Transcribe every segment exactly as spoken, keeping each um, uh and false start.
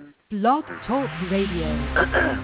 Blog Talk Radio.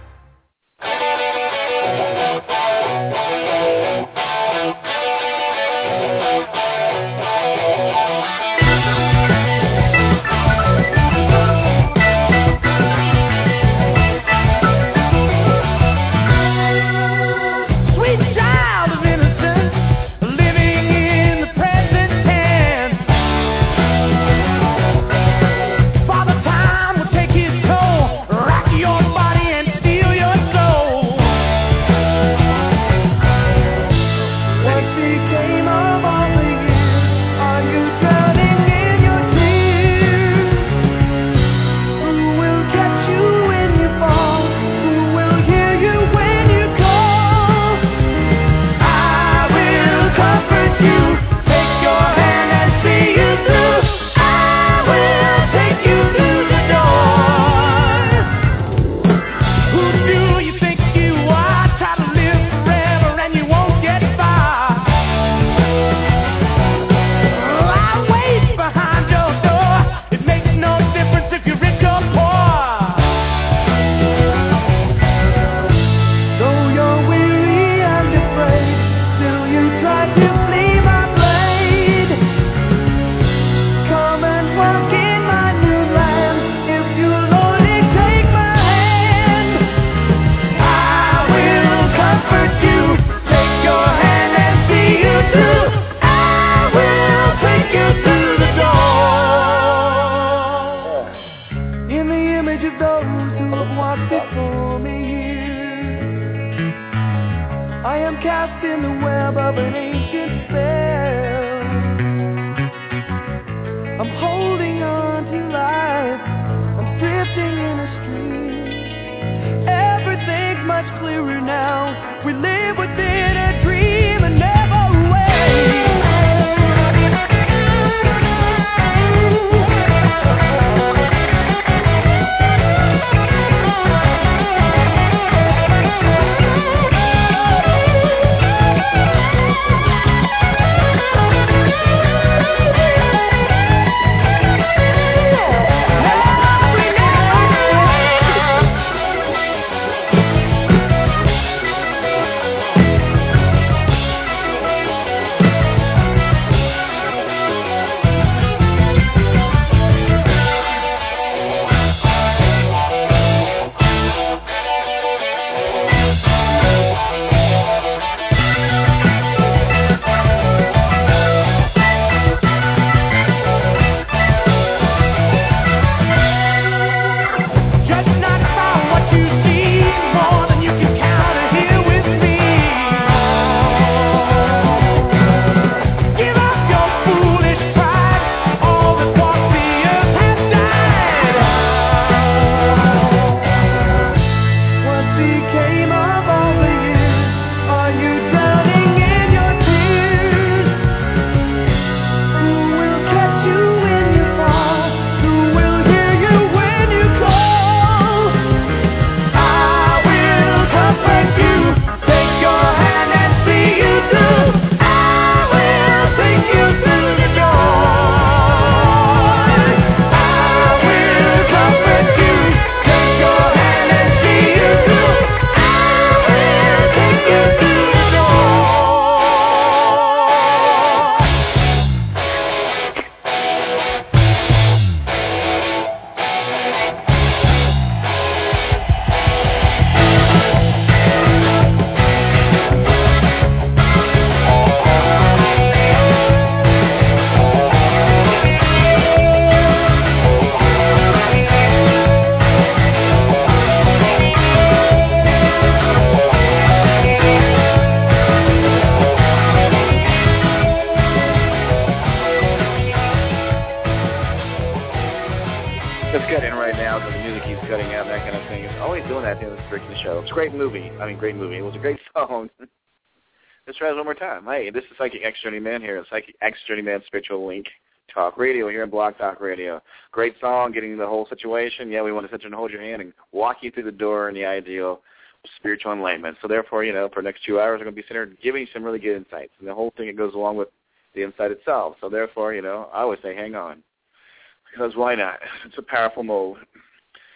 Let's try this one more time. Hey, this is Psychic X-Journeyman here at Psychic X-Journeyman Spiritual Link Talk Radio here in Blog Talk Radio. Great song, getting the whole situation. Yeah, we want to sit there and hold your hand and walk you through the door in the ideal spiritual enlightenment. So therefore, you know, for the next two hours, we're going to be sitting there giving you some really good insights. And the whole thing, it goes along with the insight itself. So therefore, you know, I always say hang on. Because why not? It's a powerful move.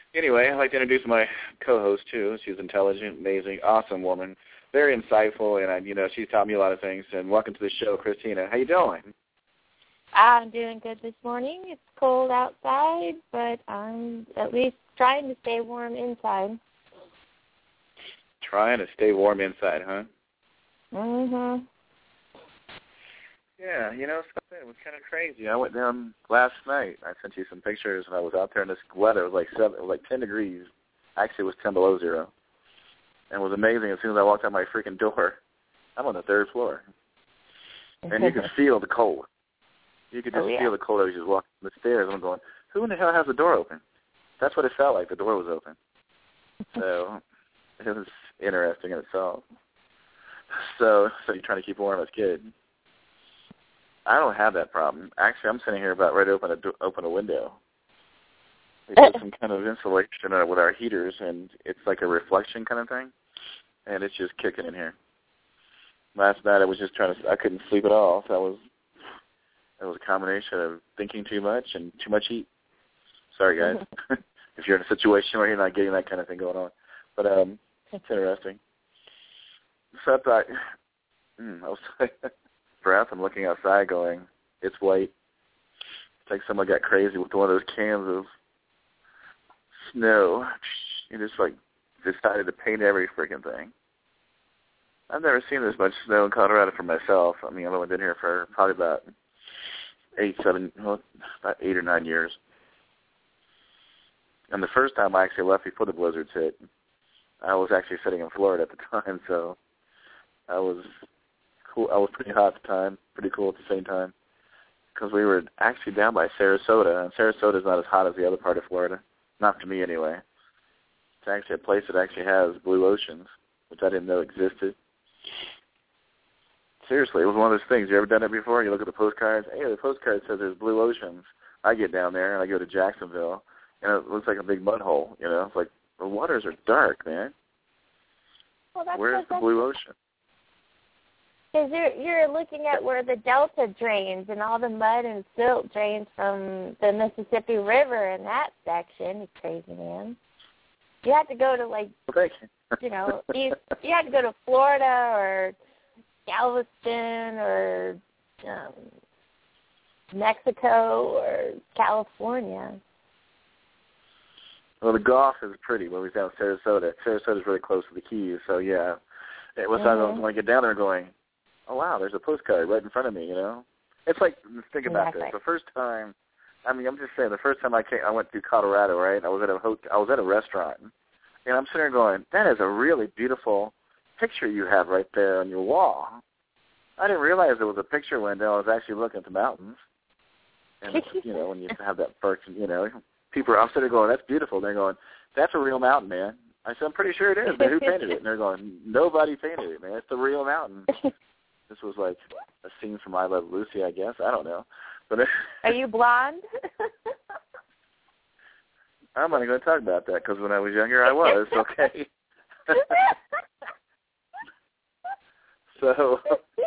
Anyway, I'd like to introduce my co-host, too. She's intelligent, amazing, awesome woman, very insightful, and, I, you know, she's taught me a lot of things. And welcome to the show, Christina. How you doing? I'm doing good this morning. It's cold outside, but I'm at least trying to stay warm inside. Trying to stay warm inside, huh? Mm-hmm. Yeah, you know something? It was kind of crazy. I went down last night. I sent you some pictures, and I was out there in this weather. It was like seven, it was like ten degrees. Actually, it was ten below zero. And it was amazing. As soon as I walked out my freaking door, I'm on the third floor. And you could feel the cold. You could just oh, yeah. feel the cold as you just walked up the stairs. I'm going, who in the hell has the door open? That's what it felt like. The door was open. So it was interesting in itself. So, so you're trying to keep warm as a kid. I don't have that problem. Actually, I'm sitting here about ready to open a, do- open a window. We did some kind of insulation uh, with our heaters, and it's like a reflection kind of thing, and it's just kicking in here. Last night I was just trying to, I couldn't sleep at all. So that was, that was a combination of thinking too much and too much heat. Sorry, guys, if you're in a situation where you're not getting that kind of thing going on. But um, it's interesting. So I thought, mm, I was like, breath, I'm looking outside going, it's white. It's like someone got crazy with one of those cans of snow and just like decided to paint every freaking thing. I've never seen this much snow in Colorado for myself. I mean, I've only been here for probably about eight, seven, well, about eight or nine years. And the first time I actually left before the blizzards hit, I was actually sitting in Florida at the time, so I was cool. I was pretty hot at the time, pretty cool at the same time, because we were actually down by Sarasota, and Sarasota is not as hot as the other part of Florida, not to me anyway. It's actually a place that actually has blue oceans, which I didn't know existed. Seriously, it was one of those things. You ever done it before? You look at the postcards. Hey, the postcard says there's blue oceans. I get down there, and I go to Jacksonville, and it looks like a big mud hole, you know? It's like, the waters are dark, man. Well, that's Where's the blue ocean? Because you're, you're looking at where the Delta drains and all the mud and silt drains from the Mississippi River in that section. You crazy man. You have to go to, like, Thank you. you know, you, you have to go to Florida or Galveston or um, Mexico or California. Well, the Gulf is pretty when we was down in Sarasota. Sarasota's really close to the Keys, so yeah. It was mm-hmm. when I get down there going, oh, wow, there's a postcard right in front of me, you know? It's like, think about exactly. this. The first time, I mean, I'm just saying, the first time I came, I went to Colorado, right? I was at a hotel, I was at a restaurant, and I'm sitting there going, that is a really beautiful picture you have right there on your wall. I didn't realize there was a picture window. I was actually looking at the mountains. And, you know, when you have that perk, you know, people are, I'm sitting there going, that's beautiful. And they're going, that's a real mountain, man. I said, I'm pretty sure it is, but who painted it? And they're going, nobody painted it, man. It's the real mountain. This was like a scene from I Love Lucy, I guess. I don't know. But are you blonde? I'm not going to talk about that because when I was younger, I was, okay? So.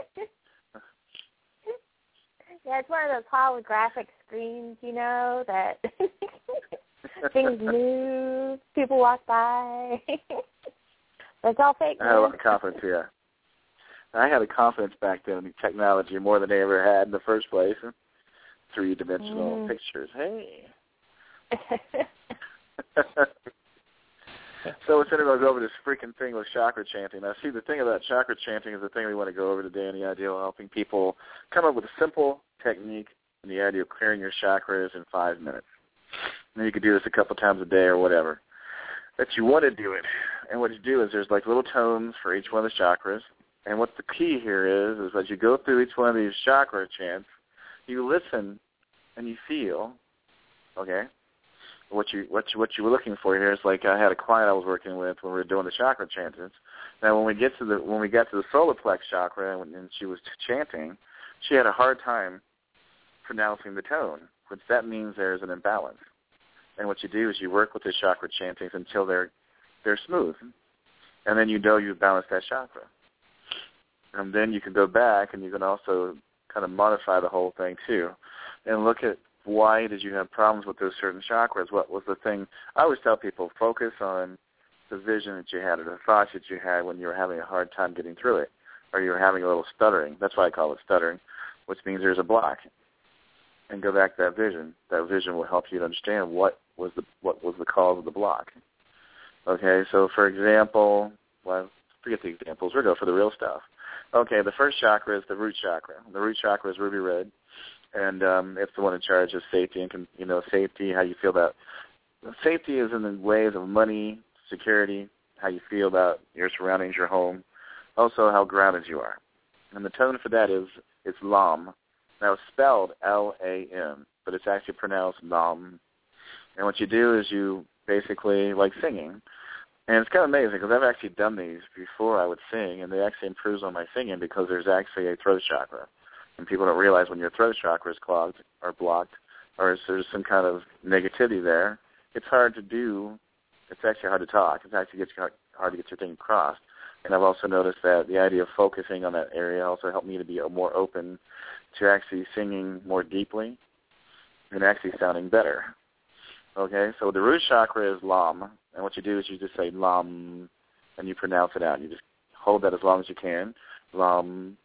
Yeah, it's one of those holographic screens, you know, that things move, people walk by. That's all fake. I had a lot of confidence, yeah. I had a confidence back then in technology more than I ever had in the first place. Three-dimensional mm. pictures. Hey. So we're going to go over this freaking thing with chakra chanting. Now, see, the thing about chakra chanting is the thing we want to go over today, and the idea of helping people come up with a simple technique and the idea of clearing your chakras in five minutes. And you could do this a couple times a day or whatever. But you want to do it. And what you do is there's like little tones for each one of the chakras. And what the key here is, is as you go through each one of these chakra chants, you listen and you feel, okay? What you what you what you were looking for here is like I had a client I was working with when we were doing the chakra chants. Now when we get to the when we got to the solar plex chakra and, and she was chanting, she had a hard time pronouncing the tone, which that means there's an imbalance. And what you do is you work with the chakra chantings until they're they're smooth, and then you know you've balanced that chakra. And then you can go back and you can also kind of modify the whole thing too, and look at why did you have problems with those certain chakras? What was the thing? I always tell people, focus on the vision that you had or the thoughts that you had when you were having a hard time getting through it, or you were having a little stuttering. That's why I call it stuttering, which means there's a block. And go back to that vision. That vision will help you to understand what was the what was the cause of the block. Okay, so for example, well, forget the examples. We'll go for the real stuff. Okay, the first chakra is the root chakra. The root chakra is ruby red, and um, it's the one in charge of safety and, you know, safety, how you feel about safety is in the ways of money, security, how you feel about your surroundings, your home, also how grounded you are. And the tone for that is it's Lam. Now, it's spelled L A M, but it's actually pronounced Lam. And what you do is you basically, like singing, and it's kind of amazing because I've actually done these before I would sing, and they actually improves on my singing because there's actually a throat chakra. And people don't realize when your throat chakra is clogged or blocked or there's some kind of negativity there, it's hard to do. It's actually hard to talk. It's actually gets hard to get your thing across. And I've also noticed that the idea of focusing on that area also helped me to be more open to actually singing more deeply and actually sounding better. Okay, so the root chakra is Lam, and what you do is you just say Lam, and you pronounce it out. You just hold that as long as you can, Lam,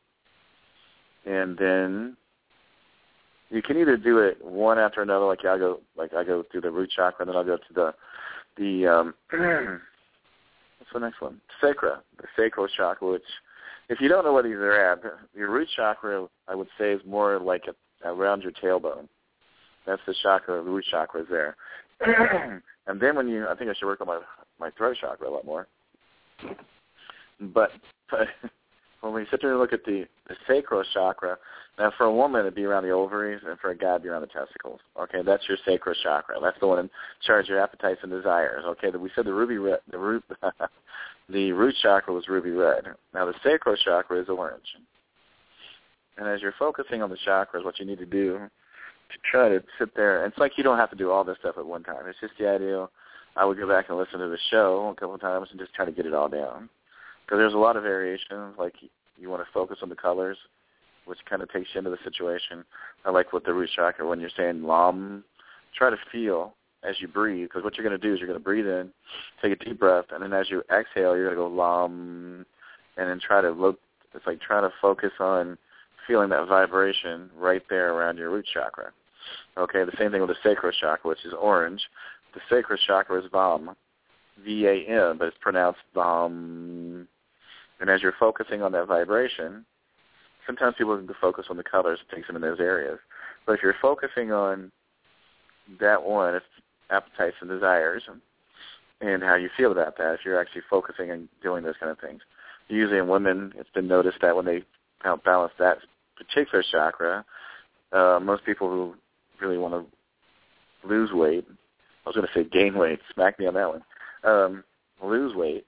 and then you can either do it one after another, like I go, like I go through the root chakra, and then I'll go to the the um, what's the next one? Sacra, the sacral chakra. Which, if you don't know what these are at, your root chakra, I would say, is more like a, around your tailbone. That's the chakra, the root chakra is there. And then when you, I think I should work on my, my throat chakra a lot more. But, but when we sit there and look at the, the sacral chakra, now for a woman it'd be around the ovaries, and for a guy it'd be around the testicles. Okay, that's your sacral chakra. That's the one in charge of your appetites and desires. Okay, we said the ruby red, the root, the root chakra was ruby red. Now the sacral chakra is orange. And as you're focusing on the chakras, what you need to do to try to sit there, and it's like you don't have to do all this stuff at one time. It's just the idea. I would go back and listen to the show a couple of times and just try to get it all down. Because there's a lot of variations, like you want to focus on the colors, which kind of takes you into the situation. I like what the root chakra, when you're saying Lam, try to feel as you breathe, because what you're going to do is you're going to breathe in, take a deep breath, and then as you exhale, you're going to go Lam, and then try to look, it's like trying to focus on feeling that vibration right there around your root chakra. Okay, the same thing with the sacral chakra, which is orange. The sacral chakra is Vam, V A M, but it's pronounced Vam. And as you're focusing on that vibration, sometimes people can focus on the colors, it takes them in those areas. But if you're focusing on that one, it's appetites and desires, and how you feel about that, if you're actually focusing on doing those kind of things. Usually in women, it's been noticed that when they balance that particular chakra, uh, most people who really want to lose weight, I was going to say gain weight, smack me on that one, um, lose weight,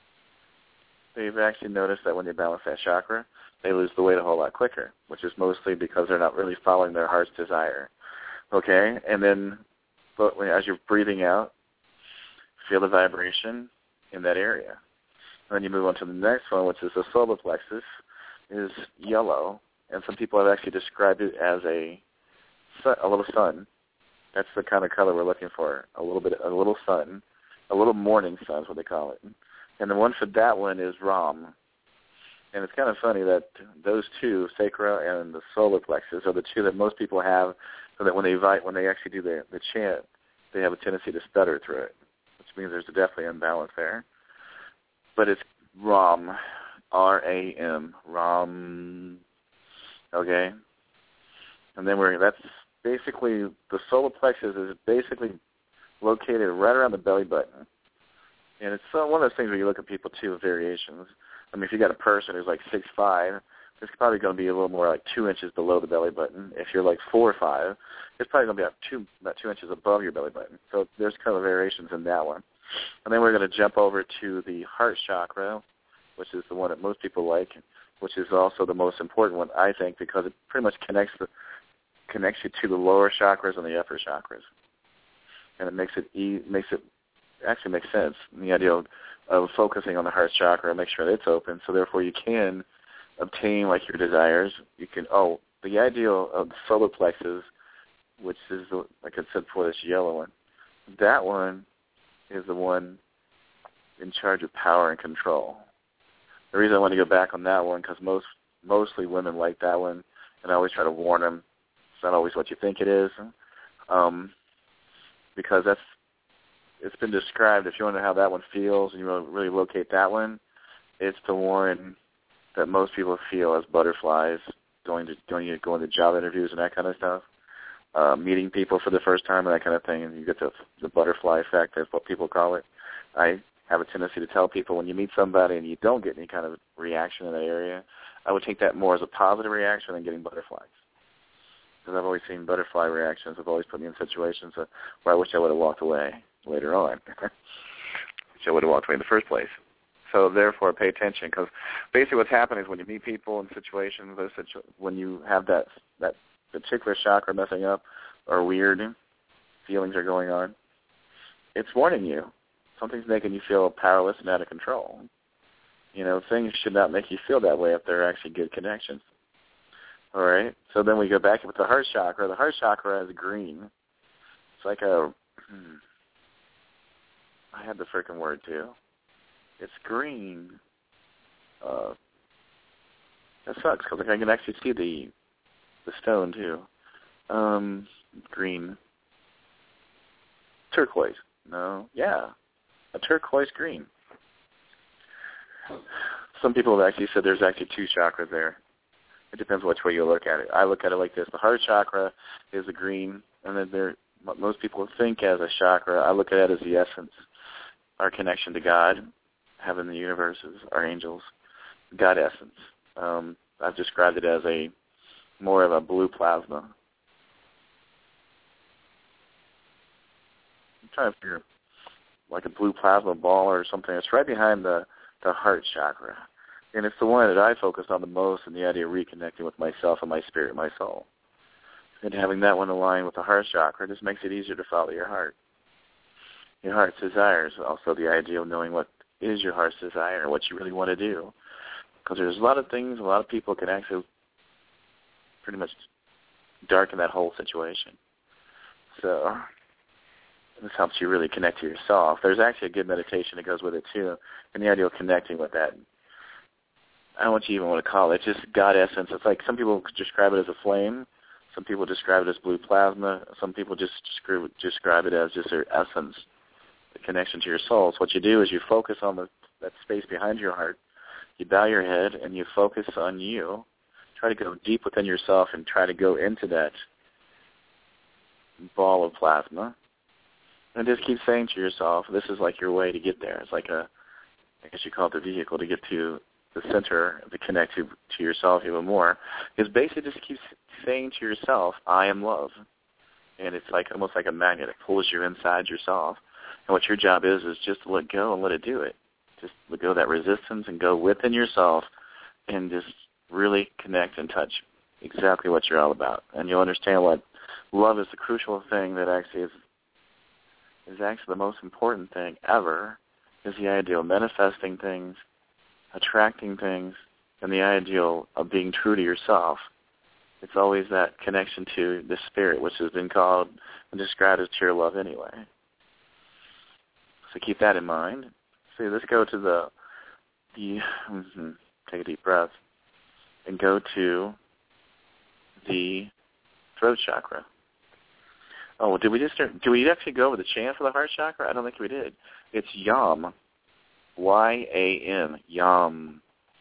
they've actually noticed that when they balance that chakra, they lose the weight a whole lot quicker, which is mostly because they're not really following their heart's desire. Okay? And then but when, as you're breathing out, feel the vibration in that area. And then you move on to the next one, which is the solar plexus, is yellow, and some people have actually described it as a a little sun. That's the kind of color we're looking for. A little bit, a little sun, a little morning sun is what they call it. And the one for that one is Ram. And it's kind of funny that those two, sacra and the solar plexus, are the two that most people have, so that when they invite, when they actually do the, the chant, they have a tendency to stutter through it, which means there's definitely an imbalance there. But it's Ram, R A M, Ram. Okay? And then we're, that's basically, the solar plexus is basically located right around the belly button. And it's one of those things where you look at people, too, with variations. I mean, if you got a person who's like six five, it's probably going to be a little more like two inches below the belly button. If you're like four or five, it's probably going to be about two, about two inches above your belly button. So there's kind of variations in that one. And then we're going to jump over to the heart chakra, which is the one that most people like, which is also the most important one, I think, because it pretty much connects the connects you to the lower chakras and the upper chakras, and it makes it e- makes it actually makes sense. The idea of, of focusing on the heart chakra, make sure that it's open, so therefore you can obtain like your desires. You can oh the idea of the solar plexus which is, the, like I said before, this yellow one. That one is the one in charge of power and control. The reason I want to go back on that one, because most, mostly women like that one, and I always try to warn them, it's not always what you think it is, um, because that's, it's been described, if you want to know how that one feels and you want to really locate that one, it's the one that most people feel as butterflies going to going to going to job interviews and that kind of stuff, uh, meeting people for the first time and that kind of thing, and you get the the butterfly effect. That's what people call it. I have a tendency to tell people when you meet somebody and you don't get any kind of reaction in that area, I would take that more as a positive reaction than getting butterflies. Because I've always seen butterfly reactions. Have always put me in situations where I wish I would have walked away later on. Wish I would have walked away in the first place. So therefore, pay attention, because basically what's happening is when you meet people in situations, those situ- when you have that that particular chakra messing up or weird feelings are going on, it's warning you. Something's making you feel powerless and out of control. You know, things should not make you feel that way if they're actually good connections. All right? So then we go back with the heart chakra. The heart chakra is green. It's like a, hmm, I had the freaking word too. It's green. Uh, that sucks because I can actually see the the stone too. Um, green. Turquoise. No. Yeah. A turquoise green. Some people have actually said there's actually two chakras there. It depends which way you look at it. I look at it like this. The heart chakra is the green, and then there, what most people think as a chakra, I look at it as the essence, our connection to God, heaven, the universes, our angels, God essence. Um, I've described it as a more of a blue plasma. I'm trying to figure like a blue plasma ball or something. It's right behind the, the heart chakra. And it's the one that I focus on the most in the idea of reconnecting with myself and my spirit, my soul. And having that one aligned with the heart chakra just makes it easier to follow your heart. Your heart's desires, also the idea of knowing what is your heart's desire and what you really want to do. Because there's a lot of things, a lot of people can actually pretty much darken that whole situation. So this helps you really connect to yourself. There's actually a good meditation that goes with it too, and the idea of connecting with that. I don't know what you even want to call it. It's just God essence. It's like some people describe it as a flame. Some people describe it as blue plasma. Some people just describe it as just their essence, the connection to your soul. So what you do is you focus on the, that space behind your heart. You bow your head and you focus on you. Try to go deep within yourself and try to go into that ball of plasma. And just keep saying to yourself, this is like your way to get there. It's like a, I guess you call it the vehicle to get to the center, to connect to, to yourself even more. Is basically just keep saying to yourself, I am love. And it's like almost like a magnet. It pulls you inside yourself. And what your job is is just to let go and let it do it. Just let go of that resistance and go within yourself and just really connect and touch exactly what you're all about. And you'll understand what love is the crucial thing that actually is is actually the most important thing ever, is the ideal of manifesting things, attracting things, and the ideal of being true to yourself. It's always that connection to the spirit, which has been called and described as pure love anyway. So keep that in mind. So let's go to the, the mm-hmm, take a deep breath, and go to the throat chakra. Oh, did we just start, did we actually go over the chant for the heart chakra? I don't think we did. It's Yam, Y A M, Yam,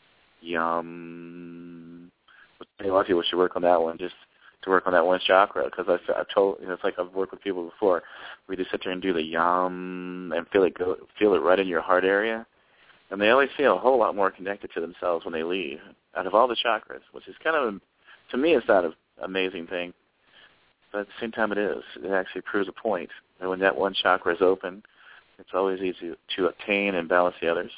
Yam. A lot of people should work on that one, just to work on that one chakra, because I've, I've told, you know, it's like I've worked with people before. We just sit there and do the Yam and feel it go, feel it right in your heart area, and they always feel a whole lot more connected to themselves when they leave, out of all the chakras, which is kind of, to me, it's not an amazing thing. But at the same time it is. It actually proves a point. And when that one chakra is open, it's always easy to obtain and balance the others.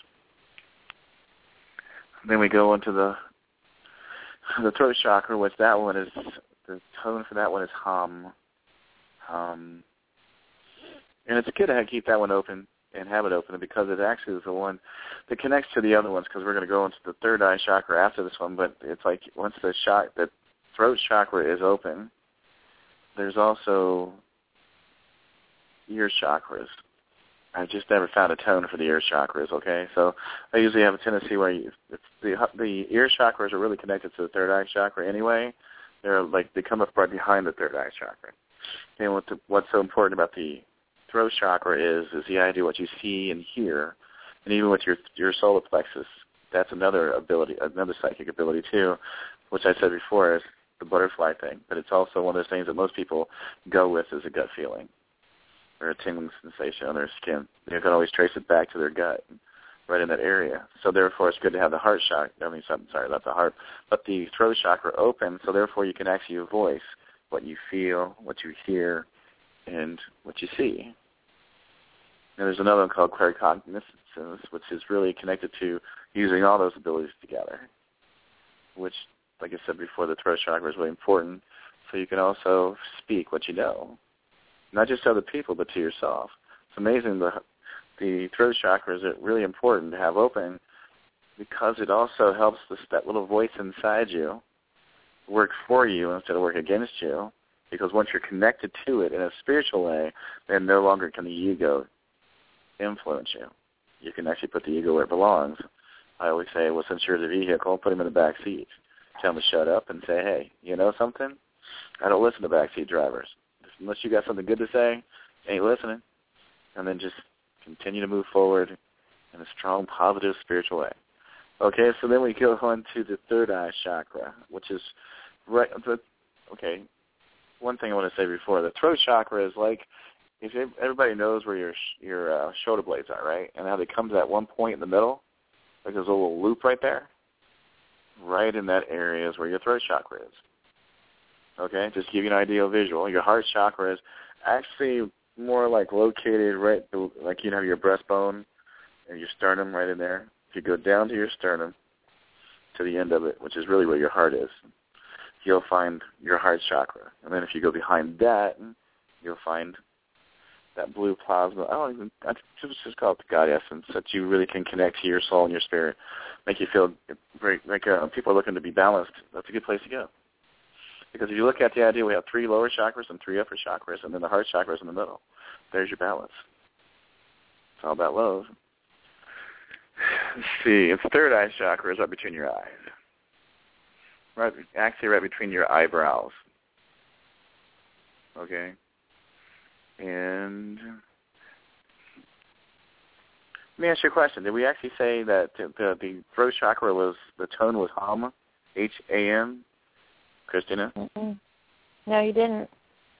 And then we go into the the throat chakra, which that one is, the tone for that one is hum. Hum. And it's good to keep that one open and have it open because it actually is the one that connects to the other ones, because we're going to go into the third eye chakra after this one, but it's like once the, sh- the throat chakra is open, there's also ear chakras. I just never found a tone for the ear chakras, okay? So I usually have a tendency where you, it's the the ear chakras are really connected to the third eye chakra anyway. They're like, they come up right behind the third eye chakra. And what the, what's so important about the throat chakra is is the idea of what you see and hear, and even with your your solar plexus, that's another ability, another psychic ability too, which I said before is the butterfly thing. But it's also one of those things that most people go with as a gut feeling or a tingling sensation on their skin. They can always trace it back to their gut, right in that area. So therefore, it's good to have the heart chakra. I mean, sorry, not the heart, but the throat chakra open. So therefore, you can actually voice what you feel, what you hear, and what you see. And there's another one called claircognizance, which is really connected to using all those abilities together, which, like I said before, the throat chakra is really important. So you can also speak what you know, not just to other people, but to yourself. It's amazing the the throat chakra is really important to have open because it also helps this, that little voice inside you work for you instead of work against you, because once you're connected to it in a spiritual way, then no longer can the ego influence you. You can actually put the ego where it belongs. I always say, well, since you're the vehicle, put him in the back seat. Tell him to shut up and say, hey, you know something? I don't listen to backseat drivers. Unless you got something good to say, ain't listening. And then just continue to move forward in a strong, positive, spiritual way. Okay, so then we go on to the third eye chakra, which is right. The, okay, one thing I want to say before, the throat chakra is like, if everybody knows where your your uh, shoulder blades are, right, and how they come to that one point in the middle, like there's a little loop right there. Right in that area is where your throat chakra is. Okay, just to give you an ideal visual, your heart chakra is actually more like located right, like you have your breastbone and your sternum right in there. If you go down to your sternum, to the end of it, which is really where your heart is, you'll find your heart chakra. And then if you go behind that, you'll find that blue plasma. I don't even, I just call it the God essence, that you really can connect to your soul and your spirit, make you feel very, like uh, people are looking to be balanced. That's a good place to go. Because if you look at the idea, we have three lower chakras and three upper chakras, and then the heart chakra is in the middle. There's your balance. It's all about love. Let's see. Its third eye chakra is right between your eyes. Right, actually right between your eyebrows. Okay? And let me ask you a question. Did we actually say that the, the, the throat chakra was, the tone was Ham, H A M? Christina? Mm-mm. No, you didn't.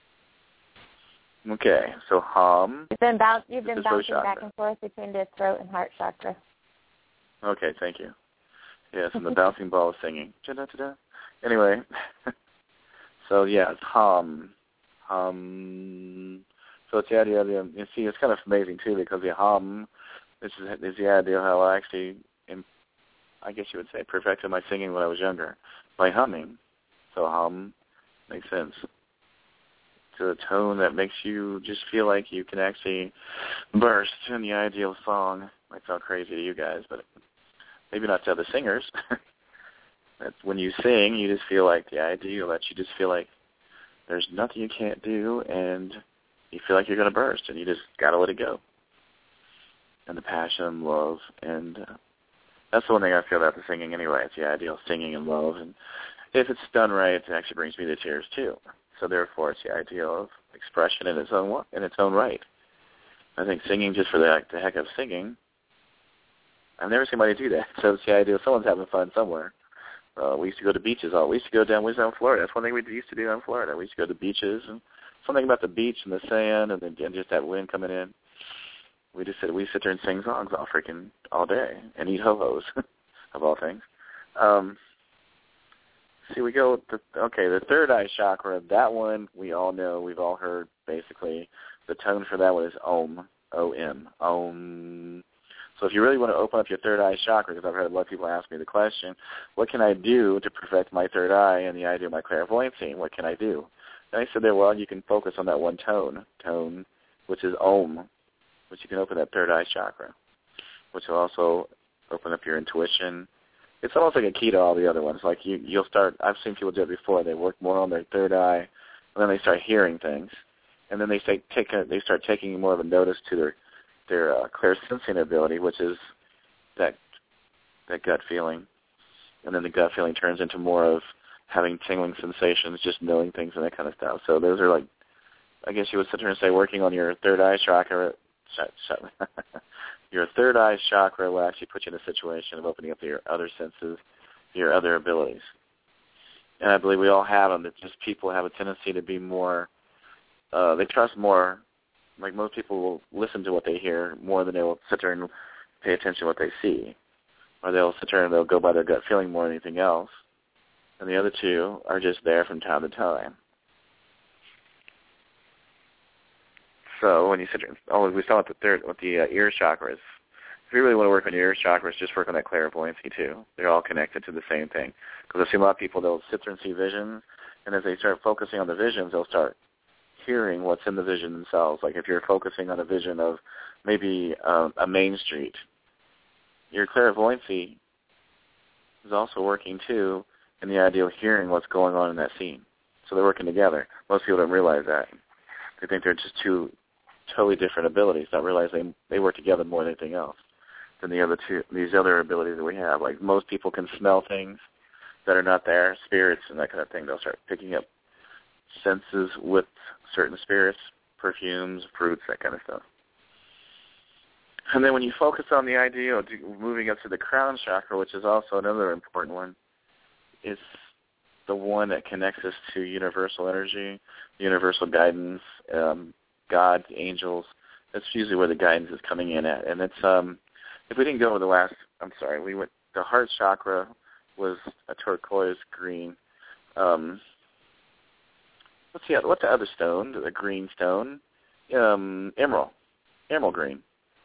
Okay, so Ham. You've been, bounce, you've been bouncing back and forth between the throat and heart chakra. Okay, thank you. Yes, and the bouncing ball is singing. Da-da-da-da. Anyway, so yeah, it's Ham. Ham. So it's the idea of the, you see, it's kind of amazing too, because the Ham, this is, is the idea of how I actually, I guess you would say, perfected my singing when I was younger by humming. So hum makes sense. It's a tone that makes you just feel like you can actually burst in the ideal song. Might sound crazy to you guys, but maybe not to other singers. That's when you sing, you just feel like the ideal that you just feel like there's nothing you can't do, and you feel like you're going to burst, and you just got to let it go. And the passion and love, and uh, that's the one thing I feel about the singing anyway. It's the ideal singing and love, and if it's done right, it actually brings me to tears too. So therefore, it's the ideal of expression in its own in its own right. I think singing just for the, the heck of singing, I've never seen anybody do that. So it's the idea of someone's having fun somewhere. Uh, we used to go to beaches. All we used to go down. We was down in Florida. That's one thing we used to do down in Florida. We used to go to beaches, and something about the beach and the sand, and, then, and just that wind coming in. We just sit. We sit there and sing songs all freaking all day and eat ho-hos, of all things. Um, See, we go, to, okay, the third eye chakra, that one we all know, we've all heard, basically. The tone for that one is Om, O M, Om. So if you really want to open up your third eye chakra, because I've heard a lot of people ask me the question, what can I do to perfect my third eye and the idea of my clairvoyancy? What can I do? And I said there, well, you can focus on that one tone, tone, which is Om, which you can open that third eye chakra, which will also open up your intuition. It's almost like a key to all the other ones. Like you, you'll start. I've seen people do it before. They work more on their third eye, and then they start hearing things, and then they say, take a, they start taking more of a notice to their their uh, clairsensing ability, which is that that gut feeling, and then the gut feeling turns into more of having tingling sensations, just knowing things and that kind of stuff. So those are like, I guess you would sit here and say, working on your third eye chakra. Your third eye chakra will actually put you in a situation of opening up your other senses, your other abilities. And I believe we all have them. That just people have a tendency to be more, uh, they trust more. Like most people will listen to what they hear more than they will sit there and pay attention to what they see. Or they'll sit there and they'll go by their gut feeling more than anything else. And the other two are just there from time to time. So when you sit there, oh, we saw with the third, with the uh, ear chakras. If you really want to work on your ear chakras, just work on that clairvoyancy too. They're all connected to the same thing. Because I see a lot of people, they'll sit there and see visions, and as they start focusing on the visions, they'll start hearing what's in the vision themselves. Like if you're focusing on a vision of maybe uh, a main street, your clairvoyancy is also working too in the idea of hearing what's going on in that scene. So they're working together. Most people don't realize that. They think they're just two totally different abilities, not realize they they work together more than anything else than the other two, these other abilities that we have. Like most people can smell things that are not there, spirits and that kind of thing. They'll start picking up senses with certain spirits, perfumes, fruits, that kind of stuff. And then when you focus on the idea of moving up to the crown chakra, which is also another important one, it's the one that connects us to universal energy, universal guidance, um, God, angels. That's usually where the guidance is coming in at. And it's, um, if we didn't go over the last, I'm sorry, we went, the heart chakra was a turquoise green. Um, what's the other, what's the other stone, the green stone? Um, emerald, emerald green.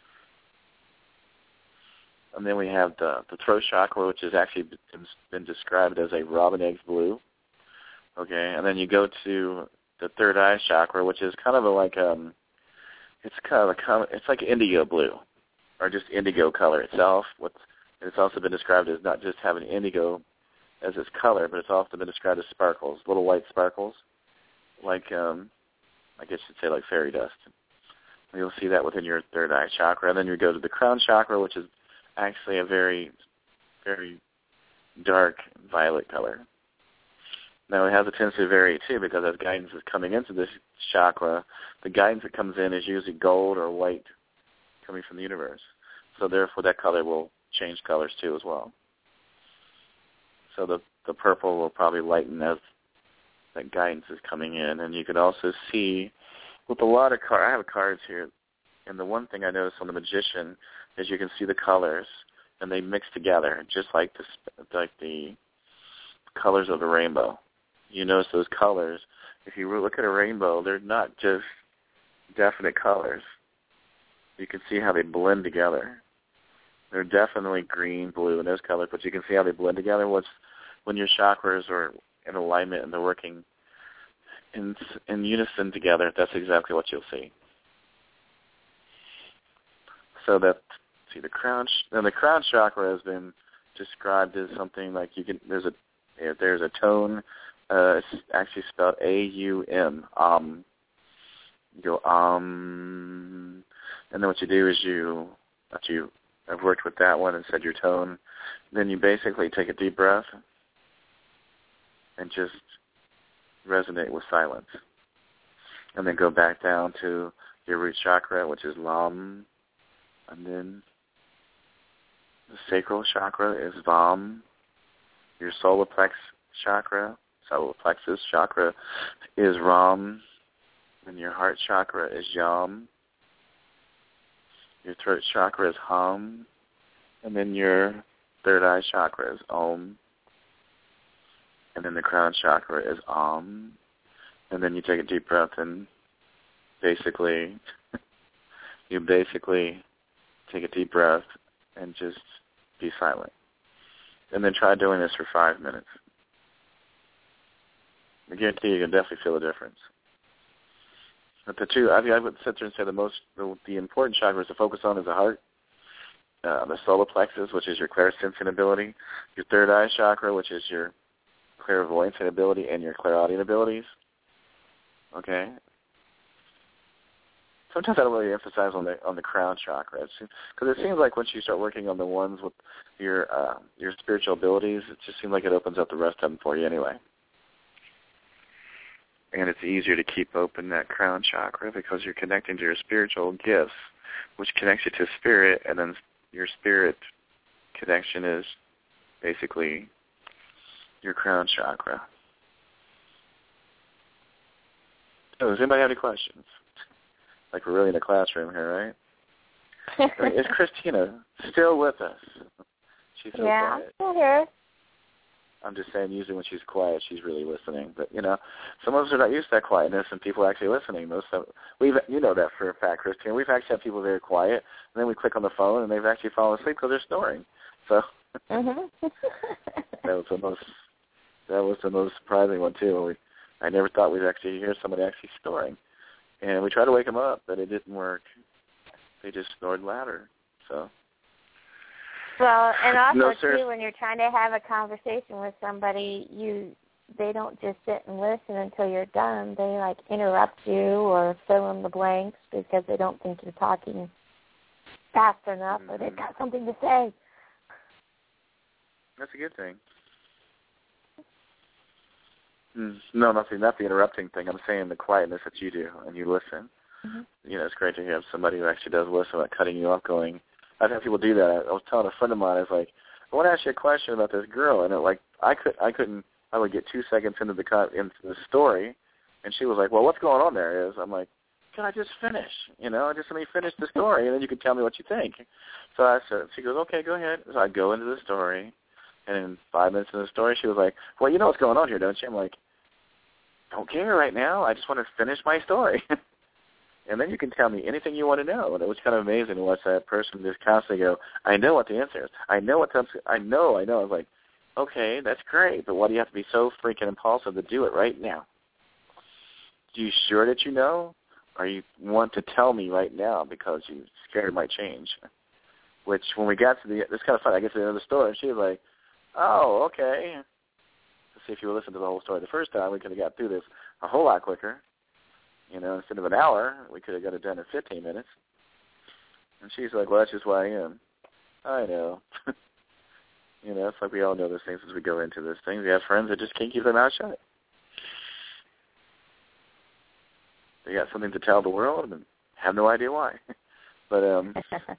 And then we have the, the throat chakra, which has actually been, been described as a robin eggs blue. Okay, and then you go to the third eye chakra, which is kind of a, like um, it's kind of a it's like indigo blue, or just indigo color itself. What's it's also been described as not just having indigo as its color, but it's also been described as sparkles, little white sparkles, like um, I guess you'd say like fairy dust. And you'll see that within your third eye chakra, and then you go to the crown chakra, which is actually a very, very dark violet color. Now, it has a tendency to vary, too, because as guidance is coming into this chakra, the guidance that comes in is usually gold or white coming from the universe. So, therefore, that color will change colors, too, as well. So the, the purple will probably lighten as that guidance is coming in. And you can also see with a lot of cards, I have cards here, and the one thing I noticed on the Magician is you can see the colors, and they mix together, just like the, like the colors of the rainbow. You notice those colors. If you look at a rainbow, they're not just definite colors. You can see how they blend together. They're definitely green, blue, and those colors, but you can see how they blend together. What's when your chakras are in alignment and they're working in in unison together, that's exactly what you'll see. So that see the crown, and the crown chakra has been described as something like you can. There's a there's a tone. Uh, it's actually spelled A U M. Um, you go um, and then what you do is you after you have worked with that one and said your tone, then you basically take a deep breath and just resonate with silence, and then go back down to your root chakra, which is Lam, and then the sacral chakra is Vam. Your solar plex chakra, solar plexus chakra is Ram, and your heart chakra is Yam. Your throat chakra is Ham, and then your third eye chakra is Om, and then the crown chakra is Om, and then you take a deep breath and basically, you basically take a deep breath and just be silent. And then try doing this for five minutes. I guarantee you can definitely feel a difference. But the two, I, I would sit there and say the most, the, the important chakras to focus on is the heart, uh, the solar plexus, which is your clairsensing ability, your third eye chakra, which is your clairvoyance ability, and your clairaudient abilities. Okay? Sometimes I don't really emphasize on the on the crown chakra, because it seems like once you start working on the ones with your uh, your spiritual abilities, it just seems like it opens up the rest of them for you anyway. And it's easier to keep open that crown chakra because you're connecting to your spiritual gifts, which connects you to spirit, and then your spirit connection is basically your crown chakra. Oh, does anybody have any questions? Like we're really in a classroom here, right? I mean, is Christina still with us? She's so yeah, quiet. I'm still here. I'm just saying, usually when she's quiet, she's really listening. But, you know, some of us are not used to that quietness, and people are actually listening. Most of, we've, you know that for a fact, Christina. We've actually had people very quiet, and then we click on the phone, and they've actually fallen asleep because they're snoring. So mm-hmm. that was the most that was the most surprising one, too. We, I never thought we'd actually hear somebody actually snoring. And we tried to wake them up, but it didn't work. They just snored louder. So. Well, and also, no, too, when you're trying to have a conversation with somebody, you they don't just sit and listen until you're done. They, like, interrupt you or fill in the blanks because they don't think you're talking fast enough mm-hmm. or they've got something to say. That's a good thing. Mm, no, nothing, not the interrupting thing. I'm saying the quietness that you do and you listen. Mm-hmm. You know, it's great to have somebody who actually does listen without cutting you off going, I've had people do that. I was telling a friend of mine, I was like, I want to ask you a question about this girl, and it, like I could, I couldn't, I would get two seconds into the into the story, and she was like, well, what's going on there? Is I'm like, can I just finish? You know, just let me finish the story, and then you can tell me what you think. So I said, she goes, okay, go ahead. So I go into the story, and in five minutes into the story, she was like, well, you know what's going on here, don't you? I'm like, don't care right now. I just want to finish my story. And then you can tell me anything you want to know. And it was kind of amazing to watch that person just constantly go, I know what the answer is. I know what the, I know, I know. I was like, okay, that's great, but why do you have to be so freaking impulsive to do it right now? Are you sure that you know? Or you want to tell me right now because you're scared it might change? Which, when we got to the, it's kind of fun. I get to the end of the story, and she was like, oh, okay. Let's see, if you would listen to the whole story the first time, we could have got through this a whole lot quicker. You know, instead of an hour, we could have got it done in fifteen minutes. And she's like, well, that's just who I am. I know. You know, it's like we all know those things as we go into this thing. We have friends that just can't keep their mouth shut. They got something to tell the world and have no idea why. But, um,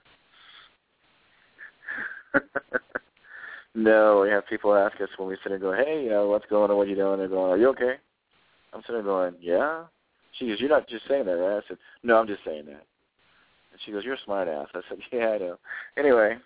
no, we have people ask us when we sit and go, hey, you know, what's going on, what are you doing? They're going, are you okay? I'm sitting there going, yeah. She goes, you're not just saying that, right? I said, no, I'm just saying that. And she goes, you're a smart ass. I said, yeah, I know. Anyway,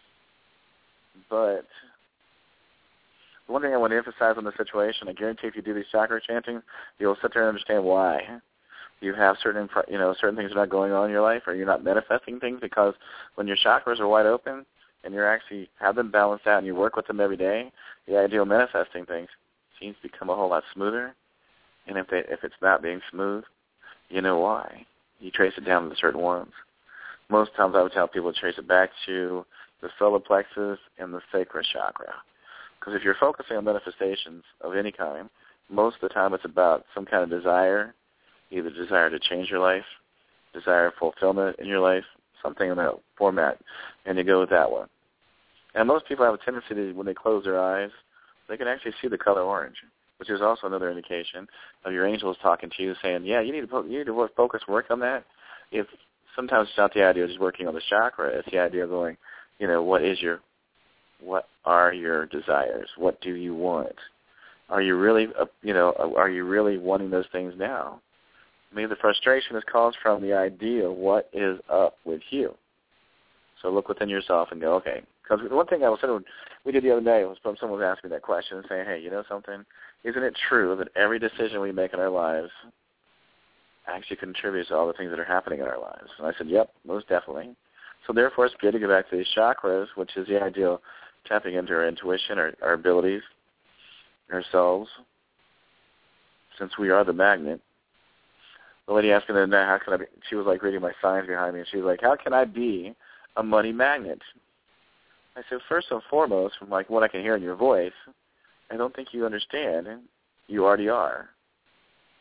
but one thing I want to emphasize on the situation, I guarantee if you do these chakra chanting, you'll sit there and understand why. You have certain, you know, certain things are not going on in your life, or you're not manifesting things, because when your chakras are wide open and you actually have them balanced out and you work with them every day, the idea of manifesting things seems to become a whole lot smoother. And if they, if it's not being smooth, you know why. You trace it down to certain ones. Most times I would tell people to trace it back to the solar plexus and the sacral chakra. Because if you're focusing on manifestations of any kind, most of the time it's about some kind of desire, either desire to change your life, desire fulfillment in your life, something in that format, and you go with that one. And most people have a tendency to, when they close their eyes, they can actually see the color orange, which is also another indication of your angels talking to you, saying, yeah, you need to you need to focus, work on that. If sometimes it's not the idea of just working on the chakra, it's the idea of going, you know, what is your, what are your desires? What do you want? Are you really, uh, you know, are you really wanting those things now? Maybe the frustration is caused from the idea of what is up with you. So look within yourself and go, okay. Because one thing I was saying, we did the other day was from someone was asking me that question and saying, hey, you know something? Isn't it true that every decision we make in our lives actually contributes to all the things that are happening in our lives? And I said, yep, most definitely. So therefore, it's good to go back to these chakras, which is the idea of tapping into our intuition, our, our abilities, ourselves, since we are the magnet. The lady asked me the other night, how can I be, she was like reading my signs behind me, and she was like, how can I be a money magnet? I said, first and foremost, from like what I can hear in your voice, I don't think you understand. You already are.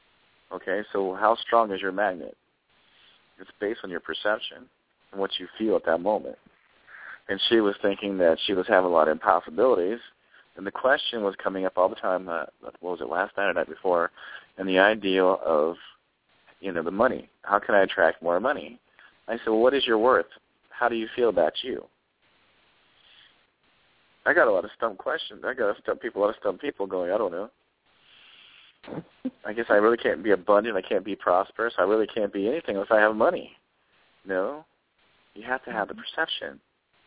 Okay, so how strong is your magnet? It's based on your perception and what you feel at that moment. And she was thinking that she was having a lot of impossibilities, and the question was coming up all the time, uh, what was it, last night or night before, and the idea of, you know, the money. How can I attract more money? I said, well, what is your worth? How do you feel about you? I got a lot of stump questions. I got a stump people, a lot of stump people going, I don't know. I guess I really can't be abundant. I can't be prosperous. I really can't be anything unless I have money. No. You have to have the perception.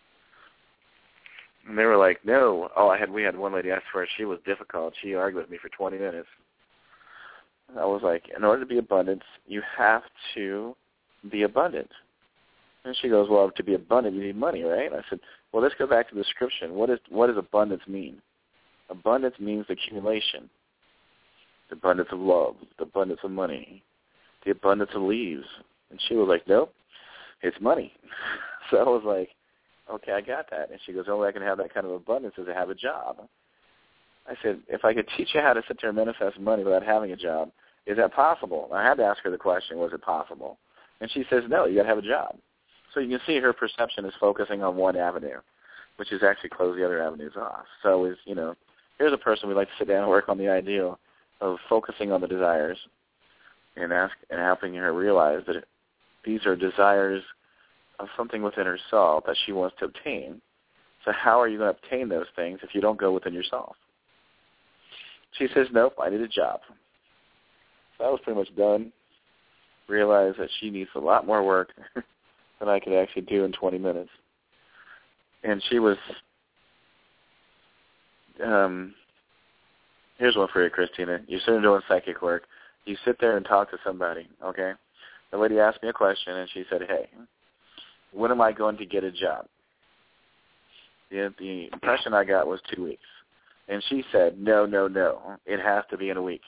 And they were like, no. Oh, I had we had one lady, I swear, she was difficult. She argued with me for twenty minutes. I was like, in order to be abundant, you have to be abundant. And she goes, well, to be abundant, you need money, right? I said, well, let's go back to the description. What is what does abundance mean? Abundance means accumulation. The abundance of love, the abundance of money, the abundance of leaves. And she was like, nope, it's money. So I was like, okay, I got that. And she goes, the only way I can have that kind of abundance is to have a job. I said, if I could teach you how to sit there and manifest money without having a job, is that possible? I had to ask her the question, was it possible? And she says, no, you got to have a job. So you can see her perception is focusing on one avenue, which is actually close the other avenues off. So is, you know, here's a person we'd like to sit down and work on the ideal of focusing on the desires and ask and helping her realize that these are desires of something within herself that she wants to obtain. So how are you going to obtain those things if you don't go within yourself? She says, nope, I need a job. So I was pretty much done. Realized that she needs a lot more work than I could actually do in twenty minutes. And she was, um, here's one for you, Christina. You're sitting doing psychic work. You sit there and talk to somebody, okay? The lady asked me a question, and she said, hey, when am I going to get a job? The, the impression I got was two weeks. And she said, no, no, no. It has to be in a week.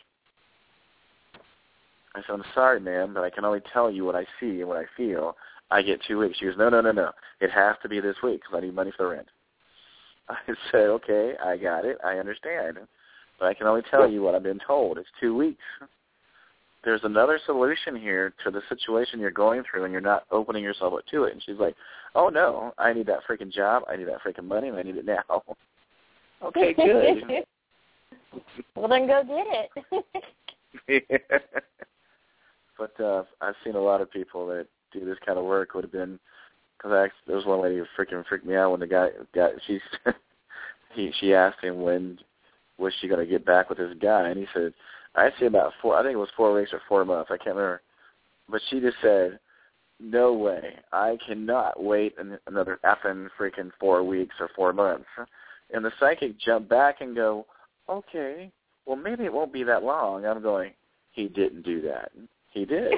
I said, I'm sorry, ma'am, but I can only tell you what I see and what I feel. I get two weeks. She goes, no, no, no, no. It has to be this week because I need money for the rent. I said, okay, I got it. I understand. But I can only tell you what I've been told. It's two weeks. There's another solution here to the situation you're going through, and you're not opening yourself up to it. And she's like, oh, no, I need that freaking job. I need that freaking money, and I need it now. Okay, good. Well, then go get it. Yeah. But uh, I've seen a lot of people that do this kind of work. Would have been, because I there was one lady who freaking freaked me out when the guy got she he she asked him when was she going to get back with this guy, and he said, I see about four. I think it was four weeks or four months. I can't remember. But she just said, no way. I cannot wait an, another effing freaking four weeks or four months. And the psychic jumped back and go, okay, well, maybe it won't be that long. I'm going, he didn't do that. He did.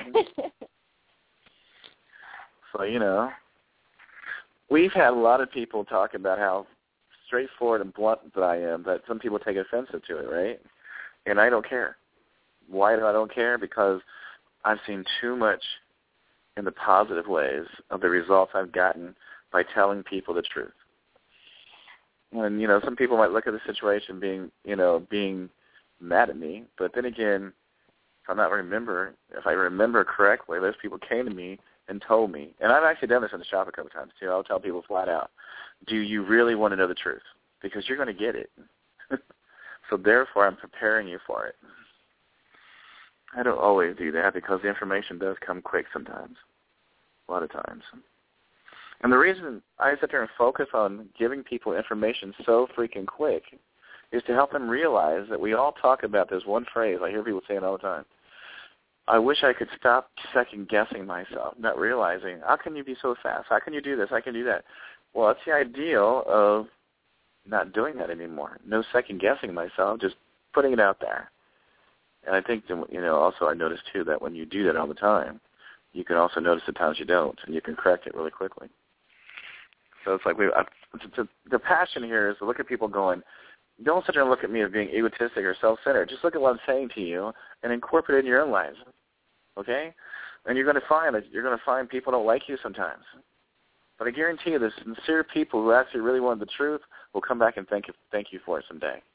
So, you know, we've had a lot of people talk about how straightforward and blunt that I am, that some people take offensive to it, right? And I don't care. Why do I don't care? Because I've seen too much in the positive ways of the results I've gotten by telling people the truth. And, you know, some people might look at the situation being, you know, being mad at me, but then again, if I'm not remember, if I remember correctly, those people came to me and told me, and I've actually done this in the shop a couple times too. I'll tell people flat out, do you really want to know the truth? Because you're going to get it. So therefore, I'm preparing you for it. I don't always do that because the information does come quick sometimes, a lot of times. And the reason I sit there and focus on giving people information so freaking quick is to help them realize that we all talk about this one phrase. I hear people saying all the time, I wish I could stop second-guessing myself, not realizing, how can you be so fast? How can you do this? I can do that. Well, it's the ideal of not doing that anymore. No second-guessing myself, just putting it out there. And I think, you know, also I noticed, too, that when you do that all the time, you can also notice the times you don't, and you can correct it really quickly. So it's like we, I, the, the passion here is to look at people going, don't sit there and look at me as being egotistic or self-centered. Just look at what I'm saying to you and incorporate it in your own lives, okay? And you're going to find that you're going to find people don't like you sometimes. But I guarantee you the sincere people who actually really want the truth will come back and thank you, thank you for it someday.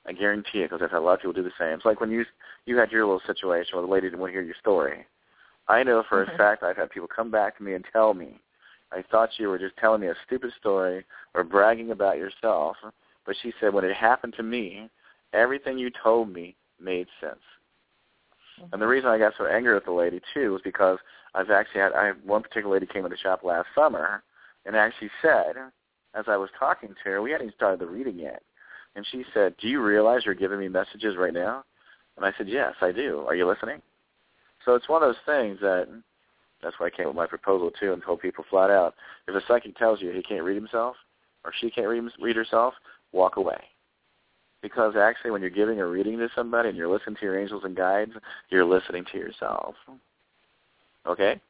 I guarantee it, because I've had a lot of people do the same. It's like when you you had your little situation where the lady didn't want to hear your story. I know for mm-hmm. a fact I've had people come back to me and tell me, I thought you were just telling me a stupid story or bragging about yourself, but she said when it happened to me, everything you told me made sense. Mm-hmm. And the reason I got so angry with the lady, too, was because I've actually had, I had one particular lady came in the shop last summer and actually said, as I was talking to her, we hadn't even started the reading yet, and she said, do you realize you're giving me messages right now? And I said, yes, I do. Are you listening? So it's one of those things that, that's why I came with my proposal, too, and told people flat out, if a psychic tells you he can't read himself or she can't read, read herself, walk away. Because actually when you're giving a reading to somebody and you're listening to your angels and guides, you're listening to yourself. Okay?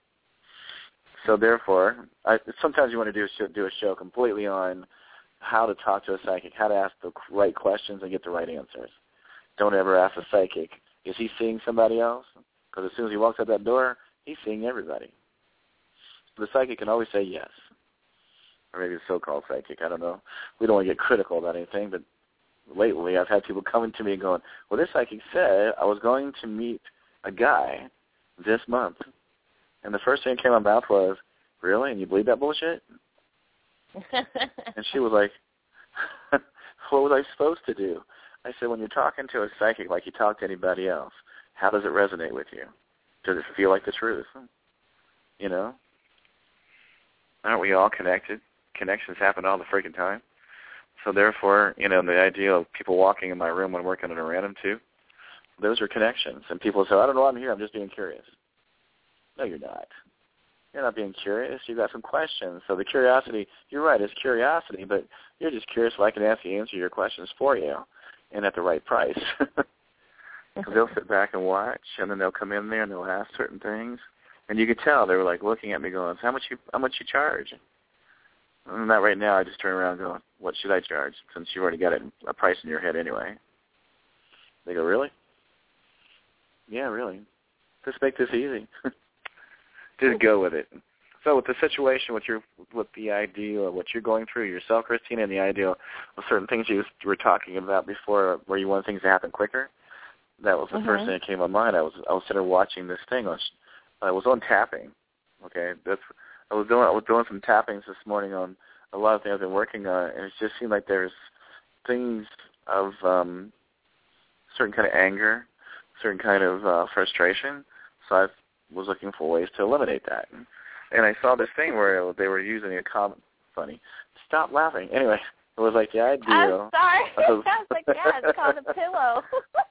So therefore, I, sometimes you want to do a, show, do a show completely on how to talk to a psychic, how to ask the right questions and get the right answers. Don't ever ask a psychic, is he seeing somebody else? Because as soon as he walks out that door, he's seeing everybody. The psychic can always say yes. Or maybe the so-called psychic, I don't know. We don't want to get critical about anything, but lately I've had people coming to me and going, well, this psychic said I was going to meet a guy this month. And the first thing that came out of my mouth was, really? And you believe that bullshit? And she was like, what was I supposed to do? I said, when you're talking to a psychic like you talk to anybody else, how does it resonate with you? Does it feel like the truth? You know? Aren't we all connected? Connections happen all the freaking time. So therefore, you know, the idea of people walking in my room when working on a random too, those are connections. And people say, I don't know why I'm here, I'm just being curious. No, you're not. You're not being curious. You've got some questions. So the curiosity, you're right, it's curiosity, but you're just curious if I can ask you answer your questions for you and at the right price. Because they'll sit back and watch, and then they'll come in there and they'll ask certain things. And you could tell they were like looking at me going, how much you how much you charge? And not right now, I just turn around and go, what should I charge? Since you've already got it, a price in your head anyway. They go, really? Yeah, really. Just make this easy. Just go with it. So with the situation, with your, with the idea of what you're going through yourself, Christina, and the idea of certain things you were talking about before, where you want things to happen quicker, that was the mm-hmm. first thing that came to my mind. I was I was sitting there watching this thing. I was, I was on tapping. Okay, that's I was doing I was doing some tappings this morning on a lot of things I've been working on, and it just seemed like there's things of um, certain kind of anger, certain kind of uh, frustration. So I was looking for ways to eliminate that. And I saw this thing where they were using a comment. Funny. Stop laughing. Anyway, it was like the idea. I'm sorry. I was like, yeah, it's called a pillow.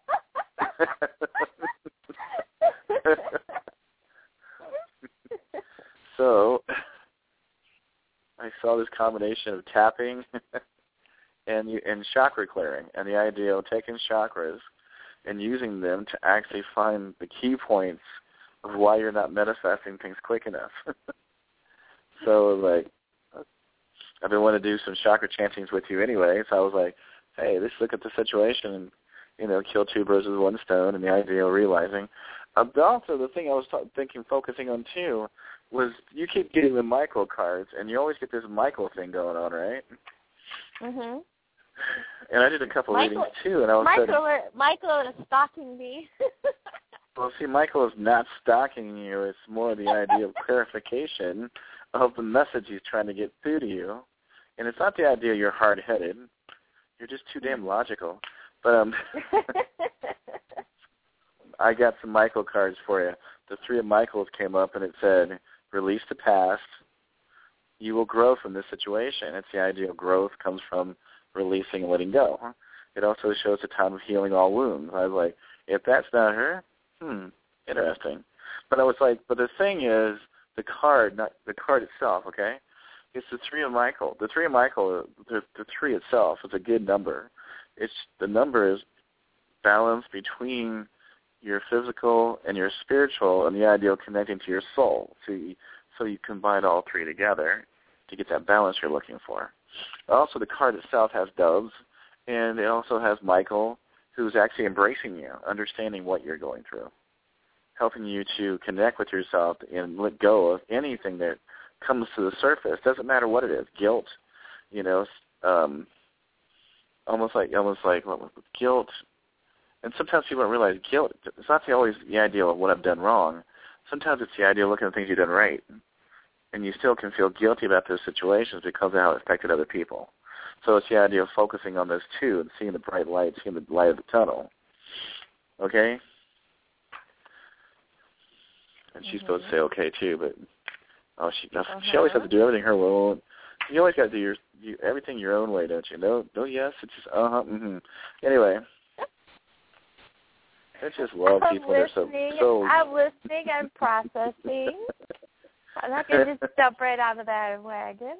So I saw this combination of tapping and and chakra clearing, and the idea of taking chakras and using them to actually find the key points of why you're not manifesting things quick enough. So like, I've been wanting to do some chakra chantings with you anyway, so I was like, hey, let's look at the situation and, you know, kill two birds with one stone, and the idea of realizing. Uh, but also the thing I was t- thinking, focusing on too, was you keep getting the Michael cards, and you always get this Michael thing going on, right? Mhm. And I did a couple Michael, readings too, and I was Michael, saying, Michael is stalking me. Well, see, Michael is not stalking you. It's more the idea of clarification of the message he's trying to get through to you. And it's not the idea you're hard-headed. You're just too damn logical. But um, I got some Michael cards for you. The three of Michaels came up, and it said, release the past. You will grow from this situation. It's the idea of growth comes from releasing and letting go. It also shows a time of healing all wounds. I was like, if that's not her, hmm, interesting. But I was like, but the thing is, the card, not the card itself, okay? It's the three of Michael. The three of Michael, the, the three itself is a good number. It's the number is balance between your physical and your spiritual, and the idea of connecting to your soul. So you, so you combine all three together to get that balance you're looking for. Also, the card itself has doves, and it also has Michael, who's actually embracing you, understanding what you're going through, helping you to connect with yourself and let go of anything that comes to the surface. Doesn't matter what it is, guilt, you know, um, almost like almost like what, with guilt. And sometimes people don't realize guilt. It's not the always the idea of what I've done wrong. Sometimes it's the idea of looking at things you've done right, and you still can feel guilty about those situations because of how it affected other people. So it's the idea of focusing on those two and seeing the bright light, seeing the light of the tunnel. Okay? And she's mm-hmm. supposed to say okay too, but oh, she uh-huh. she always has to do everything her own. You always got to do your you, everything your own way, don't you? No, no, yes, it's just uh huh. Mm-hmm. Anyway, I just love I'm people. They're so so. I'm listening. I'm processing. I'm not gonna just jump right out of that wagon.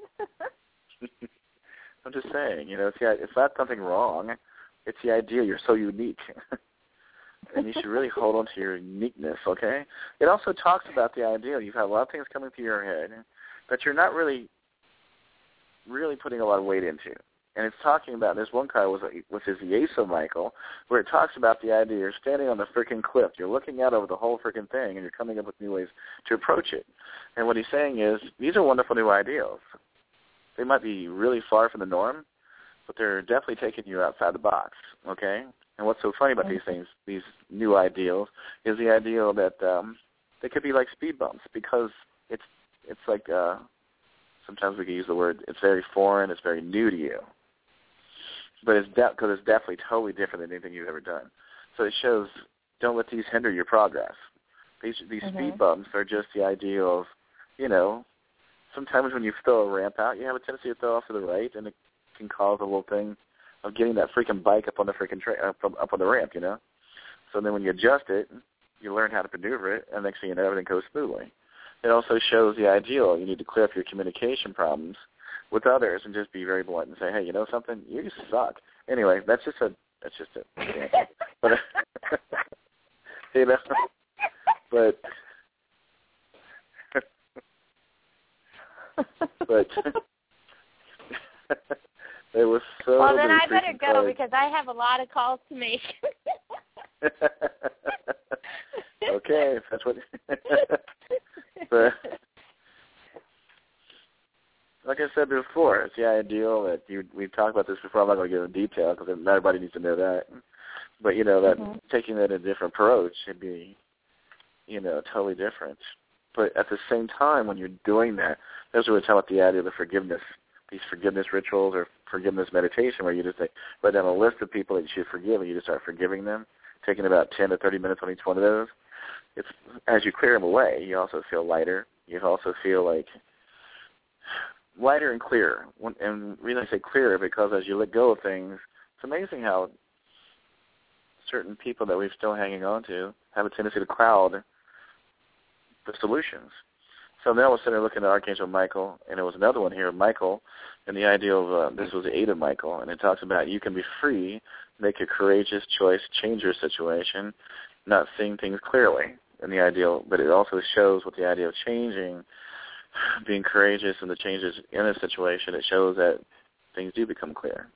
I'm just saying, you know, it's, the, it's not something wrong. It's the idea you're so unique. And you should really hold on to your uniqueness, okay? It also talks about the idea you've had a lot of things coming through your head that you're not really, really putting a lot of weight into. And it's talking about, this one card, was, which is the Ace of Michael, where it talks about the idea you're standing on the freaking cliff. You're looking out over the whole freaking thing, and you're coming up with new ways to approach it. And what he's saying is, these are wonderful new ideals. They might be really far from the norm, but they're definitely taking you outside the box, okay? And what's so funny about these things, these new ideals, is the ideal that um, they could be like speed bumps because it's it's like uh, sometimes we can use the word, it's very foreign, it's very new to you. But it's because de- it's definitely totally different than anything you've ever done. So it shows, don't let these hinder your progress. These these mm-hmm. speed bumps are just the idea of, you know, sometimes when you throw a ramp out, you have a tendency to throw off to the right, and it can cause a little thing of getting that freaking bike up on the freaking tra- up, up on the ramp, you know. So then when you adjust it, you learn how to maneuver it, and next thing you know, everything goes smoothly. It also shows the ideal. You need to clear up your communication problems with others and just be very blunt and say, hey, you know something? You just suck. Anyway, that's just a that's just a yeah. but you know, but but it was so. Well, then I better go cards. Because I have a lot of calls to make. Okay, if that's what. But like I said before, it's the ideal that you. We've talked about this before. I'm not going to get into detail because everybody needs to know that. But you know that mm-hmm. taking that a different approach should be, you know, totally different. But at the same time, when you're doing that, that's what we're talking about the idea of the forgiveness, these forgiveness rituals or forgiveness meditation, where you just like, write down a list of people that you should forgive, and you just start forgiving them, taking about ten to thirty minutes on each one of those. It's as you clear them away, you also feel lighter. You also feel like lighter and clearer. And the reason I say clearer because as you let go of things, it's amazing how certain people that we're still hanging on to have a tendency to cloud the solutions. So then I was sitting there looking at Archangel Michael, and there was another one here, Michael, and the idea of, uh, this was the eight of Michael, and it talks about you can be free, make a courageous choice, change your situation, not seeing things clearly, and the ideal, but it also shows with the idea of changing, being courageous and the changes in a situation, it shows that things do become clear.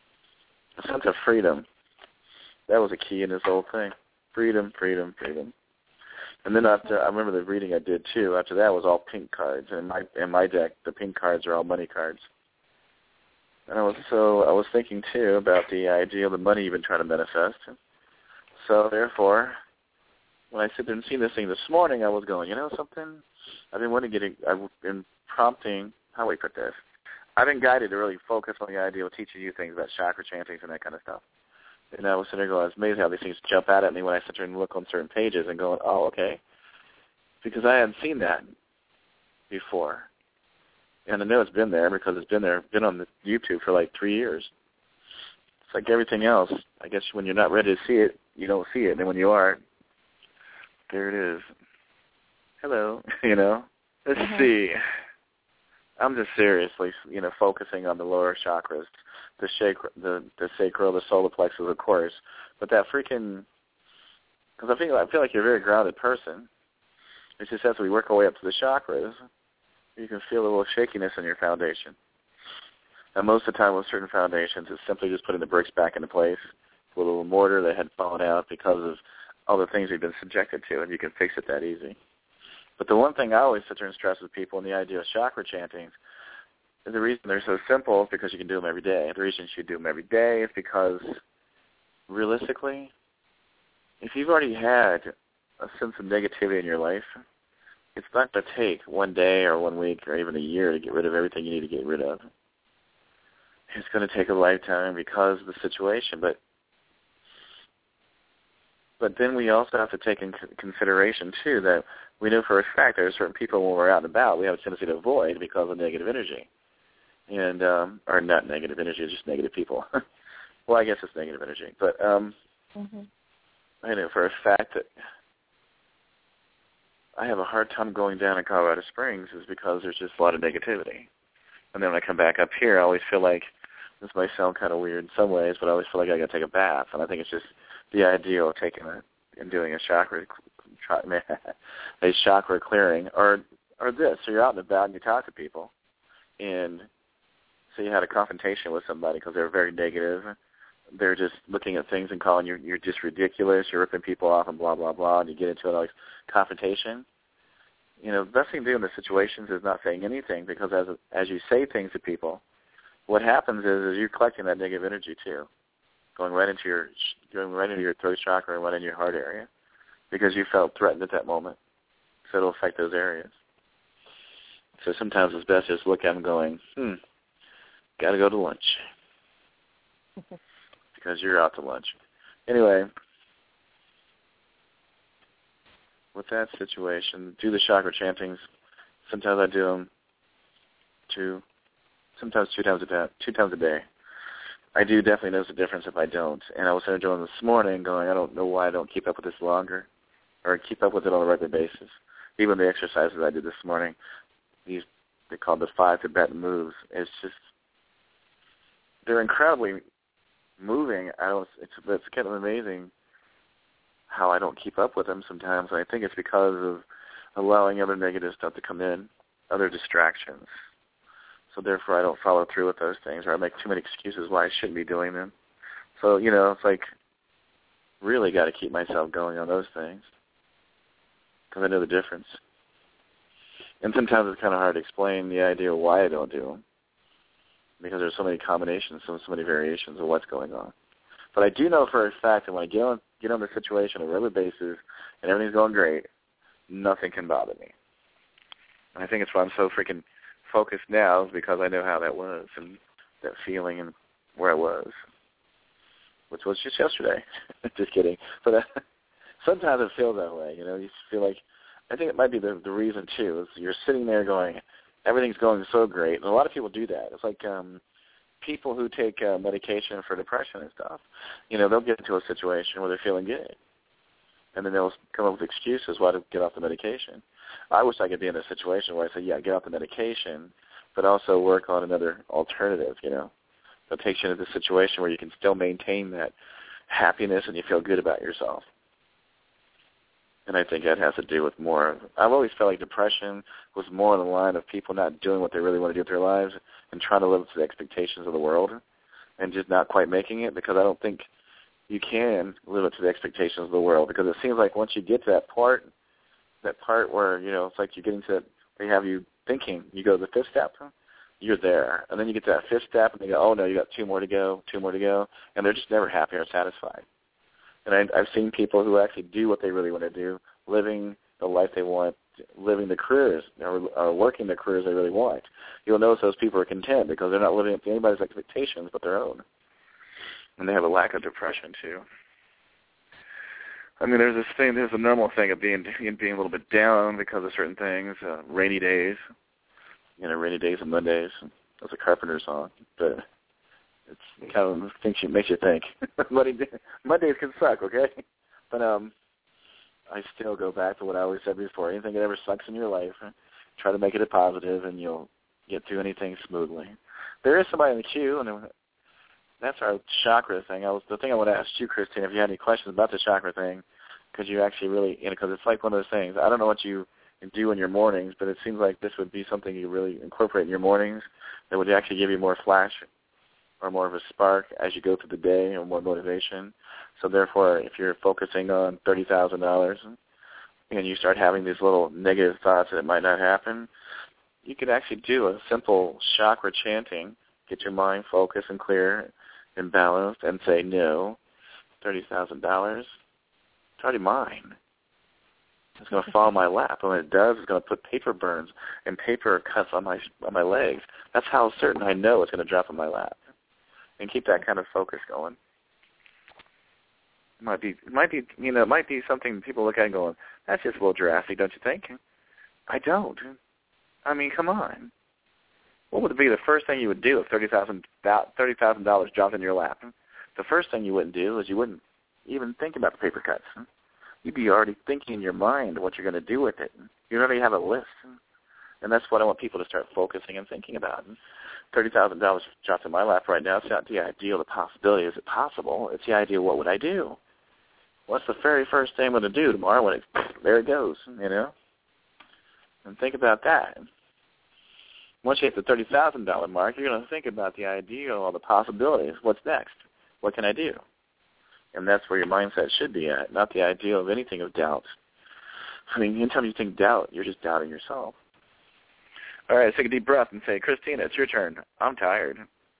A sense of freedom, that was a key in this whole thing. Freedom, freedom, freedom. And then after, I remember the reading I did too. After that was all pink cards, and in my in my deck, the pink cards are all money cards. And I was so I was thinking too about the idea of the money you've been trying to manifest. So therefore, when I sit there and see this thing this morning, I was going, you know something? I've been wanting to get. I've been prompting. How do we put this? I've been guided to really focus on the idea of teaching you things about chakra chantings and that kind of stuff. And I was sitting there going, it's amazing how these things jump out at me when I sit there and look on certain pages and going, oh, okay. Because I hadn't seen that before. And I know it's been there because it's been there, been on the YouTube for like three years. It's like everything else. I guess when you're not ready to see it, you don't see it. And when you are, there it is. Hello, you know. Let's mm-hmm. see. I'm just seriously, you know, focusing on the lower chakras, the sacral, the, the sacral, the solar plexus, of course. But that freaking, because I feel, I feel like you're a very grounded person. It's just as we work our way up to the chakras, you can feel a little shakiness in your foundation. And most of the time with certain foundations, it's simply just putting the bricks back into place with a little mortar that had fallen out because of all the things you've been subjected to, and you can fix it that easy. But the one thing I always sit there and stress with people in the idea of chakra chantings, the reason they're so simple is because you can do them every day. The reason you should do them every day is because, realistically, if you've already had a sense of negativity in your life, it's not going to take one day or one week or even a year to get rid of everything you need to get rid of. It's going to take a lifetime because of the situation. But but then we also have to take into consideration, too, that we know for a fact there are certain people when we're out and about we have a tendency to avoid because of negative energy. And, um, or not negative energy, it's just negative people. Well, I guess it's negative energy. But um, mm-hmm. I know for a fact that I have a hard time going down in Colorado Springs is because there's just a lot of negativity. And then when I come back up here, I always feel like, this might sound kind of weird in some ways, but I always feel like I got to take a bath. And I think it's just the idea of taking a, and doing a chakra, a chakra clearing, or or this. So you're out and about and you talk to people, and so you had a confrontation with somebody because they're very negative. They're just looking at things and calling you, you're just ridiculous, you're ripping people off and blah, blah, blah, and you get into a like, confrontation. You know, the best thing to do in the situations is not saying anything, because as as you say things to people, what happens is, is you're collecting that negative energy too, going right into your going right into your throat chakra and right into your heart area, because you felt threatened at that moment. So it'll affect those areas. So sometimes it's best to just look at them going, hmm, got to go to lunch. Because you're out to lunch. Anyway, with that situation, do the chakra chantings. Sometimes I do them two, sometimes two times a day. Two times a day. I do definitely notice a difference if I don't. And I was doing this morning, going, I don't know why I don't keep up with this longer, or keep up with it on a regular basis. Even the exercises I did this morning, these they call the five Tibetan moves. It's just they're incredibly moving. I don't. It's it's kind of amazing how I don't keep up with them sometimes. I think it's because of allowing other negative stuff to come in, other distractions. So therefore, I don't follow through with those things, or I make too many excuses why I shouldn't be doing them. So you know, it's like really got to keep myself going on those things because I know the difference. And sometimes it's kind of hard to explain the idea of why I don't do them, because there's so many combinations, so, so many variations of what's going on. But I do know for a fact that when I get on, get on the situation on a regular basis and everything's going great, nothing can bother me. And I think it's why I'm so freaking focused now, is because I know how that was and that feeling and where I was, which was just yesterday. Just kidding. But uh, sometimes it feels that way, you know. You feel like, I think it might be the, the reason, too, is you're sitting there going, everything's going so great. And a lot of people do that. It's like um, people who take uh, medication for depression and stuff. You know, they'll get into a situation where they're feeling good, and then they'll come up with excuses why to get off the medication. I wish I could be in a situation where I say, yeah, get off the medication, but also work on another alternative, you know, that takes you into the situation where you can still maintain that happiness and you feel good about yourself. And I think that has to do with more. I've always felt like depression was more on the line of people not doing what they really want to do with their lives and trying to live up to the expectations of the world and just not quite making it, because I don't think you can live up to the expectations of the world, because it seems like once you get to that part, that part where, you know, it's like you're getting to, they have you thinking, you go to the fifth step, you're there. And then you get to that fifth step and they go, oh, no, you got two more to go, two more to go, and they're just never happy or satisfied. And I, I've seen people who actually do what they really want to do, living the life they want, living the careers, or, or working the careers they really want. You'll notice those people are content because they're not living up to anybody's expectations but their own. And they have a lack of depression, too. I mean, there's this thing, there's a normal thing of being being a little bit down because of certain things, uh, rainy days, you know, rainy days and Mondays. That's a Carpenter song, but it's kind of things you makes you think. Mondays can suck, okay? But um, I still go back to what I always said before. Anything that ever sucks in your life, try to make it a positive, and you'll get through anything smoothly. There is somebody in the queue, and that's our chakra thing. I was the thing I want to ask you, Christine, if you had any questions about the chakra thing, because you actually really, you know, because it's like one of those things. I don't know what you do in your mornings, but it seems like this would be something you really incorporate in your mornings that would actually give you more flash or more of a spark as you go through the day, or more motivation. So therefore, if you're focusing on thirty thousand dollars and you start having these little negative thoughts that it might not happen, you could actually do a simple chakra chanting, get your mind focused and clear and balanced, and say, no, thirty thousand dollars, it's already mine. It's going to fall in my lap. And when it does, it's going to put paper burns and paper cuts on my on my legs. That's how certain I know it's going to drop in my lap. And keep that kind of focus going. It might be, it might be, you know, it might be something people look at and going, that's just a little drastic, don't you think? I don't. I mean, come on. What would be the first thing you would do if thirty thousand dollars dropped in your lap? The first thing you wouldn't do is you wouldn't even think about the paper cuts. You'd be already thinking in your mind what you're going to do with it. You already have a list. And that's what I want people to start focusing and thinking about. thirty thousand dollars dropped in my lap right now. It's not the ideal, the possibility. Is it possible? It's the idea, what would I do? What's the very first thing I'm going to do tomorrow when it, there it goes, you know? And think about that. Once you hit the thirty thousand dollars mark, you're going to think about the ideal, all the possibilities. What's next? What can I do? And that's where your mindset should be at, not the ideal of anything of doubt. I mean, anytime you think doubt, you're just doubting yourself. All right, take a deep breath and say, Christina, it's your turn. I'm tired.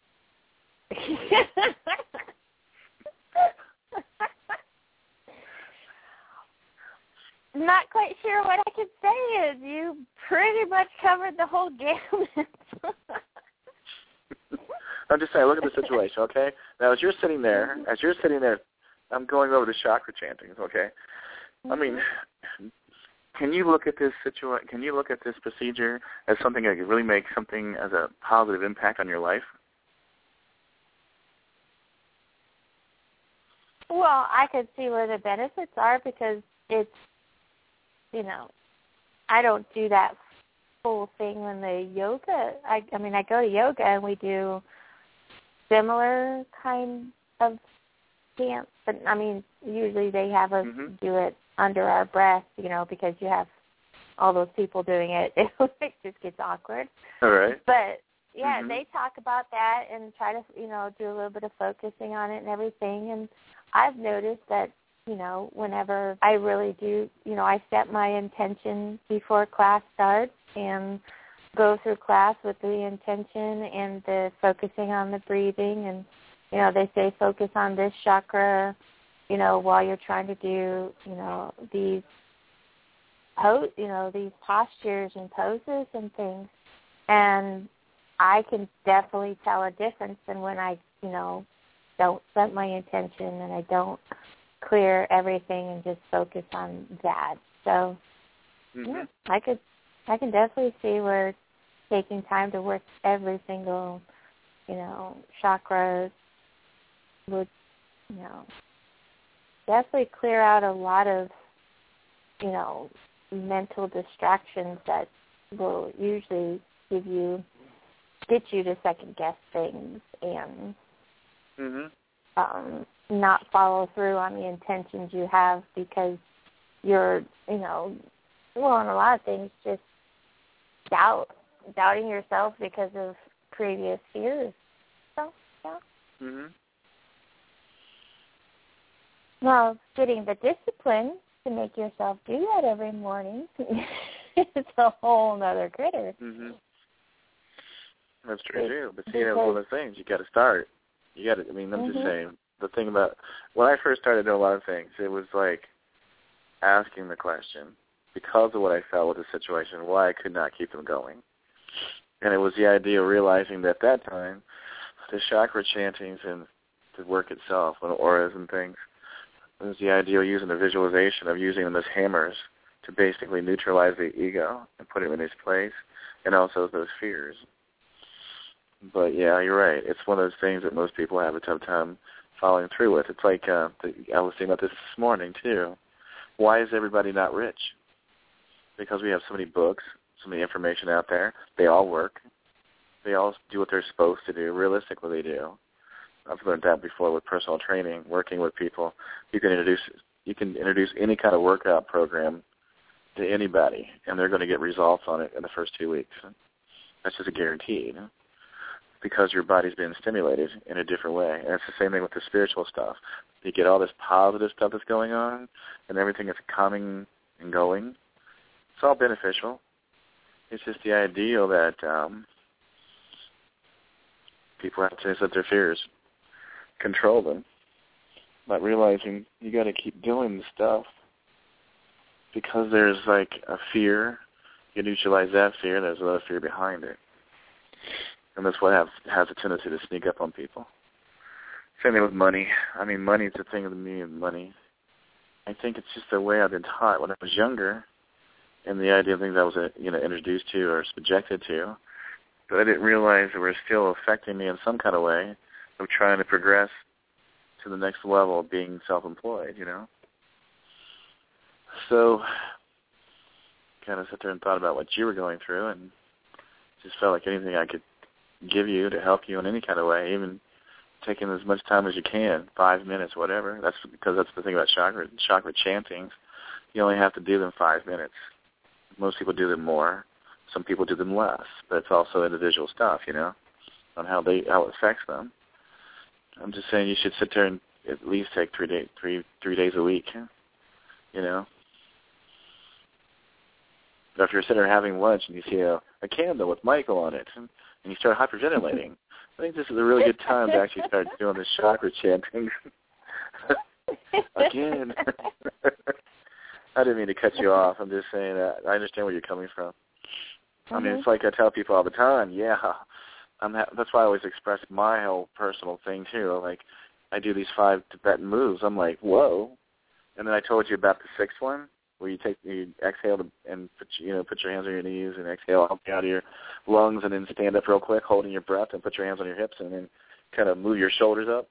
Not quite sure what I could say is you pretty much covered the whole gamut. I'm just saying, look at the situation, okay? Now, as you're sitting there, as you're sitting there, I'm going over the chakra chantings, okay? I mean, can you look at this situa- Can you look at this procedure as something that could really make something as a positive impact on your life? Well, I could see where the benefits are because it's, you know, I don't do that full thing when the yoga, I, I mean, I go to yoga and we do similar kind of dance, but I mean, usually they have us mm-hmm. do it under our breath, you know, because you have all those people doing it. It just gets awkward. All right. But, yeah, mm-hmm. they talk about that and try to, you know, do a little bit of focusing on it and everything. And I've noticed that, you know, whenever I really do, you know, I set my intention before class starts and go through class with the intention and the focusing on the breathing. And, you know, they say focus on this chakra, you know, while you're trying to do, you know, these, po- you know, these postures and poses and things. And I can definitely tell a difference than when I, you know, don't set my intention and I don't clear everything and just focus on that. So, mm-hmm. yeah, I could, I can definitely see where taking time to work every single, you know, chakra would, you know, definitely clear out a lot of, you know, mental distractions that will usually give you, get you to second guess things and mm-hmm. um, not follow through on the intentions you have because you're, you know, well, in a lot of things, just doubt, doubting yourself because of previous fears. So, yeah. Mm-hmm. Well, getting the discipline to make yourself do that every morning is a whole other critter. Mm-hmm. That's true, it, too. But see, you know, one of the things, you got to start. You got to, I mean, I'm mm-hmm. just saying, the thing about, when I first started doing a lot of things, it was like asking the question, because of what I felt with the situation, why I could not keep them going. And it was the idea of realizing that at that time, the chakra chantings and the work itself, and auras and things, it was the idea of using the visualization of using them as hammers to basically neutralize the ego and put it in its place, and also those fears. But, yeah, you're right. It's one of those things that most people have a tough time following through with. It's like, uh, the, I was thinking about this this morning, too. Why is everybody not rich? Because we have so many books, so many information out there. They all work. They all do what they're supposed to do. Realistically, they do. I've learned that before with personal training, working with people. You can introduce you can introduce any kind of workout program to anybody, and they're going to get results on it in the first two weeks. That's just a guarantee, you know? Because your body's being stimulated in a different way. And it's the same thing with the spiritual stuff. You get all this positive stuff that's going on, and everything is coming and going. It's all beneficial. it's just the ideal that um, people have to let their fears control them, not realizing you got to keep doing the stuff because there's like a fear. You neutralize that fear, there's another fear behind it. And that's what have, has a tendency to sneak up on people. Same thing with money. I mean, money is the thing of the me and money. I think it's just the way I've been taught when I was younger, and the idea of things I was, uh, you know, introduced to or subjected to, but I didn't realize they were still affecting me in some kind of way of trying to progress to the next level of being self-employed, you know. So kind of sat there and thought about what you were going through, and just felt like anything I could give you to help you in any kind of way, even taking as much time as you can, five minutes, whatever. That's because that's the thing about chakra, chakra chantings. You only have to do them five minutes. Most people do them more. Some people do them less, but it's also individual stuff, you know, on how they how it affects them. I'm just saying you should sit there and at least take three day, three three days a week, you know. But if you're sitting there having lunch and you see a, a candle with Michael on it, and, and you start hyperventilating, I think this is a really good time to actually start doing this chakra chanting. Again. I didn't mean to cut you off. I'm just saying that I understand where you're coming from. I mean, it's like I tell people all the time, yeah, I'm ha- that's why I always express my whole personal thing, too. Like, I do these five Tibetan moves. I'm like, whoa. And then I told you about the sixth one, where you take, you exhale to, and put, you know, put your hands on your knees and exhale out of your lungs, and then stand up real quick, holding your breath, and put your hands on your hips, and then kind of move your shoulders up.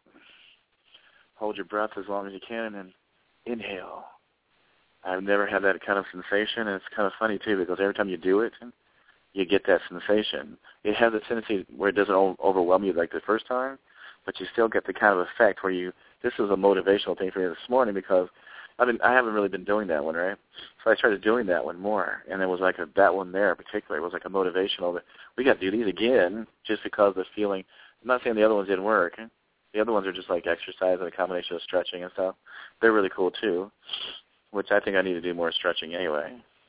Hold your breath as long as you can, and then inhale. I've never had that kind of sensation, and it's kind of funny, too, because every time you do it, you get that sensation. It has a tendency where it doesn't overwhelm you like the first time, but you still get the kind of effect where you, this is a motivational thing for me this morning because I've been, I haven't really been doing that one, right? So I started doing that one more, and it was like a, that one there in particular, it was like a motivational, we got to do these again just because of the feeling. I'm not saying the other ones didn't work. The other ones are just like exercise and a combination of stretching and stuff. They're really cool, too, which I think I need to do more stretching anyway.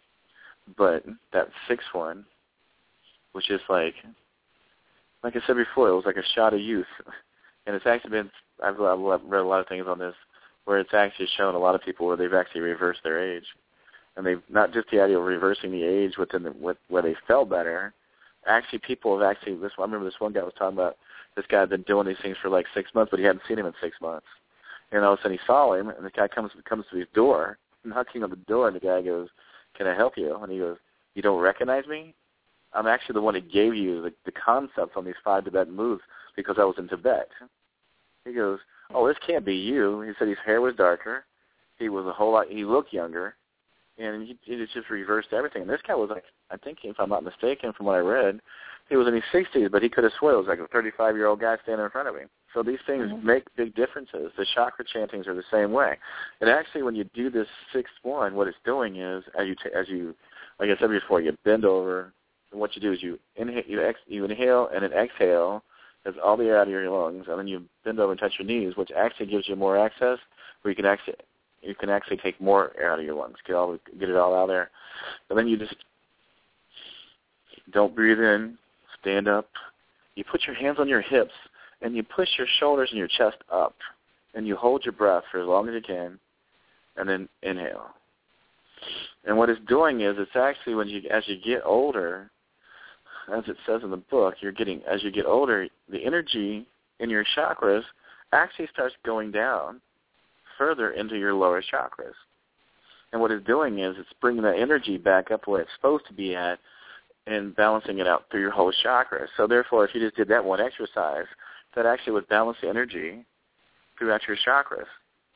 But that sixth one, which is like, like I said before, it was like a shot of youth. And it's actually been, I've read a lot of things on this, where it's actually shown a lot of people where they've actually reversed their age. And they've, not just the idea of reversing the age within the, with, where they felt better, actually people have actually, this I remember this one guy was talking about, this guy had been doing these things for like six months, but he hadn't seen him in six months. And all of a sudden he saw him, and the guy comes comes to his door, knocking on the door, and the guy goes, "Can I help you?" And he goes, "You don't recognize me? I'm actually the one who gave you the, the concepts on these five Tibetan moves because I was in Tibet." He goes, "Oh, this can't be you." He said his hair was darker. He was a whole lot, he looked younger, and he, he just reversed everything. And this guy was like, I think, if I'm not mistaken, from what I read, he was in his sixties, but he could have sworn it was like a thirty-five-year-old guy standing in front of him. So these things mm-hmm. make big differences. The chakra chantings are the same way. And actually, when you do this sixth one, what it's doing is, as you, t- as you like I said before, you bend over. And what you do is you inhale, you, ex- you inhale and then exhale as all the air out of your lungs, and then you bend over and touch your knees, which actually gives you more access, where you can actually you can actually take more air out of your lungs, get all get it all out there, and then you just don't breathe in, stand up, you put your hands on your hips, and you push your shoulders and your chest up, and you hold your breath for as long as you can, and then inhale. And what it's doing is it's actually when you as you get older, as it says in the book, you're getting as you get older, the energy in your chakras actually starts going down further into your lower chakras. And what it's doing is it's bringing that energy back up where it's supposed to be at and balancing it out through your whole chakras. So therefore, if you just did that one exercise, that actually would balance the energy throughout your chakras.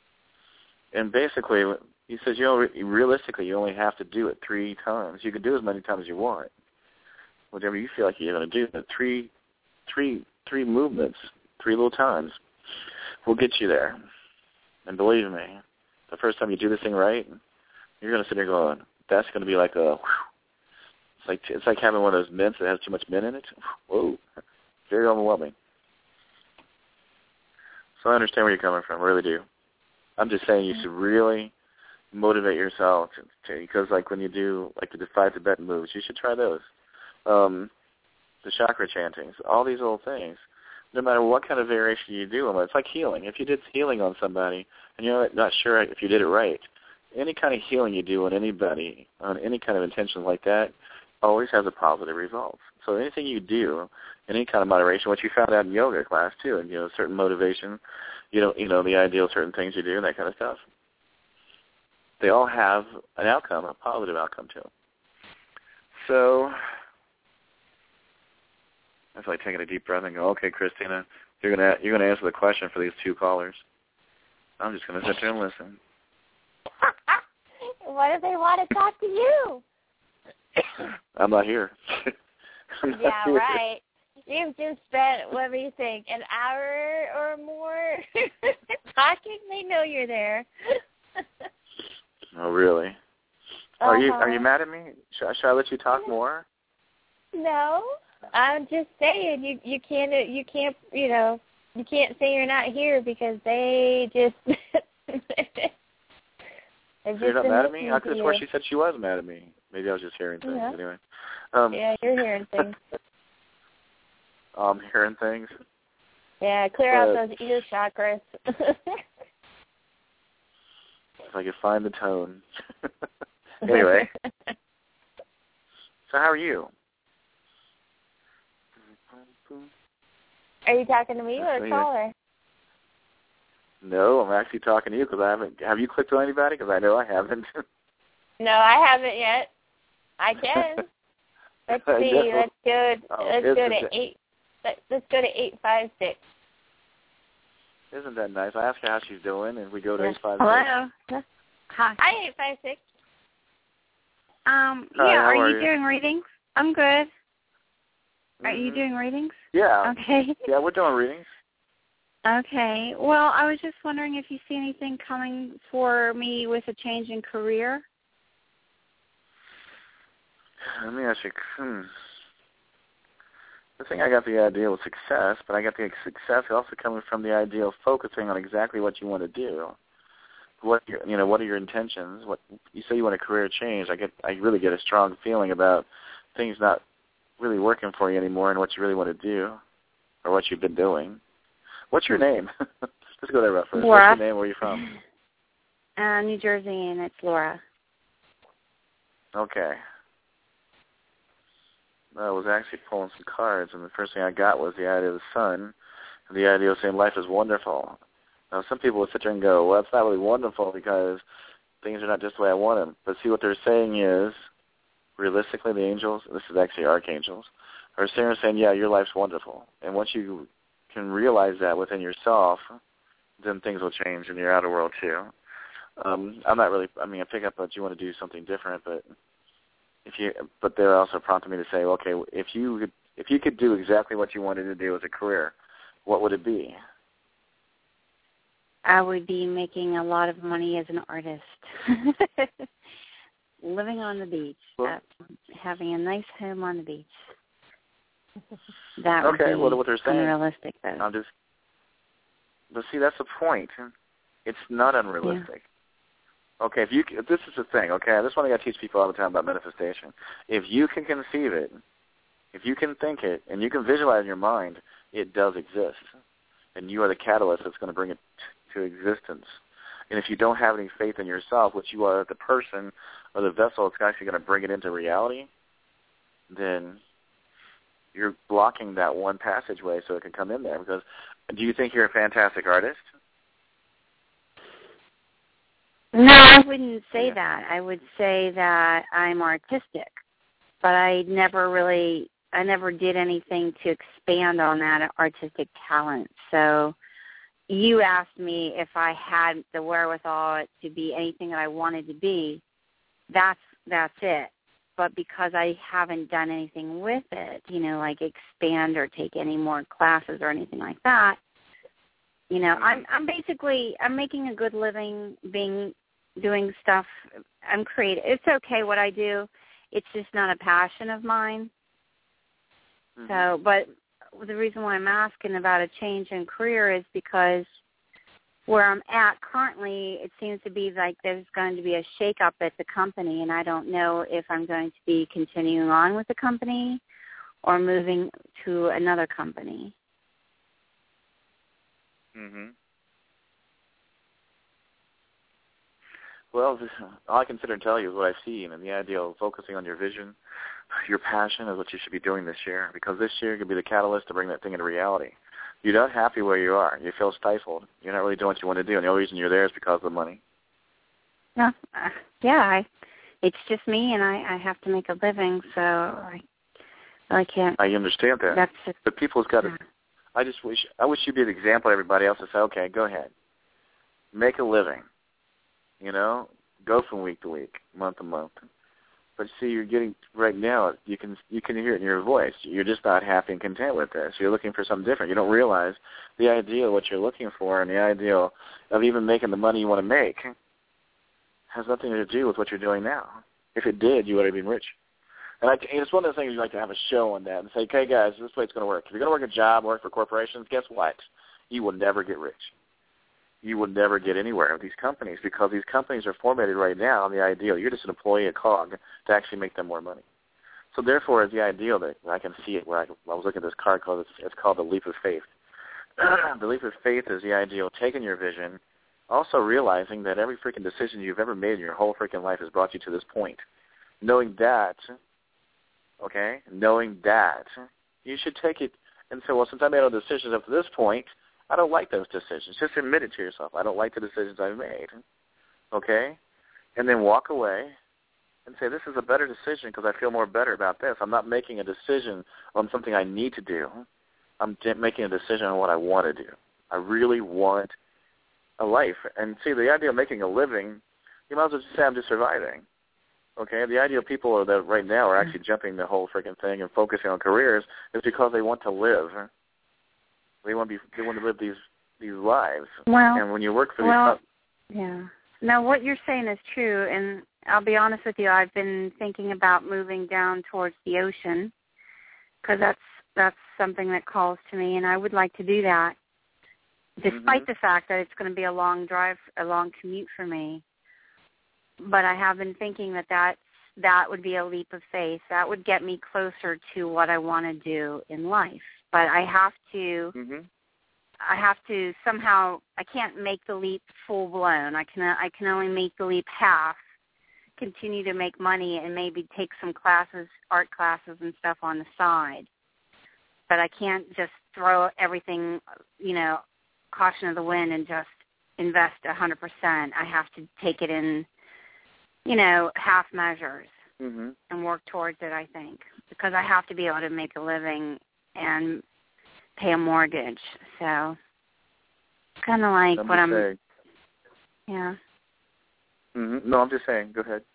And basically, he says, you know, realistically, you only have to do it three times. You can do as many times as you want, whatever you feel like you're going to do. But three, three, three movements, three little times, will get you there. And believe me, the first time you do this thing right, you're going to sit there going, that's going to be like a, whew. It's like it's like having one of those mints that has too much mint in it. Whoa, very overwhelming. So I understand where you're coming from, I really do. I'm just saying you should really motivate yourself to, to, because like when you do like the five Tibetan moves, you should try those. um, the chakra chantings, all these little things. No matter what kind of variation you do, it's like healing. If you did healing on somebody and you're not sure if you did it right, any kind of healing you do on anybody, on any kind of intention like that, always has a positive result. So anything you do, in any kind of moderation, what you found out in yoga class too, and you know, certain motivation, you know, you know, the ideal certain things you do, and that kind of stuff. They all have an outcome, a positive outcome to them. So I feel like taking a deep breath and go, okay, Christina, you're gonna you're gonna answer the question for these two callers. I'm just gonna sit there and listen. What if they want to talk to you? I'm not here. I'm not yeah, here. right. You've just spent, what do you think, an hour or more talking? They know you're there. Oh, really? Uh-huh. Are you are you mad at me? Should, should I let you talk more? No, I'm just saying you you can't you can't you know you can't say you're not here because they just. So you're not mad at me? I could have sworn she said she was mad at me. Maybe I was just hearing things yeah. anyway. Um, yeah, you're hearing things. I'm hearing things. Yeah, clear but out those ear chakras. If I could find the tone. Anyway. So how are you? Are you talking to me Yes, or a caller? No, I'm actually talking to you because I haven't. Have you clicked on anybody? Because I know I haven't. No, I haven't yet. I can. Let's see. Let's go. Oh, let's go to that, eight. Let, let's go to eight five six. Isn't that nice? I ask her how she's doing, and we go to yes. eight five six. Hello. Hi. Hi, eight five six. Um. Hi, yeah. how Are, are you, you doing readings? I'm good. Mm-hmm. Are you doing readings? Yeah. Okay. Yeah, we're doing readings. Okay. Well, I was just wondering if you see anything coming for me with a change in career. Let me ask you. Hmm. I think I got the idea of success, but I got the success also coming from the idea of focusing on exactly what you want to do. What your, you know, what are your intentions? What you say you want a career change? I get, I really get a strong feeling about things not really working for you anymore, and what you really want to do, or what you've been doing. What's your name? Let's go there real first. Laura. What's your name? Where are you from? Uh, New Jersey, and it's Laura. Okay. I was actually pulling some cards, and the first thing I got was the idea of the sun, and the idea of saying life is wonderful. Now, some people would sit there and go, well, it's not really wonderful because things are not just the way I want them. But see, what they're saying is, realistically, the angels, this is actually archangels, are saying, saying, yeah, your life's wonderful. And once you can realize that within yourself, then things will change in your outer world, too. Um, I'm not really, I mean, I pick up that you want to do something different, but if you, but they're also prompting me to say, okay, if you could, if you could do exactly what you wanted to do as a career, what would it be? I would be making a lot of money as an artist, living on the beach, well, uh, having a nice home on the beach. That would okay, be well, what they're saying, unrealistic, though. I'm just, but see, that's the point. It's not unrealistic. Yeah. Okay, if you, if this is the thing, okay, this is what I got to teach people all the time about manifestation. If you can conceive it, if you can think it, and you can visualize in your mind, it does exist. And you are the catalyst that's going to bring it to existence. And if you don't have any faith in yourself, which you are the person or the vessel that's actually going to bring it into reality, then you're blocking that one passageway so it can come in there. Because do you think you're a fantastic artist? No, I wouldn't say yeah. that. I would say that I'm artistic, but I never really, I never did anything to expand on that artistic talent. So you asked me if I had the wherewithal to be anything that I wanted to be. That's that's it. But because I haven't done anything with it, you know, like expand or take any more classes or anything like that, you know, I'm I'm basically I'm making a good living being doing stuff. I'm creative. It's okay what I do. It's just not a passion of mine. Mm-hmm. So, but the reason why I'm asking about a change in career is because where I'm at currently, it seems to be like there's going to be a shakeup at the company, and I don't know if I'm going to be continuing on with the company or moving to another company. Mhm. Well, this, all I can sit and tell you is what I've seen, and the idea of focusing on your vision, your passion is what you should be doing this year, because this year could be the catalyst to bring that thing into reality. You're not happy where you are. You feel stifled. You're not really doing what you want to do, and the only reason you're there is because of the money. No, uh, yeah, I, it's just me, and I, I have to make a living, so I, I can't. I understand that. That's just, but people's got to. yeah. I just wish I wish you'd be an example to everybody else to say, okay, go ahead, make a living. You know, go from week to week, month to month. But see, you're getting right now. You can you can hear it in your voice. You're just not happy and content with this. You're looking for something different. You don't realize the idea of what you're looking for and the idea of even making the money you want to make has nothing to do with what you're doing now. If it did, you would have been rich. And, I, and it's one of those things you like to have a show on that and say, okay, guys, this is the way it's going to work. If you're going to work a job, work for corporations, guess what? You will never get rich. You will never get anywhere with these companies, because these companies are formatted right now on the ideal. You're just an employee, a cog, to actually make them more money. So therefore, it's the ideal that I can see it where I, I was looking at this card called, it's, it's called the leap of faith. The leap of faith is the ideal of taking your vision, also realizing that every freaking decision you've ever made in your whole freaking life has brought you to this point. Knowing that, okay, knowing that, you should take it and say, well, since I made all the decisions up to this point, I don't like those decisions. Just admit it to yourself. I don't like the decisions I've made, okay? And then walk away and say, this is a better decision because I feel more better about this. I'm not making a decision on something I need to do. I'm de- making a decision on what I want to do. I really want a life. And see, the idea of making a living, you might as well just say I'm just surviving, okay? The idea of people that right now are actually jumping the whole freaking thing and focusing on careers is because they want to live. They want to be. They want to live these these lives. Well, and when you work for well, these, yeah. Now, what you're saying is true, and I'll be honest with you. I've been thinking about moving down towards the ocean because that's that's something that calls to me, and I would like to do that, despite mm-hmm. the fact that it's going to be a long drive, a long commute for me. But I have been thinking that that that would be a leap of faith. That would get me closer to what I want to do in life. But I have to, mm-hmm. I have to somehow. I can't make the leap full blown. I can, I can only make the leap half. Continue to make money and maybe take some classes, art classes and stuff on the side. But I can't just throw everything, you know, caution of the wind and just invest a hundred percent. I have to take it in, you know, half measures mm-hmm. and work towards it. I think because I have to be able to make a living and pay a mortgage. So kind of like I'm what I'm, saying. yeah. Mm-hmm. No, I'm just saying. Go ahead.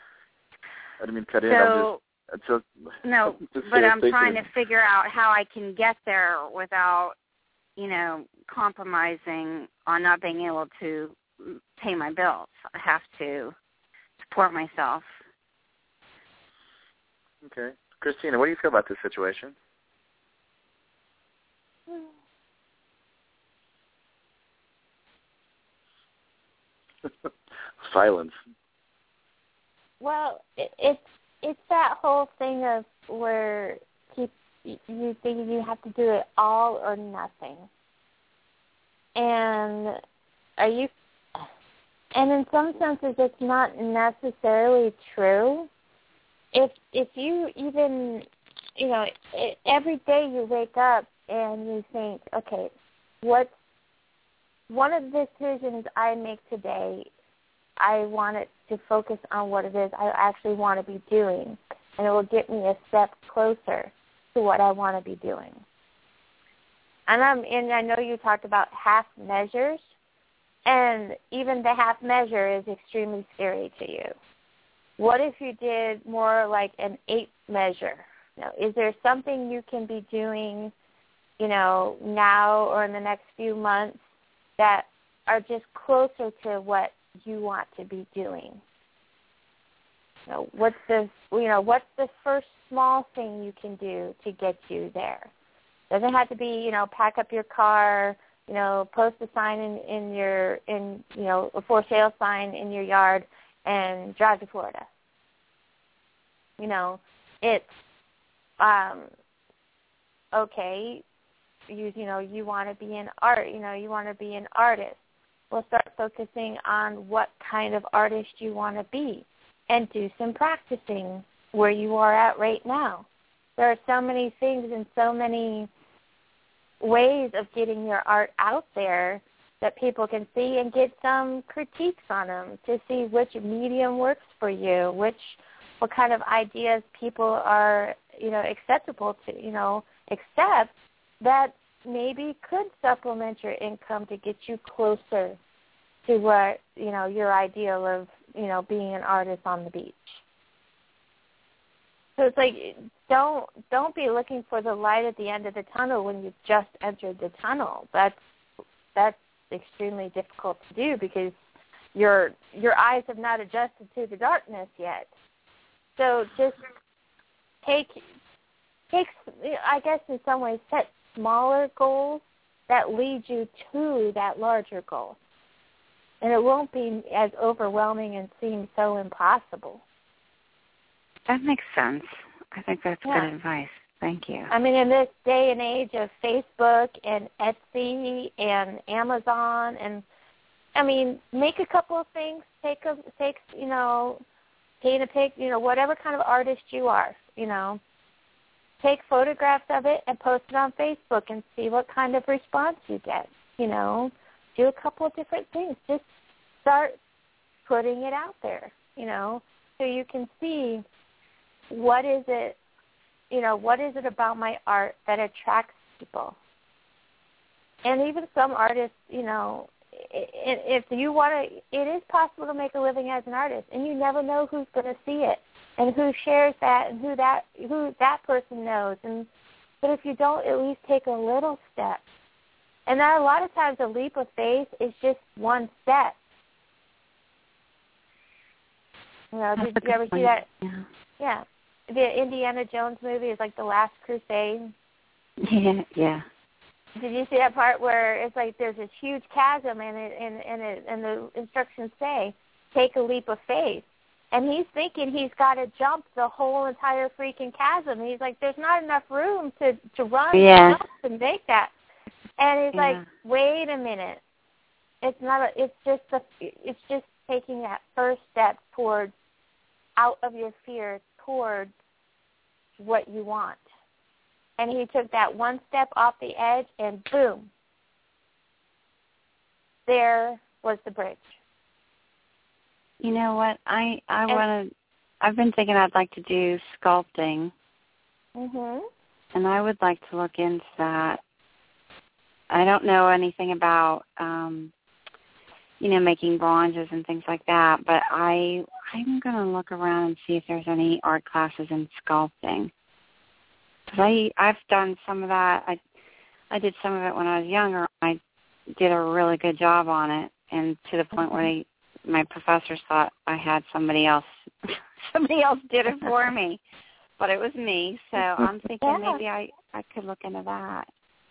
I didn't mean to cut in. So, I'm just, just, no, just but I'm thinking. trying to figure out how I can get there without, you know, compromising on not being able to pay my bills. I have to support myself. Okay. Christina, what do you feel about this situation? Silence. Well, it, it's it's that whole thing of where keep, you think you have to do it all or nothing, and are you? And in some senses, it's not necessarily true. If if you even, you know, it, every day you wake up and you think, okay, what's one of the decisions I make today, I want it to focus on what it is I actually want to be doing, and it will get me a step closer to what I want to be doing. And I'm and I know you talked about half measures, and even the half measure is extremely scary to you. What if you did more like an eighth measure? Now, is there something you can be doing, you know, now or in the next few months that are just closer to what you want to be doing? You know, what's the you know what's the first small thing you can do to get you there? Doesn't have to be, you know, pack up your car, you know, post a sign in, in your in you know a for sale sign in your yard and drive to Florida. You know, it's um, okay, you you know, you want to be an art, you know, you want to be an artist. Well, start focusing on what kind of artist you want to be and do some practicing where you are at right now. There are so many things and so many ways of getting your art out there that people can see and get some critiques on them to see which medium works for you, which what kind of ideas people are, you know, acceptable to, you know, accept that maybe could supplement your income to get you closer to what, you know, your ideal of, you know, being an artist on the beach. So it's like, don't don't be looking for the light at the end of the tunnel when you've just entered the tunnel. That's that's extremely difficult to do because your your eyes have not adjusted to the darkness yet. So just take take I guess in some ways set smaller goals that lead you to that larger goal, and it won't be as overwhelming and seem so impossible. That makes sense. I think that's yeah. good advice. Thank you. I mean, in this day and age of Facebook and Etsy and Amazon, and I mean, make a couple of things. Take a take you know, paint a pic. You know, whatever kind of artist you are. You know, take photographs of it and post it on Facebook and see what kind of response you get. You know, do a couple of different things. Just start putting it out there. You know, so you can see. What is it, you know, what is it about my art that attracts people? And even some artists, you know, if you want to, it is possible to make a living as an artist, and you never know who's going to see it and who shares that and who that who that person knows. And but if you don't, at least take a little step. And that a lot of times a leap of faith is just one step. You know, That's did you ever point. see that? Yeah. Yeah. The Indiana Jones movie is like The Last Crusade. Yeah, yeah. Did you see that part where it's like there's this huge chasm and it, and and, it, and the instructions say, take a leap of faith. And he's thinking he's got to jump the whole entire freaking chasm. He's like, there's not enough room to, to run yeah. and jump and make that. And he's yeah. like, wait a minute. It's not a, it's just the, it's just taking that first step towards out of your fear towards what you want. And he took that one step off the edge and boom, there was the bridge. You know what? I, I want to, I've been thinking I'd like to do sculpting. Mhm. And I would like to look into that. I don't know anything about, um, you know, making bronzes and things like that, but I, I'm going to look around and see if there's any art classes in sculpting. Because I, I've done some of that. I, I did some of it when I was younger. I did a really good job on it, and to the point where they, my professors thought I had somebody else, somebody else did it for me, but it was me. So I'm thinking yeah. maybe I, I could look into that.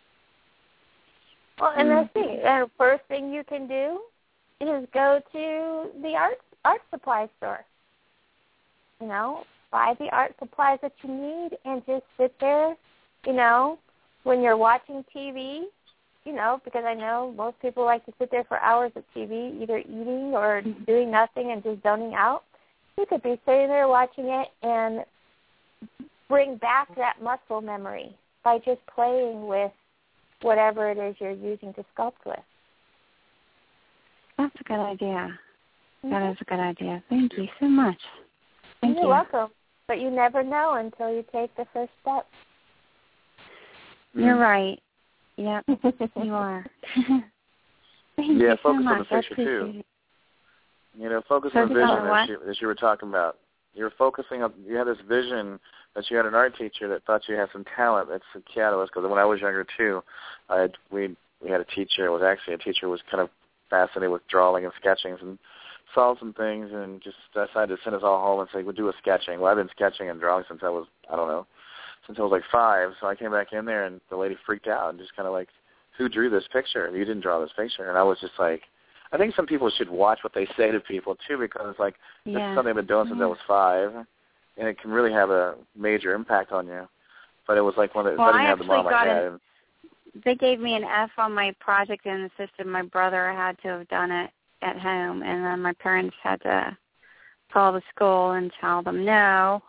Well, and that's the uh, first thing you can do is go to the art art supply store. You know, buy the art supplies that you need and just sit there, you know, when you're watching T V, you know, because I know most people like to sit there for hours at T V, either eating or doing nothing and just zoning out. You could be sitting there watching it and bring back that muscle memory by just playing with whatever it is you're using to sculpt with. That's a good idea. Mm-hmm. That is a good idea. Thank you so much. Thank You're you. welcome. But you never know until you take the first step. You're right. Yep, you are. Thank yeah, you so focus much. on the picture, too. It. You know, focus Focus on vision on as you, as you were talking about. You're focusing on, you had this vision that you had an art teacher that thought you had some talent. That's the catalyst, because when I was younger, too, I had, we we had a teacher, it was actually a teacher who was kind of fascinated with drawing and sketching and saw some things and just decided to send us all home and say, we'll do a sketching. Well, I've been sketching and drawing since I was, I don't know, since I was like five. So I came back in there, and the lady freaked out and just kind of like, who drew this picture? You didn't draw this picture. And I was just like, I think some people should watch what they say to people, too, because, like, yeah. this is something I've been doing since yeah. I was five, and it can really have a major impact on you. but it was like one of the, well, I didn't I have the mom I got had. An, they gave me an F on my project and insisted my brother had to have done it at home, and then my parents had to call the school and tell them no.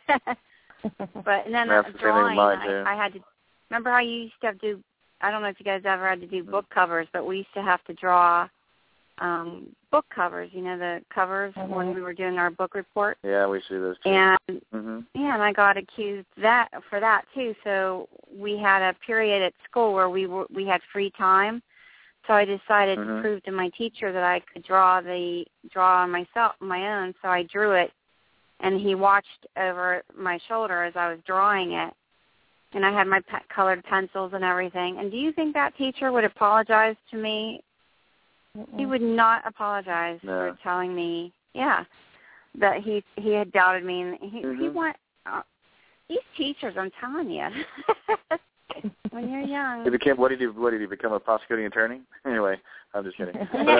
But and then That's uh, the drawing, mine, I, I had to. Remember how you used to have to do? I don't know if you guys ever had to do book covers, but we used to have to draw um, book covers. You know, the covers mm-hmm. when we were doing our book report. Yeah, we see those too. And mm-hmm. yeah, and I got accused that for that too. So we had a period at school where we were, we had free time. So I decided mm-hmm. to prove to my teacher that I could draw the draw on myself my own. So I drew it. And he watched over my shoulder as I was drawing it. And I had my pe- colored pencils and everything. And do you think that teacher would apologize to me? Mm-mm. He would not apologize no. for telling me, yeah, that he he had doubted me. And he, mm-hmm. he want, uh, these teachers, I'm telling you, when you're young. He became, what did he, what did he become, a prosecuting attorney? Anyway, I'm just kidding.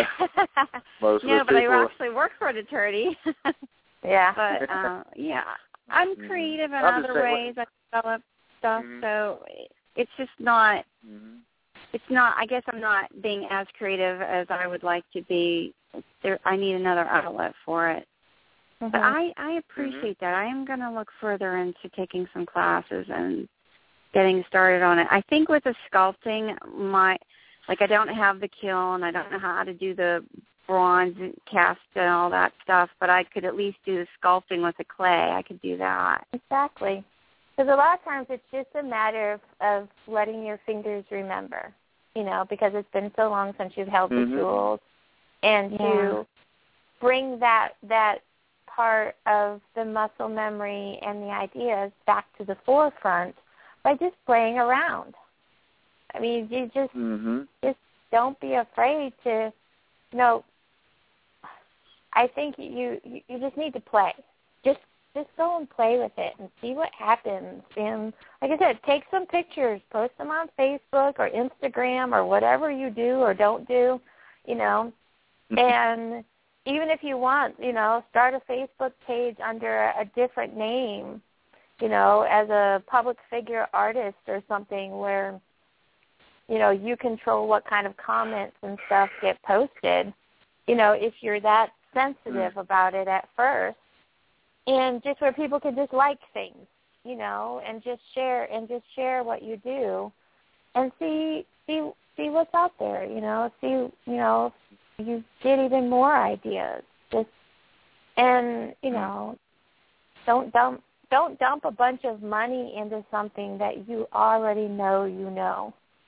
Most no, of but people... I actually work for an attorney. Yeah. But, uh, yeah, I'm creative in I'm other saying, ways. I develop stuff, mm-hmm. so it's just not, mm-hmm. it's not, I guess I'm not being as creative as I would like to be. There, I need another outlet for it. Mm-hmm. But I, I appreciate mm-hmm. that. I am going to look further into taking some classes and getting started on it. I think with the sculpting, my, like I don't have the kiln. I don't know how to do the bronze cast and all that stuff, but I could at least do the sculpting with the clay. I could do that. Exactly. Because a lot of times it's just a matter of, of letting your fingers remember, you know, because it's been so long since you've held mm-hmm. the tools, and yeah. to bring that that part of the muscle memory and the ideas back to the forefront by just playing around. I mean, you just mm-hmm. just don't be afraid to, you know, I think you, you you just need to play. Just just go and play with it and see what happens. And like I said, take some pictures, post them on Facebook or Instagram or whatever you do or don't do, you know. And even if you want, you know, start a Facebook page under a different name, you know, as a public figure artist or something where, you know, you control what kind of comments and stuff get posted, you know, if you're that sensitive about it at first, and just where people can just like things, you know, and just share and just share what you do, and see see see what's out there, you know, see you know you get even more ideas, just and you know, don't dump don't dump a bunch of money into something that you already know you know.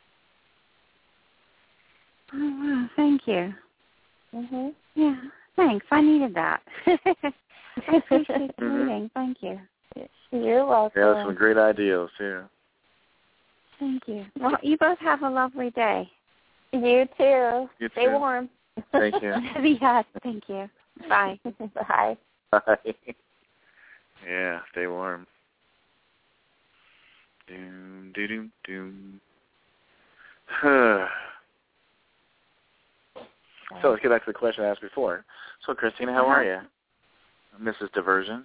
Oh wow! Thank you. Mhm. Yeah. Thanks. I needed that. I appreciate the meeting. Thank you. You're welcome. Yeah, that's some great ideas, yeah. Thank you. Well, you both have a lovely day. You too. You Stay too. warm. Thank you. Yes, thank you. Bye. Bye. Bye. Yeah, stay warm. Doom, doom, doom. So let's get back to the question I asked before. So, Christina, how are you? Missus Diversion.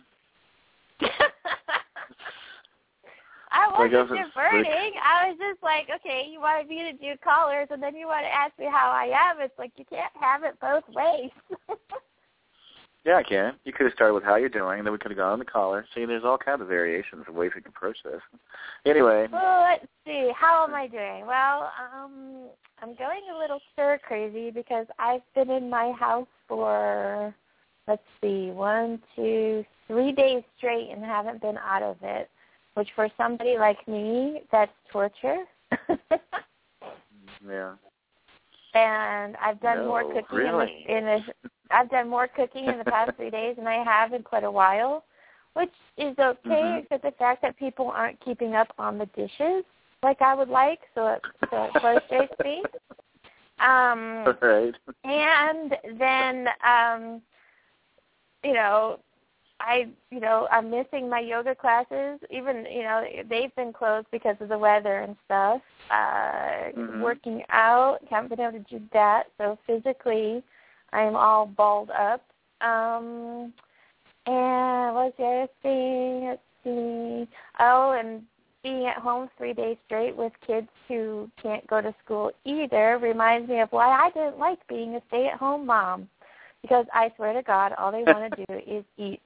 I wasn't like, diverting. I was just like, okay, you wanted me to do callers, and then you want to ask me how I am. It's like you can't have it both ways. Yeah, I can. You could have started with how you're doing, and then we could have gone on the caller. See, there's all kinds of variations of ways we can approach this. Anyway. Well, let's see. How am I doing? Well, um, I'm going a little stir crazy because I've been in my house for, let's see, one, two, three days straight and haven't been out of it, which for somebody like me, that's torture. Yeah. And I've done no, more cooking really? in the, in the I've done more cooking in the past three days than I have in quite a while, which is okay, mm-hmm. except the fact that people aren't keeping up on the dishes like I would like, so it, so it frustrates me. Um, right. And then, um, you know, I, you know, I'm missing my yoga classes. Even, you know, they've been closed because of the weather and stuff. Uh, mm-hmm. Working out, haven't been able to do that. So physically, I'm all balled up. Um, and what's the other thing? Let's see. Oh, and being at home three days straight with kids who can't go to school either reminds me of why I didn't like being a stay-at-home mom. Because I swear to God, all they want to do is eat.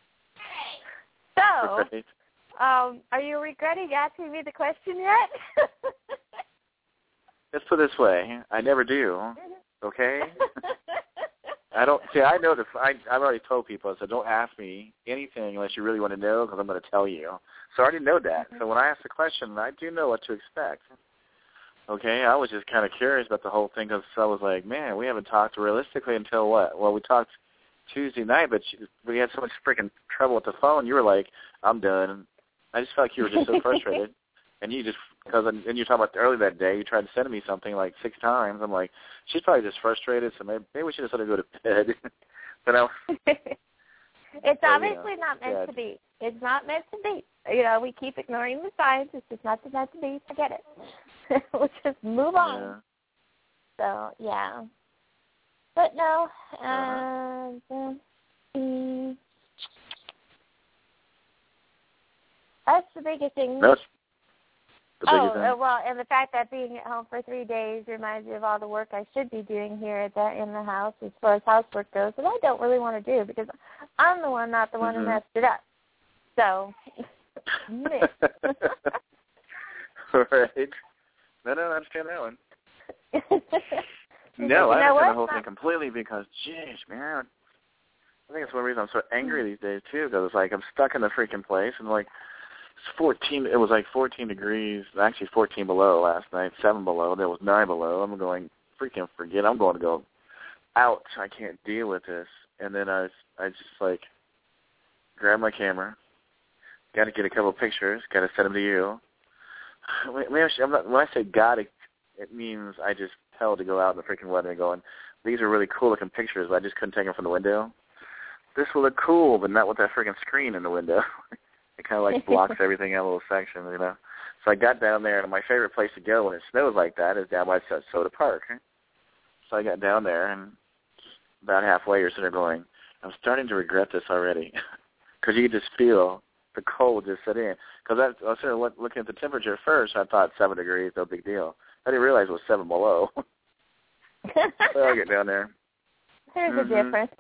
So, Right. um, are you regretting asking me the question yet? Let's put it this way. I never do, okay? I don't, see, I know, the, I, I've already told people, I said, don't ask me anything unless you really want to know because I'm going to tell you. So I already know that. So when I ask the question, I do know what to expect. Okay, I was just kind of curious about the whole thing because I was like, man, we haven't talked realistically until what? Well, we talked Tuesday night, but you, we had so much freaking trouble with the phone. You were like, I'm done. I just felt like you were just so frustrated. And you just, because, and you were talking about earlier that day, you tried to send me something like six times. I'm like, she's probably just frustrated, so maybe, maybe we should just let her go to bed. But I, It's so, obviously you know, not meant yeah. to be. It's not meant to be. You know, we keep ignoring the signs. It's just not meant to be. Forget it. We'll just move on. Yeah. So, yeah. But no, Uh-huh. uh, mm, that's the biggest thing. That's the biggest Oh, thing. uh, well, and the fact that being at home for three days reminds me of all the work I should be doing here at the, in the house as far as housework goes that I don't really want to do because I'm the one, not the one Mm-hmm. who messed it up. So, meh. Right. No, no, I understand that one. You No, I know understand what? the whole thing completely because, jeez, man, I think it's one reason I'm so angry these days, too, because it's like I'm stuck in the freaking place, and, like, it's fourteen, it was like fourteen degrees, actually fourteen below last night, seven below, there was nine below. I'm going, freaking forget, I'm going to go out. I can't deal with this. And then I, I just, like, grabbed my camera, got to get a couple of pictures, got to send them to you. Man, I'm not, when I say got to, it means I just held to go out in the freaking weather and going, these are really cool-looking pictures, but I just couldn't take them from the window. This will look cool, but not with that freaking screen in the window. It kind of like blocks everything out, a little section, you know. So I got down there, and my favorite place to go when it snows like that is down by Soda Park. So I got down there, and about halfway, you're sitting there going, I'm starting to regret this already, because you could just feel the cold just set in. Because I, I was sort of looking at the temperature first, I thought seven degrees, no big deal. I didn't realize it was seven below. So I get down there. There's Mm-hmm. a difference.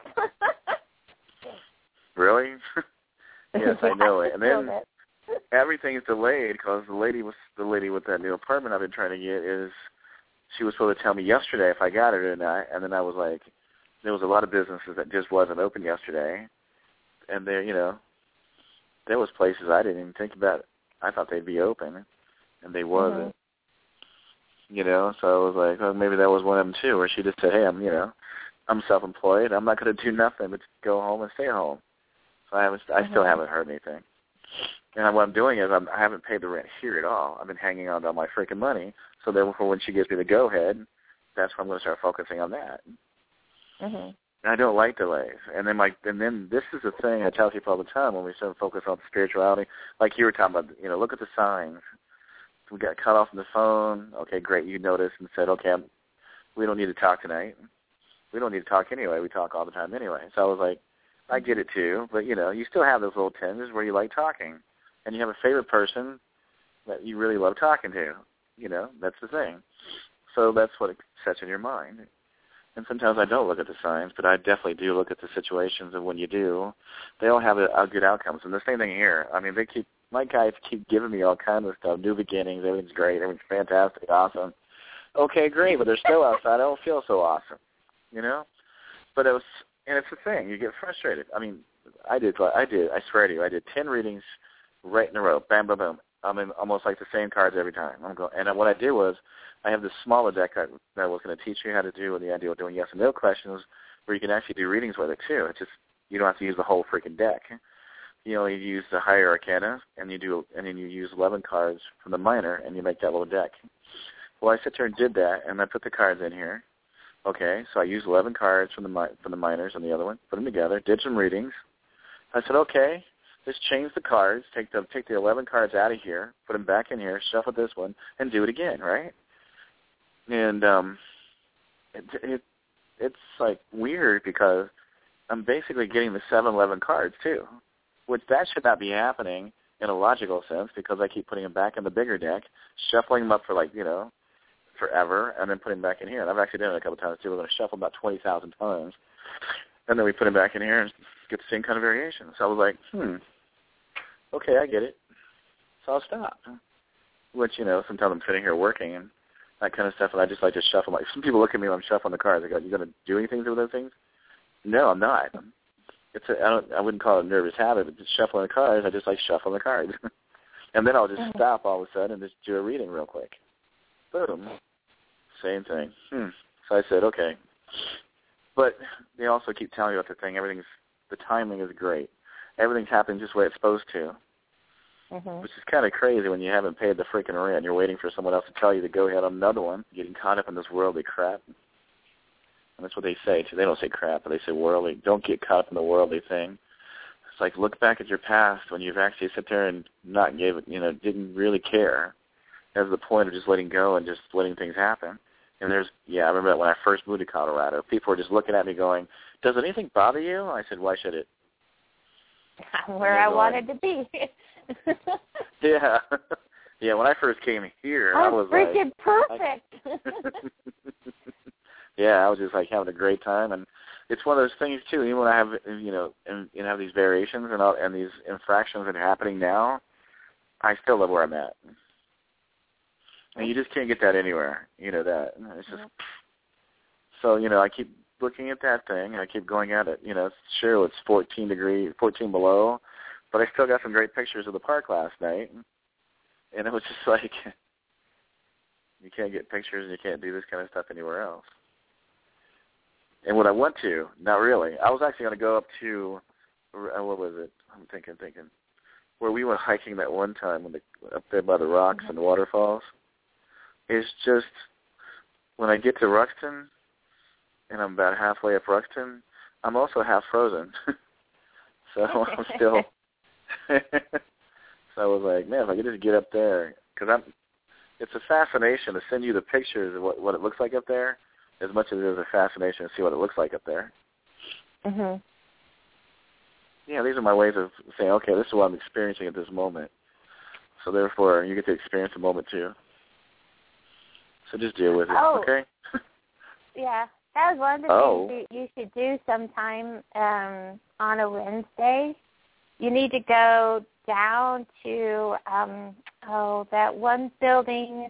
Really? Yes, I know it. And then it. everything's delayed because the lady was the lady with that new apartment I've been trying to get is she was supposed to tell me yesterday if I got it or not, and then I was like, there was a lot of businesses that just wasn't open yesterday, and there, you know, there was places I didn't even think about. I thought they'd be open, and they wasn't. Mm-hmm. You know, so I was like, oh, maybe that was one of them too, where she just said, hey, I'm, you know, I'm self-employed. I'm not going to do nothing but go home and stay home. So I haven't, I still haven't heard anything. And what I'm doing is I'm, I haven't paid the rent here at all. I've been hanging on to all my freaking money. So therefore, when she gives me the go-ahead, that's when I'm going to start focusing on that. Mm-hmm. And I don't like delays. And then my, and then this is the thing I tell people all the time when we start to focus on spirituality. Like you were talking about, you know, look at the signs. We got cut off on the phone. Okay, great. You noticed and said, okay, I'm, we don't need to talk tonight. We don't need to talk anyway. We talk all the time anyway. So I was like, I get it too, but, you know, you still have those little tinges where you like talking, and you have a favorite person that you really love talking to. You know, that's the thing. So that's what it sets in your mind. And sometimes I don't look at the signs, but I definitely do look at the situations, and when you do, they all have a, a good outcomes. And the same thing here. I mean, they keep my guys keep giving me all kinds of stuff, new beginnings, everything's great, everything's fantastic, awesome. Okay, great, but they're still outside. I don't feel so awesome, you know? But it was... And it's the thing, you get frustrated. I mean, I did, I did, I swear to you, I did ten readings right in a row, bam, bam, bam. I mean, almost like the same cards every time. I'm going, and what I did was, I have this smaller deck that I was going to teach you how to do, with the idea of doing yes and no questions, where you can actually do readings with it too. It's just you don't have to use the whole freaking deck. You only use the higher arcana, and you do, and then you use eleven cards from the minor, and you make that little deck. Well, I sit there and did that, and I put the cards in here. Okay, so I used eleven cards from the from the minors on the other one, put them together, did some readings. I said, okay, let's change the cards, take the take the eleven cards out of here, put them back in here, shuffle this one, and do it again, right? And um, it, it it's like weird because I'm basically getting the seven eleven cards too, which that should not be happening in a logical sense because I keep putting them back in the bigger deck, shuffling them up for like, you know, forever, and then putting them back in here. And I've actually done it a couple of times, too. We're going to shuffle about twenty thousand times, and then we put them back in here and get the same kind of variation. So I was like, hmm, okay, I get it. So I'll stop. Which, you know, sometimes I'm sitting here working and that kind of stuff, and I just like to shuffle. Like, some people look at me when I'm shuffling the cards. They go, you going to do anything with those things? No, I'm not. It's a, I, don't, I wouldn't call it a nervous habit, but just shuffling the cards, I just like shuffling the cards. And then I'll just stop all of a sudden and just do a reading real quick. Boom. Same thing. Hmm. So I said, okay. But they also keep telling you about the thing. Everything's, the timing is great. Everything's happening just the way it's supposed to. Mm-hmm. Which is kind of crazy when you haven't paid the freaking rent. You're waiting for someone else to tell you to go ahead on another one, getting caught up in this worldly crap. And that's what they say, too. They don't say crap, but they say worldly. Don't get caught up in the worldly thing. It's like, look back at your past when you've actually sat there and not gave it, you know, didn't really care. That was the point of just letting go and just letting things happen. And there's, yeah, I remember that when I first moved to Colorado. People were just looking at me going, does anything bother you? I said, why should it? Where I wanted to be. Yeah. Yeah, when I first came here, I'm I was freaking like... perfect. Yeah, I was just like having a great time. And it's one of those things, too, even when I have, you know, and, and have these variations and, all, and these infractions that are happening now, I still love where I'm at. And you just can't get that anywhere, you know, that. It's just... So, you know, I keep looking at that thing, and I keep going at it. You know, sure, it's fourteen degrees, fourteen below, but I still got some great pictures of the park last night, and it was just like, you can't get pictures and you can't do this kind of stuff anywhere else. And what I went to, not really. I was actually going to go up to, what was it? I'm thinking, thinking, where we went hiking that one time when the, up there by the rocks mm-hmm. and the waterfalls. It's just, when I get to Ruxton, and I'm about halfway up Ruxton, I'm also half frozen. So I'm still... So I was like, man, if I could just get up there, because I'm, it's a fascination to send you the pictures of what, what it looks like up there, as much as it is a fascination to see what it looks like up there. Mhm. Yeah, these are my ways of saying, okay, this is what I'm experiencing at this moment. So therefore, you get to experience the moment too. So just deal with it, oh. okay? Yeah, that was one of the oh. things that you should do sometime um, on a Wednesday. You need to go down to, um, oh, that one building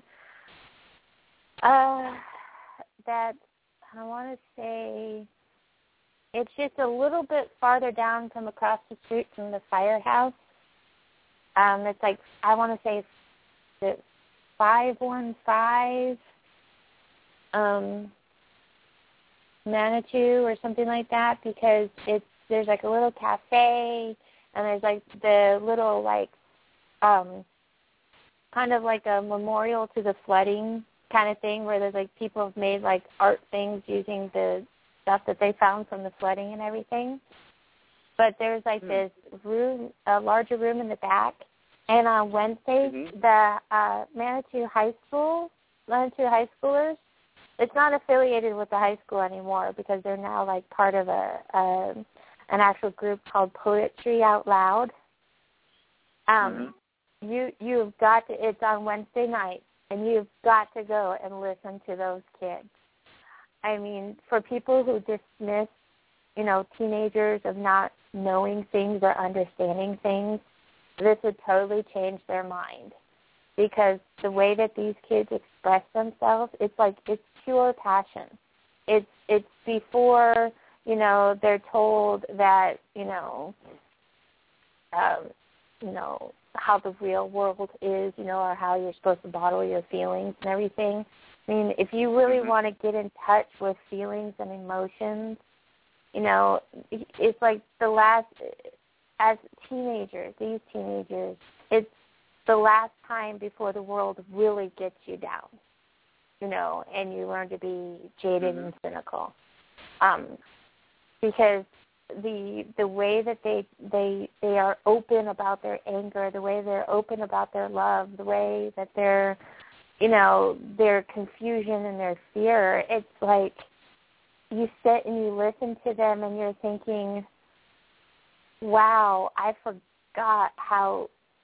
uh, that, I want to say, it's just a little bit farther down from across the street from the firehouse. Um, it's like, I want to say it's five one five um, Manitou or something like that, because it's there's like a little cafe, and there's like the little like um, kind of like a memorial to the flooding kind of thing, where there's like people have made like art things using the stuff that they found from the flooding and everything. But there's like mm. this room, a larger room in the back. And on Wednesdays, mm-hmm. the uh, Manitou High School, Manitou High Schoolers, it's not affiliated with the high school anymore because they're now like part of a, a an actual group called Poetry Out Loud. Um, mm-hmm. You you've got to. It's on Wednesday night, and you've got to go and listen to those kids. I mean, for people who dismiss, you know, teenagers of not knowing things or understanding things, this would totally change their mind, because the way that these kids express themselves, it's like it's pure passion. It's it's before, you know, they're told that, you know, um, you know, how the real world is, you know, or how you're supposed to bottle your feelings and everything. I mean, if you really mm-hmm. want to get in touch with feelings and emotions, you know, it's like the last, as teenagers, these teenagers, it's the last time before the world really gets you down, you know, and you learn to be jaded mm-hmm. and cynical. Um, because the the way that they, they they are open about their anger, the way they're open about their love, the way that they're, you know, their confusion and their fear, it's like you sit and you listen to them and you're thinking, wow, I forgot how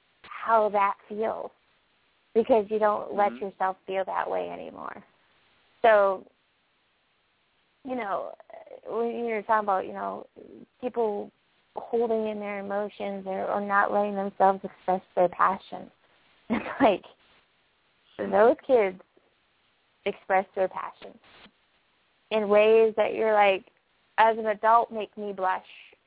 how that feels because you don't let mm-hmm. yourself feel that way anymore. So, you know, when you're talking about, you know, people holding in their emotions or, or not letting themselves express their passion, it's like those kids express their passion in ways that you're like, as an adult, make me blush.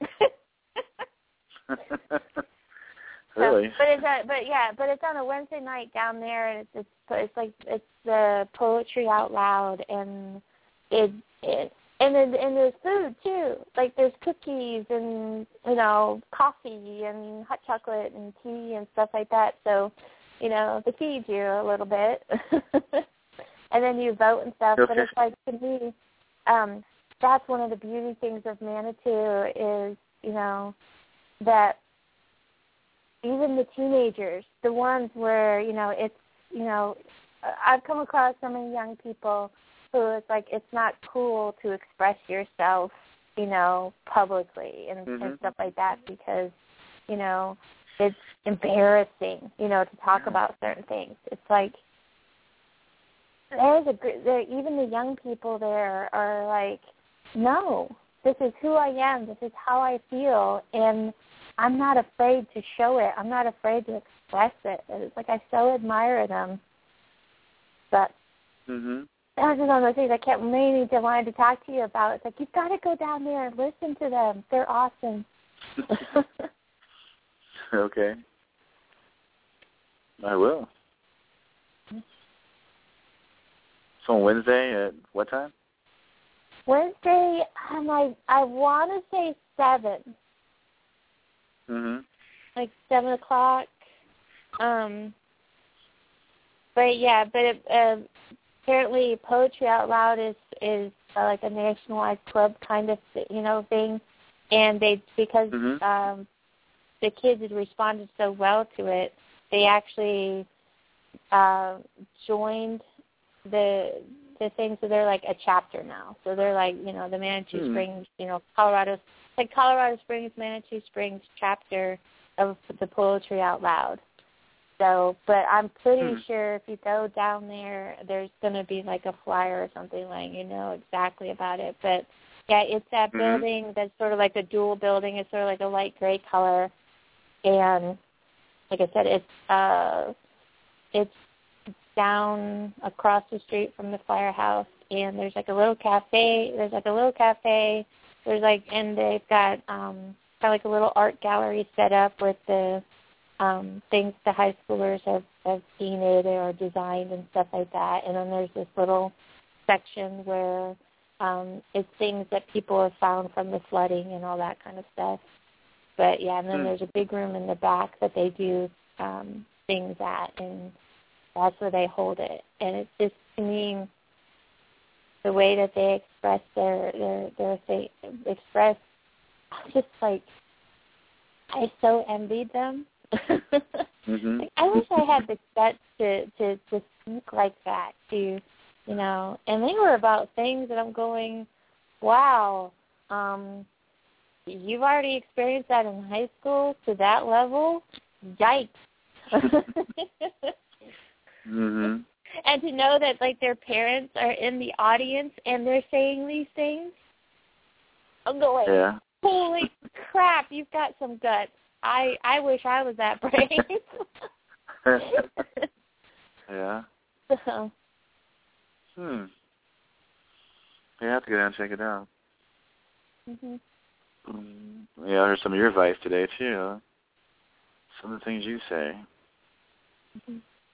Really? So, but it's a, but yeah, but it's on a Wednesday night down there, and it's it's, it's like it's the poetry out loud, and it it and then and there's food too. Like there's cookies and you know coffee and hot chocolate and tea and stuff like that. So you know they feed you a little bit, and then you vote and stuff. Okay. But it's like to me, um, that's one of the beauty things of Manitou is you know that. Even the teenagers, the ones where, you know, it's, you know, I've come across so many young people who it's like it's not cool to express yourself, you know, publicly and, mm-hmm. and stuff like that because, you know, it's embarrassing, you know, to talk yeah. about certain things. It's like there's a there, even the young people there are like, no, this is who I am. This is how I feel, and I'm not afraid to show it. I'm not afraid to express it. It's like I so admire them. But mm-hmm. that was just one of those things I kept meaning to wanted to talk to you about. It's like you've got to go down there and listen to them. They're awesome. Okay. I will. So on Wednesday at what time? Wednesday, I'm like, I want to say seven. Mhm. Like seven o'clock. Um. But yeah, but it, uh, apparently Poetry Out Loud is is uh, like a nationwide club kind of you know thing, and they because mm-hmm. um, the kids had responded so well to it, they actually uh, joined the the thing. So they're like a chapter now. So they're like you know the Manitou mm. Springs, you know Colorado. Like Colorado Springs, Manitou Springs chapter of the Poetry Out Loud. So, but I'm pretty hmm. sure if you go down there, there's going to be like a flyer or something letting you know exactly about it. But, yeah, it's that mm-hmm. building that's sort of like a dual building. It's sort of like a light gray color. And, like I said, it's uh, it's down across the street from the firehouse. And there's like a little cafe. There's like a little cafe. There's like, and they've got um, kind of like a little art gallery set up with the um, things the high schoolers have, have painted or designed and stuff like that. And then there's this little section where um, it's things that people have found from the flooding and all that kind of stuff. But, yeah, and then mm. there's a big room in the back that they do um, things at, and that's where they hold it. And it's just, to me, the way that they express their their their thing, express, just like I so envied them. mm-hmm. Like, I wish I had the guts to, to to speak like that to, you know. And they were about things that I'm going, wow, um, you've already experienced that in high school to that level. Yikes. mm-hmm. And to know that, like, their parents are in the audience and they're saying these things, I'm going, yeah. holy crap, you've got some guts. I, I wish I was that brave. yeah. So. Hmm. You have to go down and check it out. Mm-hmm. Mm, yeah, I heard some of your advice today, too. Huh? Some of the things you say. Mm-hmm.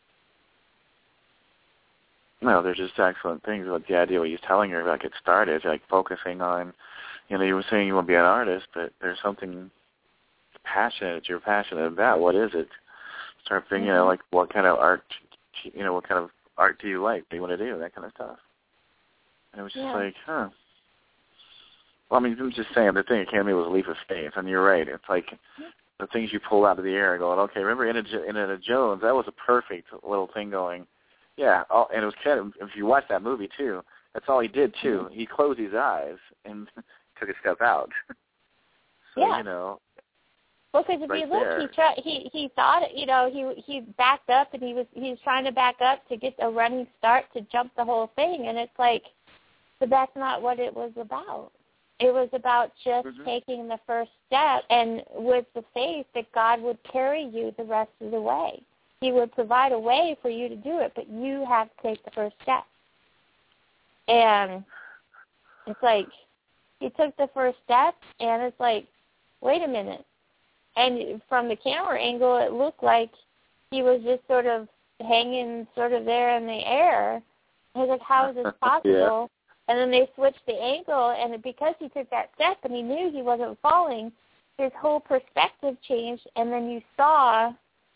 No, they're just excellent things about the idea what you're telling her about get started, like focusing on, you know, you were saying you want to be an artist, but there's something passionate you're passionate about. What is it? Start thinking, mm-hmm. you know, like what kind of art, you know, what kind of art do you like? What do you want to do? That kind of stuff. And it was just yeah. like, huh. Well, I mean, I'm just saying, the thing that came to me was a leap of faith, and you're right. It's like the things you pull out of the air and going, okay, remember Indiana Jones? That was a perfect little thing going. Yeah, all, and it was kind of, if you watch that movie, too, that's all he did, too. He closed his eyes and took a step out. So, yeah. you know. Well, because if right you look, there. he tried. He he thought, you know, he he backed up and he was he was trying to back up to get a running start to jump the whole thing, and it's like, but that's not what it was about. It was about just mm-hmm. taking the first step, and with the faith that God would carry you the rest of the way. He would provide a way for you to do it, but you have to take the first step. And it's like he took the first step, and it's like, wait a minute. And from the camera angle, it looked like he was just sort of hanging sort of there in the air. I was like, how is this possible? yeah. And then they switched the angle, and because he took that step and he knew he wasn't falling, his whole perspective changed, and then you saw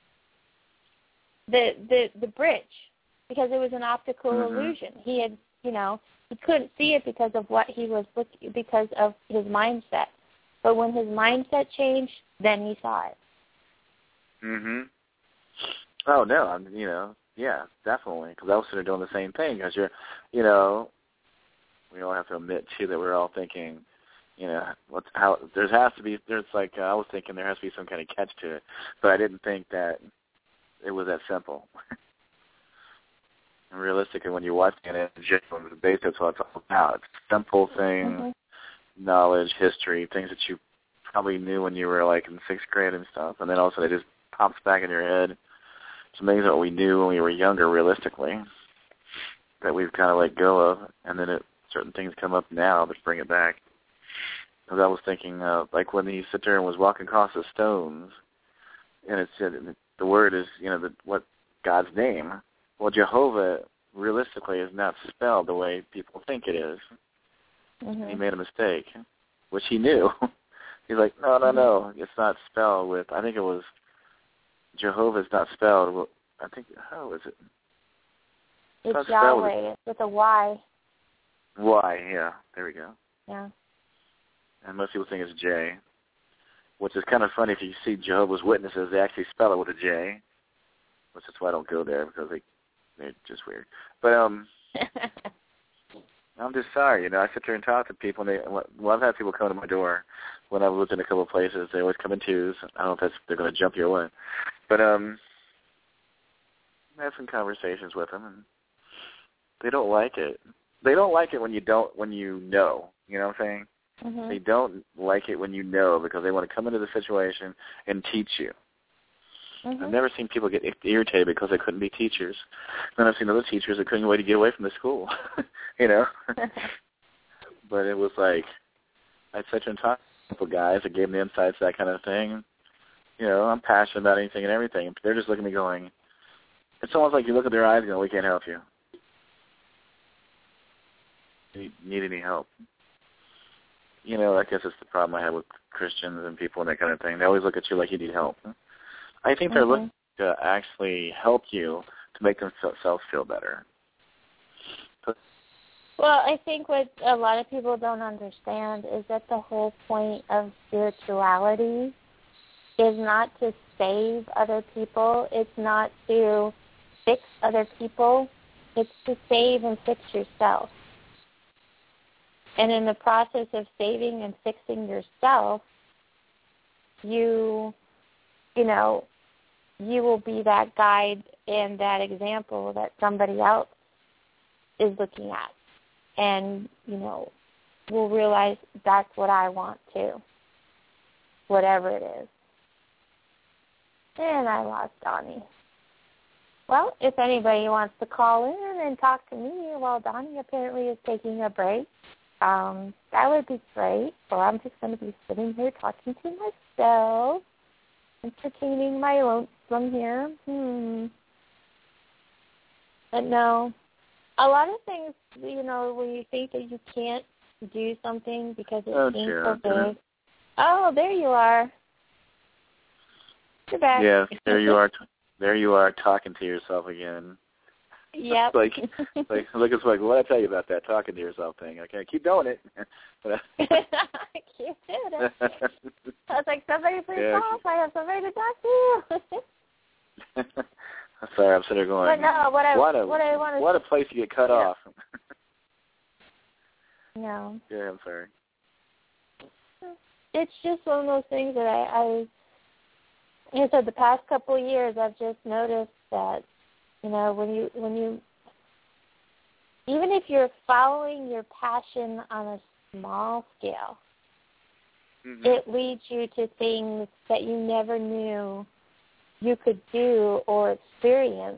the the, the bridge because it was an optical mm-hmm. illusion. He had, you know, he couldn't see it because of what he was looking, because of his mindset. But when his mindset changed, then he saw it. Mhm. Oh no, I'm you know yeah definitely because I was sort of doing the same thing because you're you know we all have to admit too that we're all thinking you know what's how there has to be there's like uh, I was thinking there has to be some kind of catch to it, but I didn't think that it was that simple. And realistically, when you're watching it, it's just on the base that's what it's all about. It's simple things. Mm-hmm. Knowledge, history, things that you probably knew when you were like in sixth grade and stuff, and then all of a sudden it just pops back in your head. It's amazing what we knew when we were younger, realistically, that we've kind of let go of, and then it, certain things come up now that bring it back. Because I was thinking, uh, like when he sat there and was walking across the stones, and it said the word is, you know, the, what God's name. Well, Jehovah realistically is not spelled the way people think it is. Mm-hmm. He made a mistake, which he knew. He's like, no, no, no, it's not spelled with, I think it was, Jehovah's not spelled with, I think, how is it? It's, it's Yahweh, with, with a Y. Y, yeah, there we go. Yeah. And most people think it's J, which is kind of funny if you see Jehovah's Witnesses, they actually spell it with a J, which is why I don't go there, because they, they're just weird. But, um... I'm just sorry, you know, I sit there and talk to people, and they, well, I've had people come to my door when I've lived in a couple of places. They always come in twos. I don't know if that's, they're going to jump your way. But um, I have some conversations with them, and they don't like it. They don't like it when you don't, when you know, you know what I'm saying? Mm-hmm. They don't like it when you know because they want to come into the situation and teach you. Mm-hmm. I've never seen people get irritated because they couldn't be teachers. Then I've seen other teachers that couldn't wait to get away from the school, you know. But it was like, I'd sit and talk to people guys that gave me insights, that kind of thing. You know, I'm passionate about anything and everything. They're just looking at me going, it's almost like you look at their eyes and go, we can't help you. Do you need any help? You know, I guess it's the problem I have with Christians and people and that kind of thing. They always look at you like you need help. I think they're mm-hmm. looking to actually help you to make themselves feel better. Well, I think what a lot of people don't understand is that the whole point of spirituality is not to save other people. It's not to fix other people. It's to save and fix yourself. And in the process of saving and fixing yourself, you, you know, you will be that guide and that example that somebody else is looking at. And, you know, will realize that's what I want too, whatever it is. And I lost Donnie. Well, if anybody wants to call in and talk to me while Donnie apparently is taking a break, um, that would be great. Or I'm just going to be sitting here talking to myself, entertaining my lonesome here. Hmm. But no, a lot of things, you know, when you think that you can't do something because it oh, seems yeah. so big. Oh, there you are. You're back. Yes, there you are. T- there you are talking to yourself again. Yep. like, like, look, it's like, what did I tell you about that talking to yourself thing? Okay, keep doing it. I keep doing it. I was like, somebody please yeah, call. I have somebody to talk to. Sorry, I'm sitting there going, but no, what I, what a, what I want to what a place to get cut yeah. off. No. Yeah, I'm sorry. It's just one of those things that I, I Yeah, so the past couple of years, I've just noticed that, you know, when you when you even if you're following your passion on a small scale, mm-hmm. it leads you to things that you never knew you could do or experience.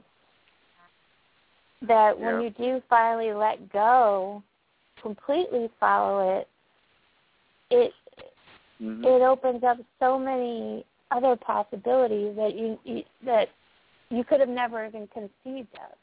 That when yeah. you do finally let go, completely follow it, it mm-hmm. it opens up so many other possibilities that you, you that you could have never even conceived of.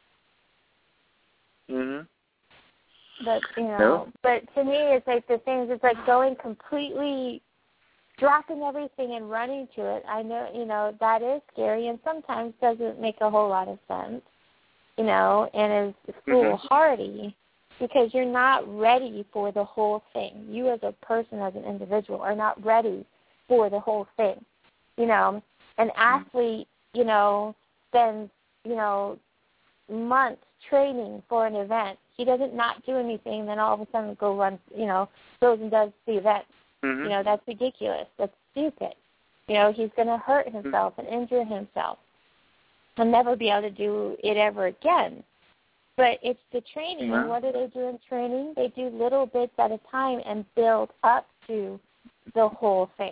Mhm. But you know, no. but to me, it's like the things. It's like going completely, dropping everything and running to it. I know, you know, that is scary, and sometimes doesn't make a whole lot of sense. You know, and is foolhardy mm-hmm. because you're not ready for the whole thing. You, as a person, as an individual, are not ready for the whole thing. You know, an athlete, you know, spends, you know, months training for an event. He doesn't not do anything, then all of a sudden go run, you know, goes and does the event. Mm-hmm. You know, that's ridiculous. That's stupid. You know, he's going to hurt himself and injure himself and never be able to do it ever again. But it's the training. Yeah. And what do they do in training? They do little bits at a time and build up to the whole thing.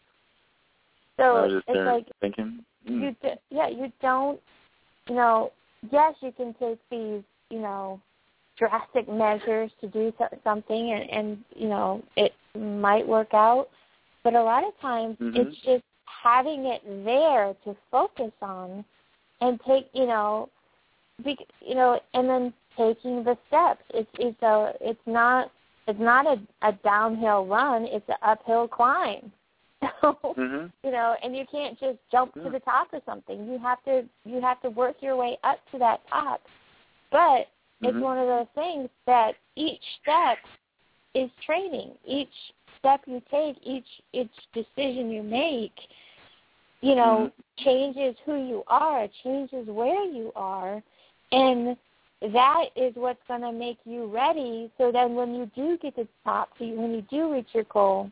So just, it's uh, like, thinking. Mm. you do, yeah, you don't, you know, yes, you can take these, you know, drastic measures to do something, and, and you know, it might work out. But a lot of times mm-hmm. it's just having it there to focus on and take, you know, be, you know, and then taking the steps. It's it's a it's not it's not a, a downhill run. It's an uphill climb. So, mm-hmm. you know, and you can't just jump yeah. to the top of something. You have to you have to work your way up to that top. But it's mm-hmm. one of those things that each step is training. Each step you take, each each decision you make, you know, mm-hmm. changes who you are, changes where you are, and that is what's going to make you ready. So then, when you do get to the top, when you do reach your goal,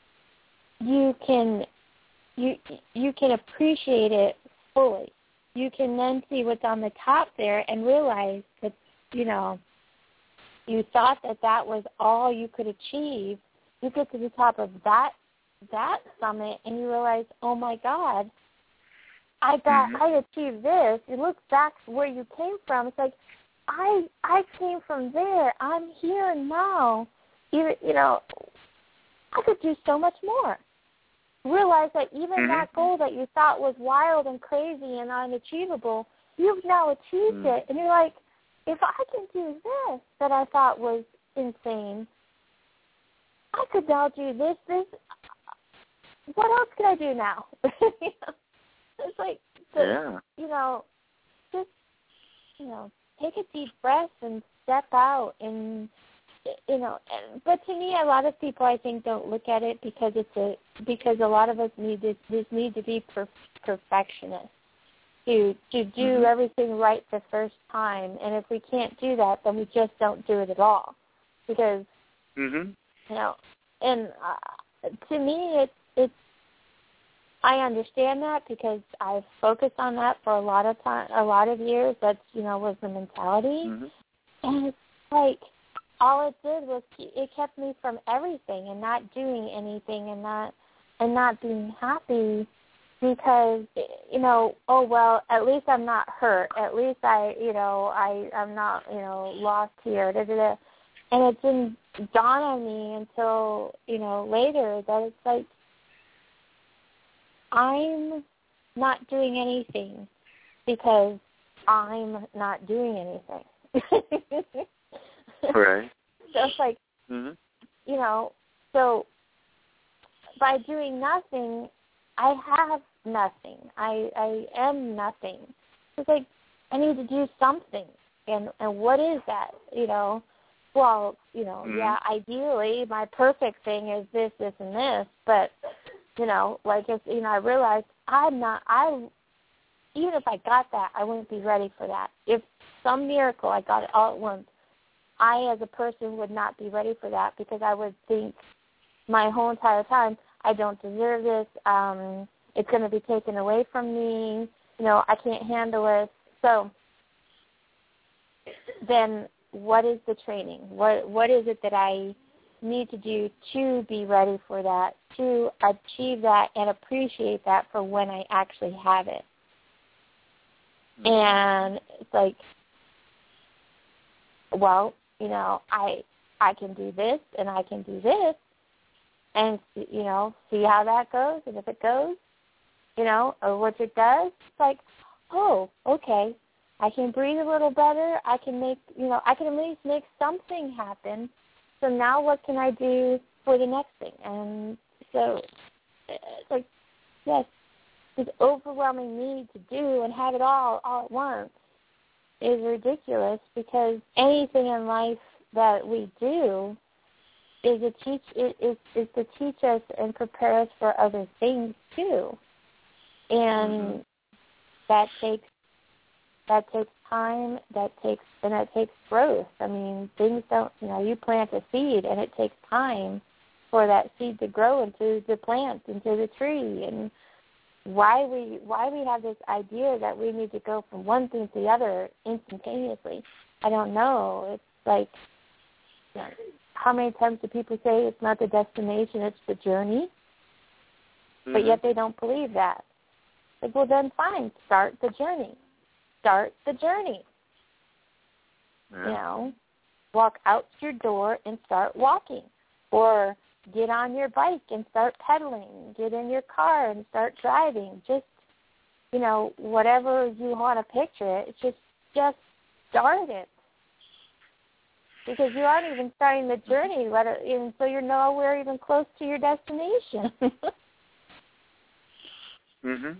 you can you you can appreciate it fully. You can then see what's on the top there and realize that, you know, you thought that that was all you could achieve. You get to the top of that that summit and you realize, oh my God, I got mm-hmm. I achieved this. You look back where you came from. It's like I I came from there. I'm here now. You you know, I could do so much more. Realize that even mm-hmm. that goal that you thought was wild and crazy and unachievable, you've now achieved mm-hmm. it. And you're like, if I can do this that I thought was insane, I could now do this, this. What else can I do now? It's like, the, yeah. you know, just, you know, take a deep breath and step out and, you know, and, but to me, a lot of people, I think, don't look at it because it's a because a lot of us need this this need to be per, perfectionists to to do mm-hmm. everything right the first time, and if we can't do that, then we just don't do it at all, because mm-hmm. you know, and uh, to me, it's it's I understand that because I've focused on that for a lot of time, a lot of years. That's, you know, was the mentality, mm-hmm. and it's like, all it did was it kept me from everything and not doing anything and not and not being happy because, you know, oh, well, at least I'm not hurt. At least I, you know, I, I'm not, you know, lost here. Da, da, da. And it didn't dawn on me until, you know, later that it's like I'm not doing anything because I'm not doing anything. Right. So it's like, mm-hmm. you know, so by doing nothing, I have nothing. I I am nothing. It's like I need to do something, and and what is that? You know, well, you know, mm-hmm. yeah, ideally, my perfect thing is this, this, and this, but you know, like if you know, I realized I'm not. I even if I got that, I wouldn't be ready for that. If some miracle I got it all at once, I, as a person, would not be ready for that because I would think my whole entire time, I don't deserve this. Um, it's going to be taken away from me. You know, I can't handle it. So then what is the training? What What is it that I need to do to be ready for that, to achieve that and appreciate that for when I actually have it? Mm-hmm. And it's like, well, you know, I I can do this and I can do this and, you know, see how that goes. And if it goes, you know, or what it does, it's like, oh, okay, I can breathe a little better. I can make, you know, I can at least make something happen. So now what can I do for the next thing? And so, it's like, yes, this overwhelming need to do and have it all all at once is ridiculous, because anything in life that we do is a teach is is to teach us and prepare us for other things too, and mm-hmm. that takes that takes time, that takes and that takes growth. I mean, things don't, you know, you plant a seed and it takes time for that seed to grow into the plant, into the tree. And why we why we have this idea that we need to go from one thing to the other instantaneously, I don't know. It's like, you know, how many times do people say it's not the destination, it's the journey? Mm-hmm. But yet they don't believe that. Like, well, then fine, start the journey. Start the journey. Yeah. You know, walk out your door and start walking. Or get on your bike and start pedaling. Get in your car and start driving. Just, you know, whatever you want to picture it, just, just start it. Because you aren't even starting the journey, let it, and so you're nowhere even close to your destination. mhm.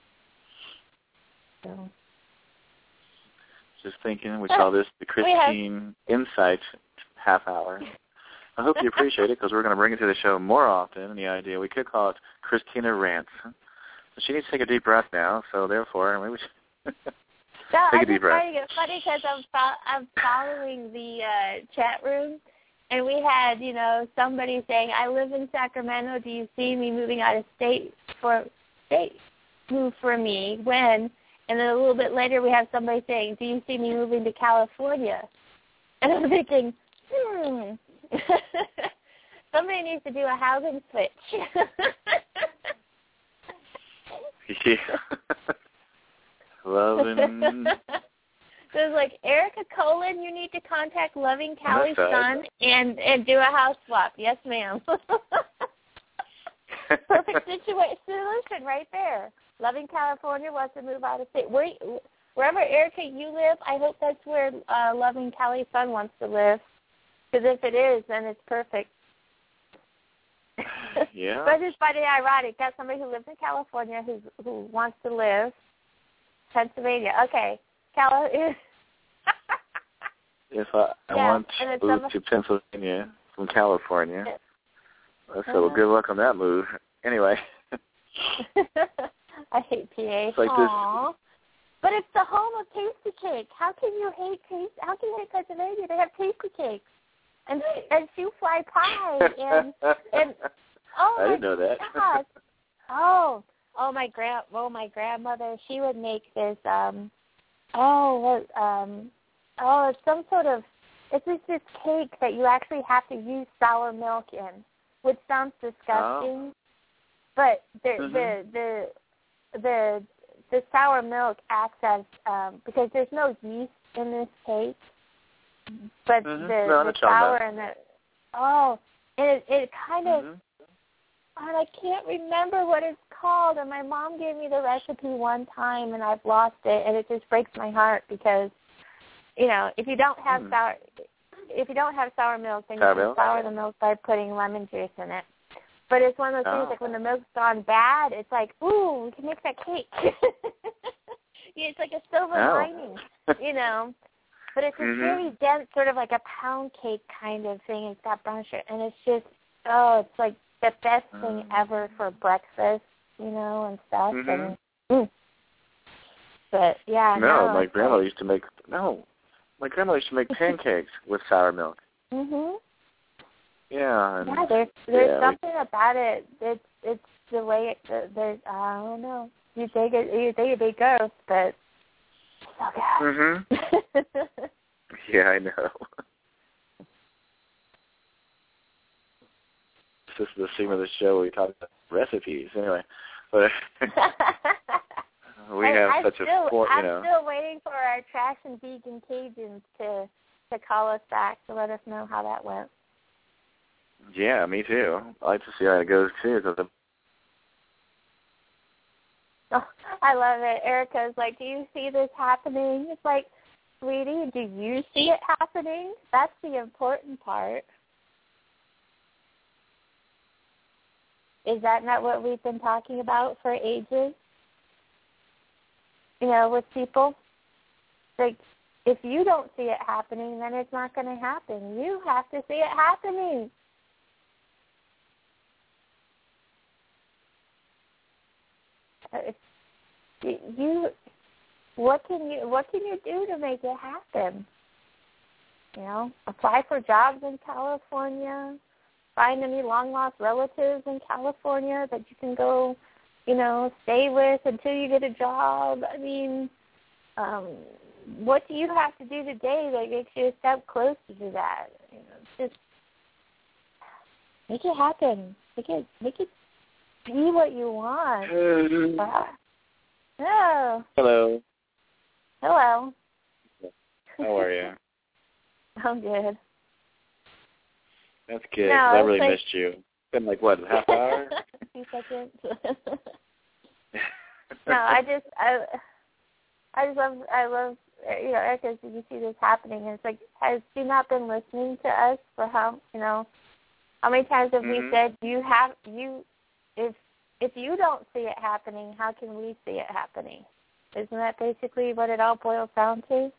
So. Just thinking, we saw this, the Christine Insight half hour. I hope you appreciate it, because we're going to bring it to the show more often. And the idea, we could call it Christina Rants. So she needs to take a deep breath now, so therefore, maybe we should no, take I a deep breath. I just find it funny because I'm, fo- I'm following the uh, chat room, and we had, you know, somebody saying, I live in Sacramento. Do you see me moving out of state for state? Move for me. When? And then a little bit later we have somebody saying, do you see me moving to California? And I'm thinking, hmm, somebody needs to do a housing switch. Yeah. Loving. So it's like, Erica Colin, you need to contact Loving Cali's son and, and do a house swap. Yes, ma'am. Perfect situa- solution right there. Loving California wants to move out of state. Where, wherever, Erica, you live, I hope that's where uh, Loving Cali's son wants to live. Because if it is, then it's perfect. Yeah. But it's funny, ironic. Got somebody who lives in California who's, who wants to live Pennsylvania. Okay. Cal- If I, I yeah, want to move to Pennsylvania from California. Yeah. So uh-huh. Good luck on that move. Anyway. I hate P A. It's like Aww. This. But it's the home of tasty cake. How can you hate taste? How can you hate Pennsylvania? They have tasty cakes and and shoe fly pie and and oh I didn't know that. God. Oh oh my grand oh my grandmother, she would make this um oh what um oh it's some sort of it's just this cake that you actually have to use sour milk in, which sounds disgusting. Oh. But the, mm-hmm. the the the the sour milk acts as um, because there's no yeast in this cake, but mm-hmm. the, no, the sour and the oh, and it it kind of mm-hmm. and I can't remember what it's called. And my mom gave me the recipe one time, and I've lost it, and it just breaks my heart because you know if you don't have mm. sour if you don't have sour milk, then sour you can milk? sour the milk by putting lemon juice in it. But it's one of those oh. things, like when the milk's gone bad, it's like, ooh, we can make that cake. Yeah, it's like a silver oh. lining, you know. But it's mm-hmm. a really dense, sort of like a pound cake kind of thing. It's got brown sugar, and it's just, oh, it's like the best mm. thing ever for breakfast, you know, and stuff. Mm-hmm. And, mm. But, yeah. No, no my grandma used to make, no, my grandma used to make pancakes with sour milk. Mm-hmm. Yeah. And, yeah, there's there's yeah, something we, about it. It's it's the way it. There's I don't know. You think it, you think it'd be ghost, but it's so good. Mm-hmm. Yeah, I know. This is the theme of the show where we talk about recipes. Anyway, but we have I, such still, a sport, you I'm know. still waiting for our trash and vegan Cajuns to to call us back to let us know how that went. Yeah, me too. I like to see how it goes too. Cause the... oh, I love it. Erica's like, "Do you see this happening?" It's like, sweetie, do you see it happening? That's the important part. Is that not what we've been talking about for ages? You know, with people? Like, if you don't see it happening, then it's not going to happen. You have to see it happening. You, what can you, what can you do to make it happen? You know, apply for jobs in California. Find any long-lost relatives in California that you can go, you know, stay with until you get a job. I mean, um, what do you have to do today that makes you a step closer to that? You know, just make it happen. Make it, make it be what you want. Uh, oh. Hello. Hello. How are you? I'm good. That's good. No, I really like, missed you. It's been like, what, a half hour? A few seconds. No, I just, I, I just love, I love, you know, Erica, did you see this happening? And it's like, has she not been listening to us for how, you know, how many times have mm-hmm. we said, you have, you, if, if you don't see it happening, how can we see it happening? Isn't that basically what it all boils down to?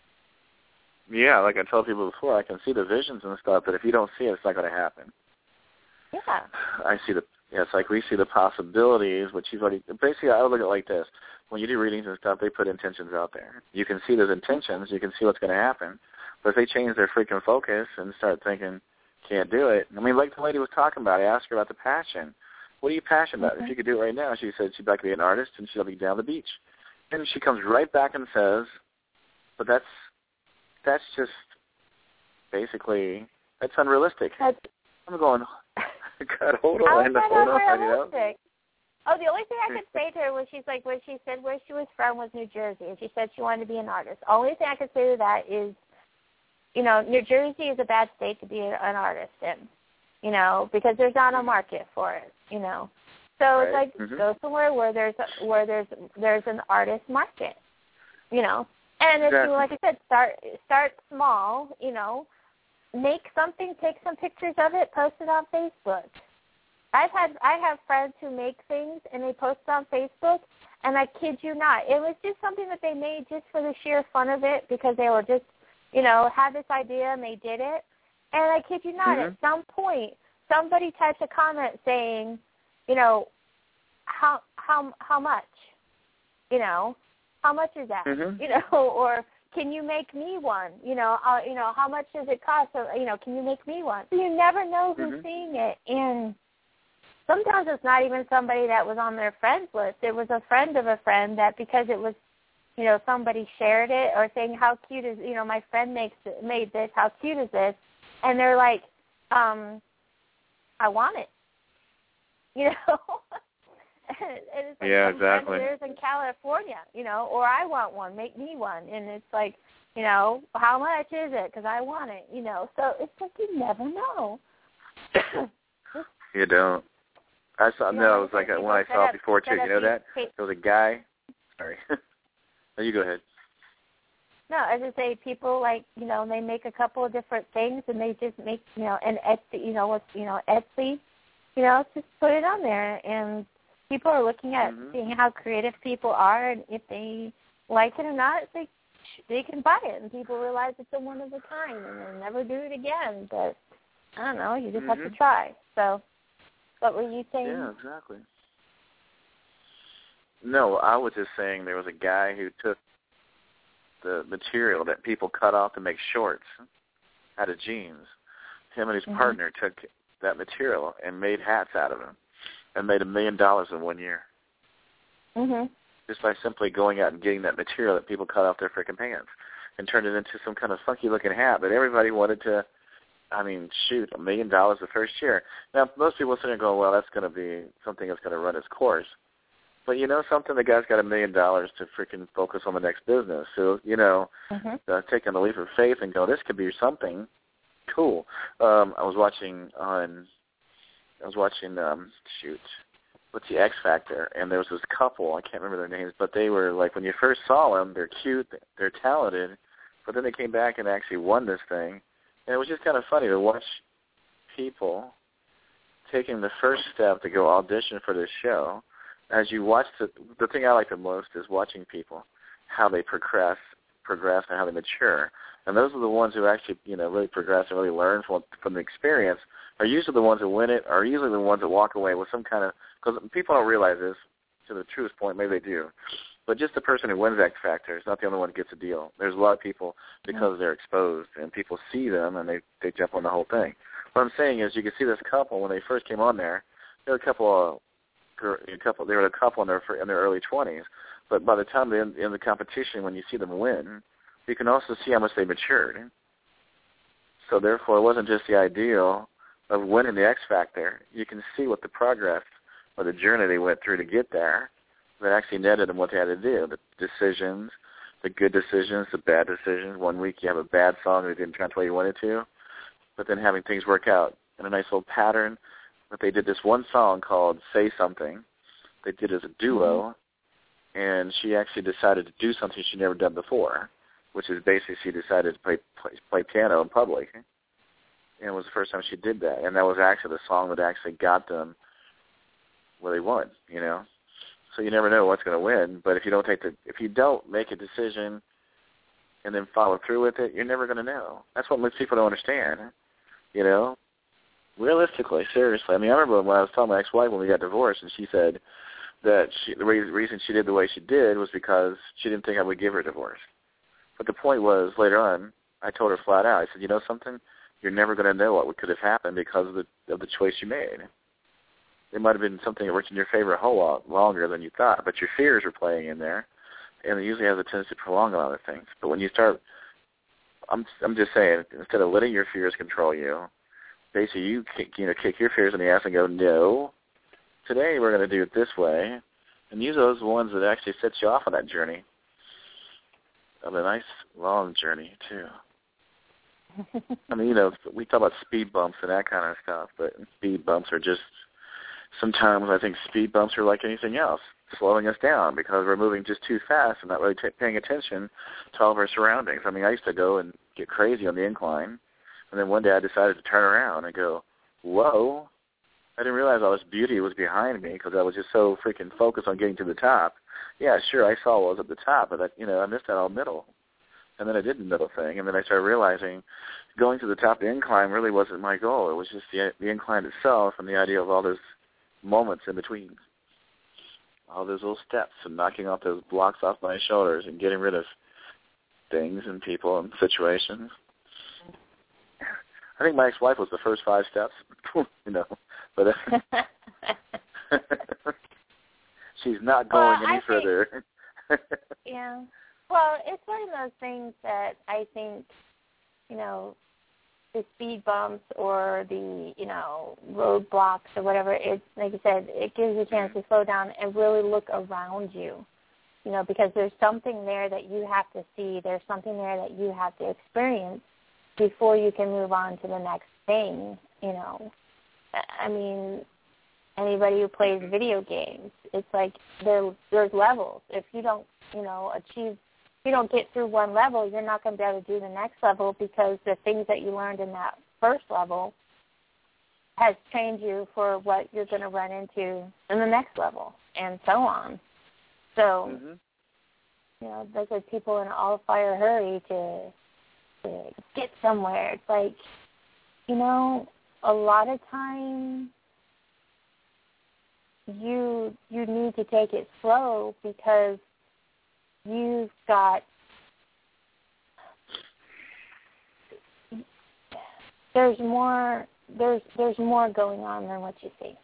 Yeah, like I told people before, I can see the visions and stuff, but if you don't see it, it's not going to happen. Yeah. I see the, yeah, it's like we see the possibilities, which you've already, basically I would look at it like this. When you do readings and stuff, they put intentions out there. You can see those intentions, you can see what's going to happen, but if they change their freaking focus and start thinking, can't do it, I mean, like the lady was talking about, I asked her about the passion. What are you passionate about? Mm-hmm. If you could do it right now, she said she'd like to be an artist and she'll be down the beach. And she comes right back and says, but that's, that's just basically, that's unrealistic. That's, I'm going, God, hold how on, is that hold on, you know? unrealistic? Oh, the only thing I could say to her was she's like, when she said where she was from was New Jersey, and she said she wanted to be an artist. The only thing I could say to that is, you know, New Jersey is a bad state to be an artist in, you know, because there's not a market for it, you know. So Right. it's like, mm-hmm. go somewhere where there's a, where there's there's an artist market, you know. And if Exactly. you, like I said, start start small, you know, make something, take some pictures of it, post it on Facebook. I've had I have friends who make things and they post it on Facebook, and I kid you not, it was just something that they made just for the sheer fun of it because they were just, you know, had this idea and they did it. And I kid you not, mm-hmm. at some point somebody typed a comment saying, you know, how how how much, you know. How much is that? Mm-hmm. You know, or can you make me one? You know, uh, you know, how much does it cost? So, you know, can you make me one? So you never know who's mm-hmm. seeing it, and sometimes it's not even somebody that was on their friends list. It was a friend of a friend that because it was, you know, somebody shared it or saying how cute is, you know, my friend makes it, made this. How cute is this? And they're like, um, I want it. You know. And it's like yeah, some exactly. friend of theirs in California, you know, or I want one, make me one, and it's like, you know, how much is it? Because I want it, you know. So it's like you never know. You don't. I saw you no. know, It was like people one I saw up, before too. You know that these, there was a guy. Sorry. No, you go ahead. No, as I say, people like you know they make a couple of different things and they just make you know an Etsy, you know, what's you know Etsy, you know, just put it on there and. People are looking at mm-hmm. seeing how creative people are, and if they like it or not, they they can buy it, and people realize it's a one of a kind, and they'll never do it again. But I don't know, you just mm-hmm. have to try. So, what were you saying? Yeah, exactly. No, I was just saying there was a guy who took the material that people cut off to make shorts out of jeans, him and his mm-hmm. partner took that material and made hats out of it and made a million dollars in one year. Mm-hmm. Just by simply going out and getting that material that people cut off their freaking pants and turned it into some kind of funky-looking hat. But everybody wanted to, I mean, shoot, a million dollars the first year. Now, most people sit there and go, well, that's going to be something that's going to run its course. But you know something? The guy's got a million dollars to freaking focus on the next business. So, you know, mm-hmm. uh, taking a leap of faith and go, this could be something cool. Um, I was watching on, I was watching, um, shoot, what's the X Factor? And there was this couple, I can't remember their names, but they were like, when you first saw them, they're cute, they're talented, but then they came back and actually won this thing. And it was just kind of funny to watch people taking the first step to go audition for this show. As you watch, the, the thing I like the most is watching people, how they progress, progress and how they mature. And those are the ones who actually, you know, really progress and really learn from from the experience are usually the ones that win it, are usually the ones that walk away with some kind of, because people don't realize this, to the truest point, maybe they do, but just the person who wins X Factor is not the only one who gets a deal. There's a lot of people, because they're exposed, and people see them, and they, they jump on the whole thing. What I'm saying is you can see this couple, when they first came on there, they were a couple of, a couple, they were a couple in their, in their early twenties, but by the time they're in, in the competition, when you see them win, you can also see how much they matured. So therefore, it wasn't just the ideal of winning the X Factor. You can see what the progress or the journey they went through to get there that actually netted them what they had to do, the decisions, the good decisions, the bad decisions. One week you have a bad song that didn't turn out the way you wanted to, but then having things work out in a nice little pattern. But they did this one song called Say Something. They did it as a duo, mm-hmm. and she actually decided to do something she'd never done before, which is basically she decided to play, play, play piano in public. And it was the first time she did that. And that was actually the song that actually got them where they won, you know. So you never know what's going to win. But if you don't take the, if you don't make a decision and then follow through with it, you're never going to know. That's what most people don't understand, you know. Realistically, seriously. I mean, I remember when I was telling my ex-wife when we got divorced, and she said that she, the reason she did the way she did was because she didn't think I would give her a divorce. But the point was, later on, I told her flat out, I said, you know something? You're never going to know what could have happened because of the of the choice you made. It might have been something that worked in your favor a whole lot longer than you thought, but your fears were playing in there, and it usually has a tendency to prolong a lot of things. But when you start, I'm I'm just saying, instead of letting your fears control you, basically you kick, you know kick your fears in the ass and go, no, today we're going to do it this way, and use those ones that actually set you off on that journey. Of a nice long journey too. I mean, you know, we talk about speed bumps and that kind of stuff, but speed bumps are just, sometimes I think speed bumps are like anything else, slowing us down because we're moving just too fast and not really t- paying attention to all of our surroundings. I mean, I used to go and get crazy on the incline, and then one day I decided to turn around and go, whoa, I didn't realize all this beauty was behind me because I was just so freaking focused on getting to the top. Yeah, sure, I saw what was at the top, but, I, you know, I missed that all middle. And then I did the middle thing, and then I started realizing going to the top of the incline really wasn't my goal. It was just the, the incline itself and the idea of all those moments in between, all those little steps and knocking off those blocks off my shoulders and getting rid of things and people and situations. I think my ex-wife was the first five steps, you know, but she's not going well, any I further. Think, yeah. Well, it's one of those things that I think, you know, the speed bumps or the, you know, roadblocks or whatever, it's, like I said, it gives you a chance to slow down and really look around you, you know, because there's something there that you have to see. There's something there that you have to experience before you can move on to the next thing, you know. I mean, anybody who plays video games, it's like there, there's levels. If you don't, you know, achieve, if you don't get through one level, you're not going to be able to do the next level because the things that you learned in that first level has trained you for what you're going to run into in the next level, and so on. So, mm-hmm. you know, there's like people in all fire hurry to, to get somewhere. It's like, you know, a lot of times you you need to take it slow because you've got there's more there's there's more going on than what you see.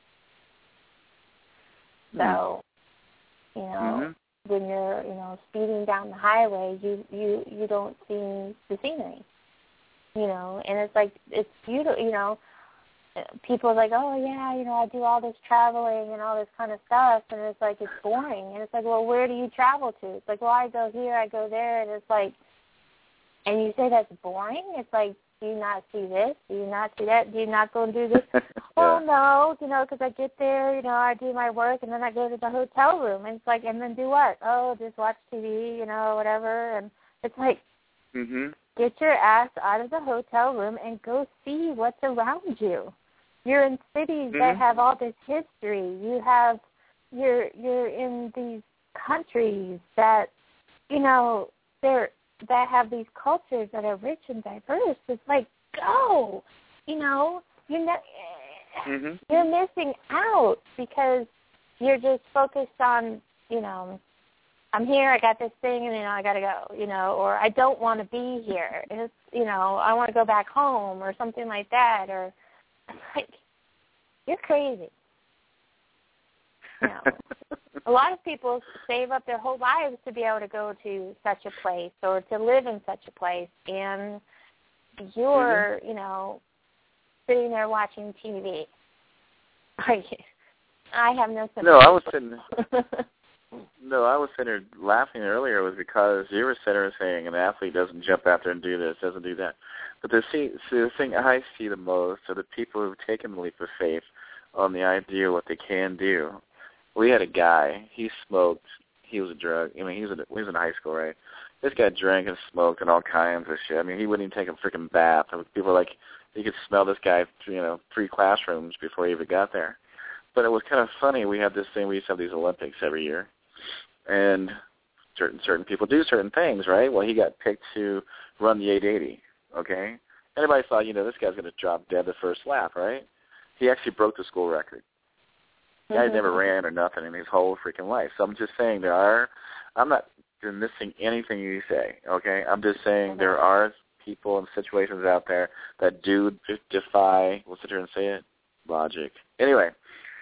So, you know, mm-hmm. when you're, you know, speeding down the highway, you, you, you don't see the scenery, you know, and it's like, it's beautiful, you know, people are like, oh, yeah, you know, I do all this traveling and all this kind of stuff, and it's like, it's boring, and it's like, well, where do you travel to? It's like, well, I go here, I go there, and it's like, and you say that's boring? It's like, do you not see this? Do you not see that? Do you not go and do this? yeah. Well, no, you know, because I get there, you know, I do my work, and then I go to the hotel room. And it's like, and then do what? Oh, just watch T V, you know, whatever. And it's like, mm-hmm. get your ass out of the hotel room and go see what's around you. You're in cities mm-hmm. that have all this history. You have, you're, you're in these countries that, you know, they're, that have these cultures that are rich and diverse. It's like, go, you know, you're not, mm-hmm. you're missing out because you're just focused on, you know, I'm here, I got this thing, and, you know, I got to go, you know, or I don't want to be here. And it's, you know, I want to go back home or something like that. Or, like, you're crazy. You know. A lot of people save up their whole lives to be able to go to such a place or to live in such a place, and you're, mm-hmm. you know, sitting there watching T V. I have no sympathy. No, I was sitting. no, I was sitting there laughing earlier was because you were sitting there saying an athlete doesn't jump out there and do this, doesn't do that. But the, see, see, the thing I see the most are the people who've taken the leap of faith on the idea of what they can do. We had a guy, he smoked, he was a drug, I mean, he was, in, he was in high school, right? This guy drank and smoked and all kinds of shit. I mean, he wouldn't even take a freaking bath. People were like, you could smell this guy, you know, three classrooms before he even got there. But it was kind of funny. We had this thing, we used to have these Olympics every year, and certain certain people do certain things, right? Well, he got picked to run the eight eighty, okay? Everybody thought, you know, this guy's going to drop dead the first lap, right? He actually broke the school record. The guy never ran or nothing in his whole freaking life. So I'm just saying there are, I'm not missing anything you say, okay? I'm just saying there are people and situations out there that do defy, we'll sit here and say it, logic. Anyway,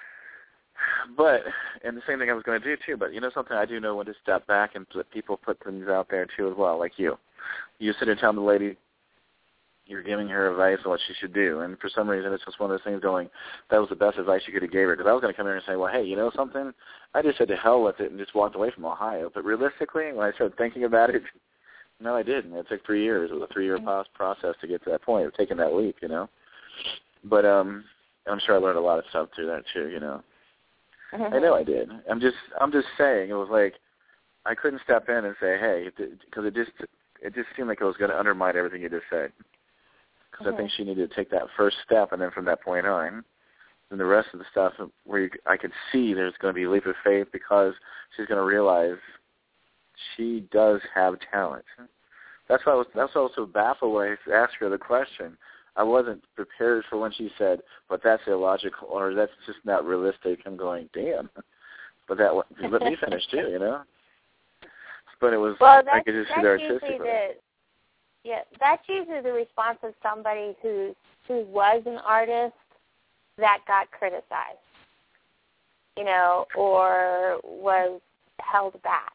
but, and the same thing I was going to do too, but you know something, I do know when to step back and let people put things out there too as well, like you. You sit and tell the lady, you're giving her advice on what she should do. And for some reason, it's just one of those things going, that was the best advice you could have gave her. Because I was going to come here and say, well, hey, you know something? I just said to hell with it and just walked away from Ohio. But realistically, when I started thinking about it, no, I didn't. It took three years. It was a three-year process to get to that point of taking that leap, you know. But um, I'm sure I learned a lot of stuff through that, too, you know. I know I did. I'm just I'm just saying, it was like I couldn't step in and say, hey, because it just, it just seemed like it was going to undermine everything you just said. Because mm-hmm. I think she needed to take that first step, and then from that point on, then the rest of the stuff where you, I could see there's going to be a leap of faith because she's going to realize she does have talent. That's why I was. That's why I was so baffled when I asked her the question. I wasn't prepared for when she said, "But that's illogical," or "That's just not realistic." I'm going, "Damn!" But that let me finish too, you know. But it was. Well, I could just see the artistic. Yeah, that's usually the response of somebody who who was an artist that got criticized, you know, or was held back.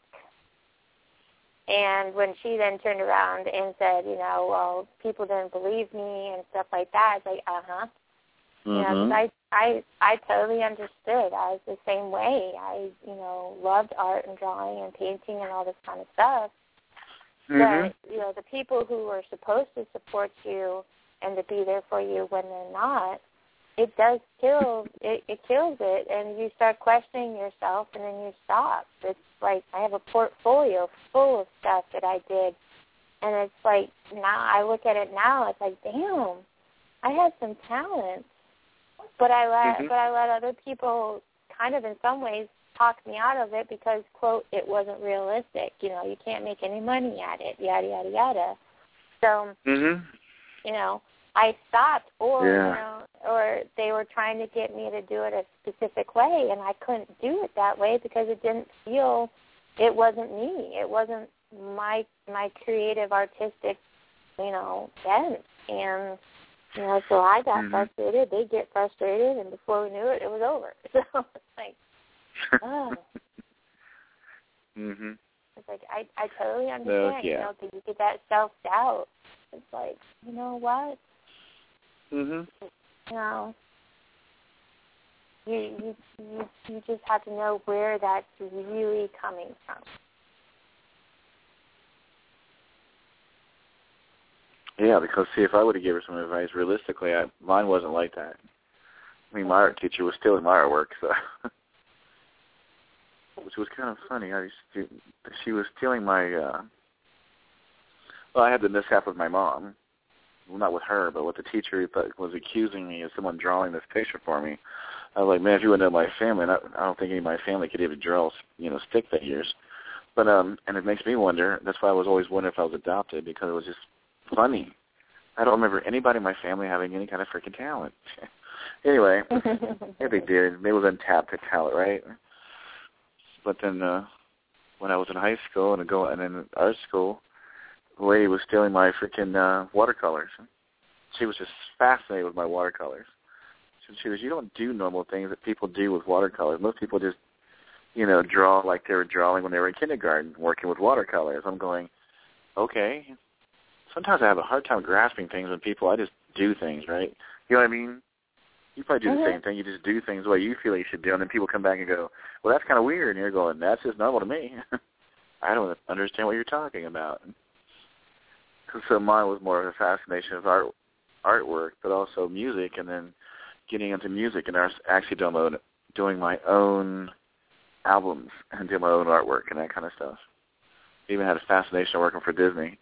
And when she then turned around and said, you know, well, people didn't believe me and stuff like that, it's like, uh-huh. Mm-hmm. You know, 'cause I, I, I totally understood. I was the same way. I, you know, loved art and drawing and painting and all this kind of stuff. Mm-hmm. But, you know, the people who are supposed to support you and to be there for you when they're not, it does kill, it, it kills it, and you start questioning yourself, and then you stop. It's like I have a portfolio full of stuff that I did, and it's like now I look at it now, it's like, damn, I had some talent, but I let, mm-hmm. but I let other people kind of in some ways talk me out of it because, quote, it wasn't realistic. You know, you can't make any money at it, yada, yada, yada. So, mm-hmm. you know, I stopped, or, yeah. you know, or they were trying to get me to do it a specific way, and I couldn't do it that way because it didn't feel, it wasn't me. It wasn't my my creative, artistic, you know, bent. And You know, so I got mm-hmm. frustrated. They get frustrated, and before we knew it, it was over. So it's like, oh. mhm. It's like I, I totally understand. No, yeah. You know, because you get that self doubt. It's like, you know what? Mhm. You know, you you you you just have to know where that's really coming from. Yeah, because see, if I would have given her some advice, realistically, I, mine wasn't like that. I mean, my art teacher was stealing my artwork, so which was kind of funny. I used to, she was stealing my. Uh, well, I had the mishap with my mom. Well, not with her, but with the teacher that was accusing me of someone drawing this picture for me. I was like, man, if you wouldn't know my family, and I, I don't think any of my family could even draw, you know, stick figures. But um, and it makes me wonder. That's why I was always wondering if I was adopted, because it was just funny. I don't remember anybody in my family having any kind of freaking talent. Anyway, yeah, they did. They was untapped talent, right? But then uh, when I was in high school and go and in art school, the lady was stealing my freaking uh, watercolors. She was just fascinated with my watercolors. She, she was, you don't do normal things that people do with watercolors. Most people just, you know, draw like they were drawing when they were in kindergarten, working with watercolors. I'm going, okay. Sometimes I have a hard time grasping things when people, I just do things, right? You know what I mean? You probably do mm-hmm. the same thing. You just do things the way you feel you should do, and then people come back and go, well, that's kind of weird. And you're going, that's just normal to me. I don't understand what you're talking about. So mine was more of a fascination of art, artwork, but also music, and then getting into music and actually doing my own, doing my own albums and doing my own artwork and that kind of stuff. Even had a fascination working for Disney.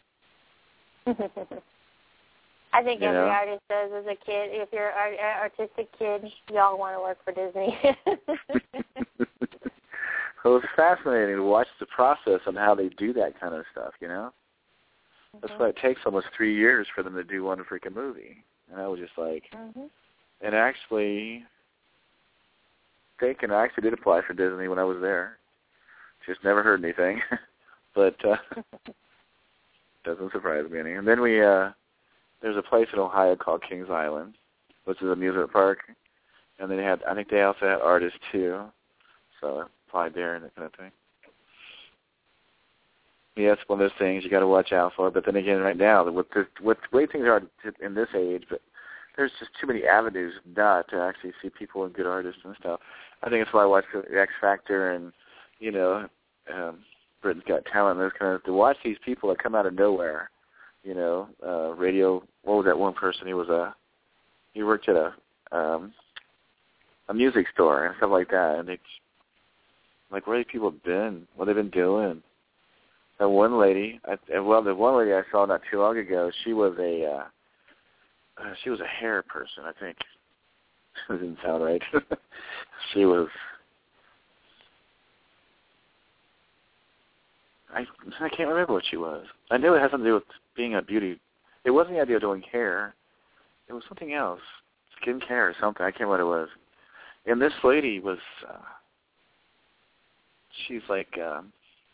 I think you every know? artist does as a kid. If you're an artistic kid, you all want to work for Disney. Well, it's fascinating to watch the process on how they do that kind of stuff, you know? Mm-hmm. That's why it takes almost three years for them to do one freaking movie. And I was just like, mm-hmm. and actually, thinking I actually did apply for Disney when I was there. Just never heard anything. But uh, doesn't surprise me any. And then we, uh, there's a place in Ohio called Kings Island, which is an amusement park. And then they had, I think they also had artists too. So I applied there and that kind of thing. Yeah, it's one of those things you got to watch out for. But then again, right now, with the, with the way things are in this age, but there's just too many avenues not to actually see people and good artists and stuff. I think that's why I watch the X Factor and, you know, um, Britain's Got Talent and those kind of, to watch these people that come out of nowhere, you know, uh, radio, what was that one person? He was a, he worked at a, um, a music store and stuff like that. And they, like, where have people been? What have they been doing? That one lady, I, well, the one lady I saw not too long ago, she was a, uh, uh, she was a hair person, I think. That didn't sound right. She was, I, I can't remember what she was. I knew it had something to do with being a beauty. It wasn't the idea of doing hair. It was something else, skin care or something. I can't remember what it was. And this lady was, uh, she's like, um,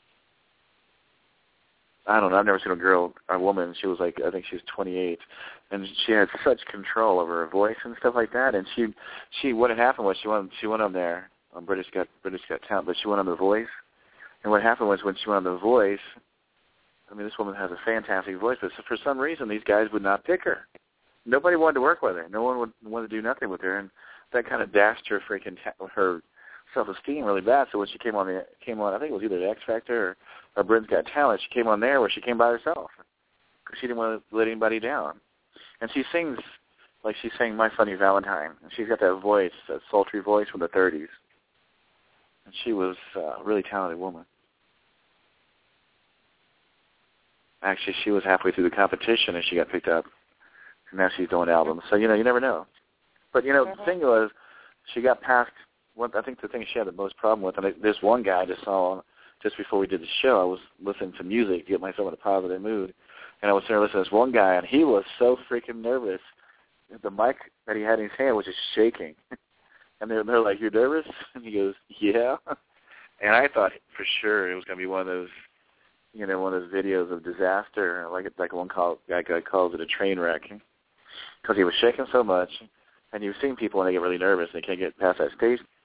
I don't know, I've never seen a girl, a woman, she was like, I think she was twenty-eight, and she had such control over her voice and stuff like that, and she, she, what had happened was she went, she went on there, on British Got, British Got Talent, but she went on The Voice, and what happened was when she went on The Voice, I mean, this woman has a fantastic voice, but for some reason these guys would not pick her. Nobody wanted to work with her. No one would want to do nothing with her, and that kind of dashed her freaking, her self-esteem really bad. So when she came on, the came on, I think it was either the X Factor or, or Britain's Got Talent, she came on there where she came by herself because she didn't want to let anybody down. And she sings like she sang My Funny Valentine, and she's got that voice, that sultry voice from the thirties. And she was a really talented woman. Actually, she was halfway through the competition and she got picked up, and now she's doing albums. So, you know, you never know. But, you know, mm-hmm. the thing was, she got past, what I think the thing she had the most problem with, and I, there's one guy I just saw just before we did the show, I was listening to music to get myself in a positive mood, and I was there listening to this one guy, and he was so freaking nervous. The mic that he had in his hand was just shaking. And they're, they're like, you're nervous? And he goes, yeah. And I thought for sure it was going to be one of those, you know, one of those videos of disaster, like like one call, guy calls it a train wreck. because he was shaking so much. And you've seen people when they get really nervous, they can't get past that stage.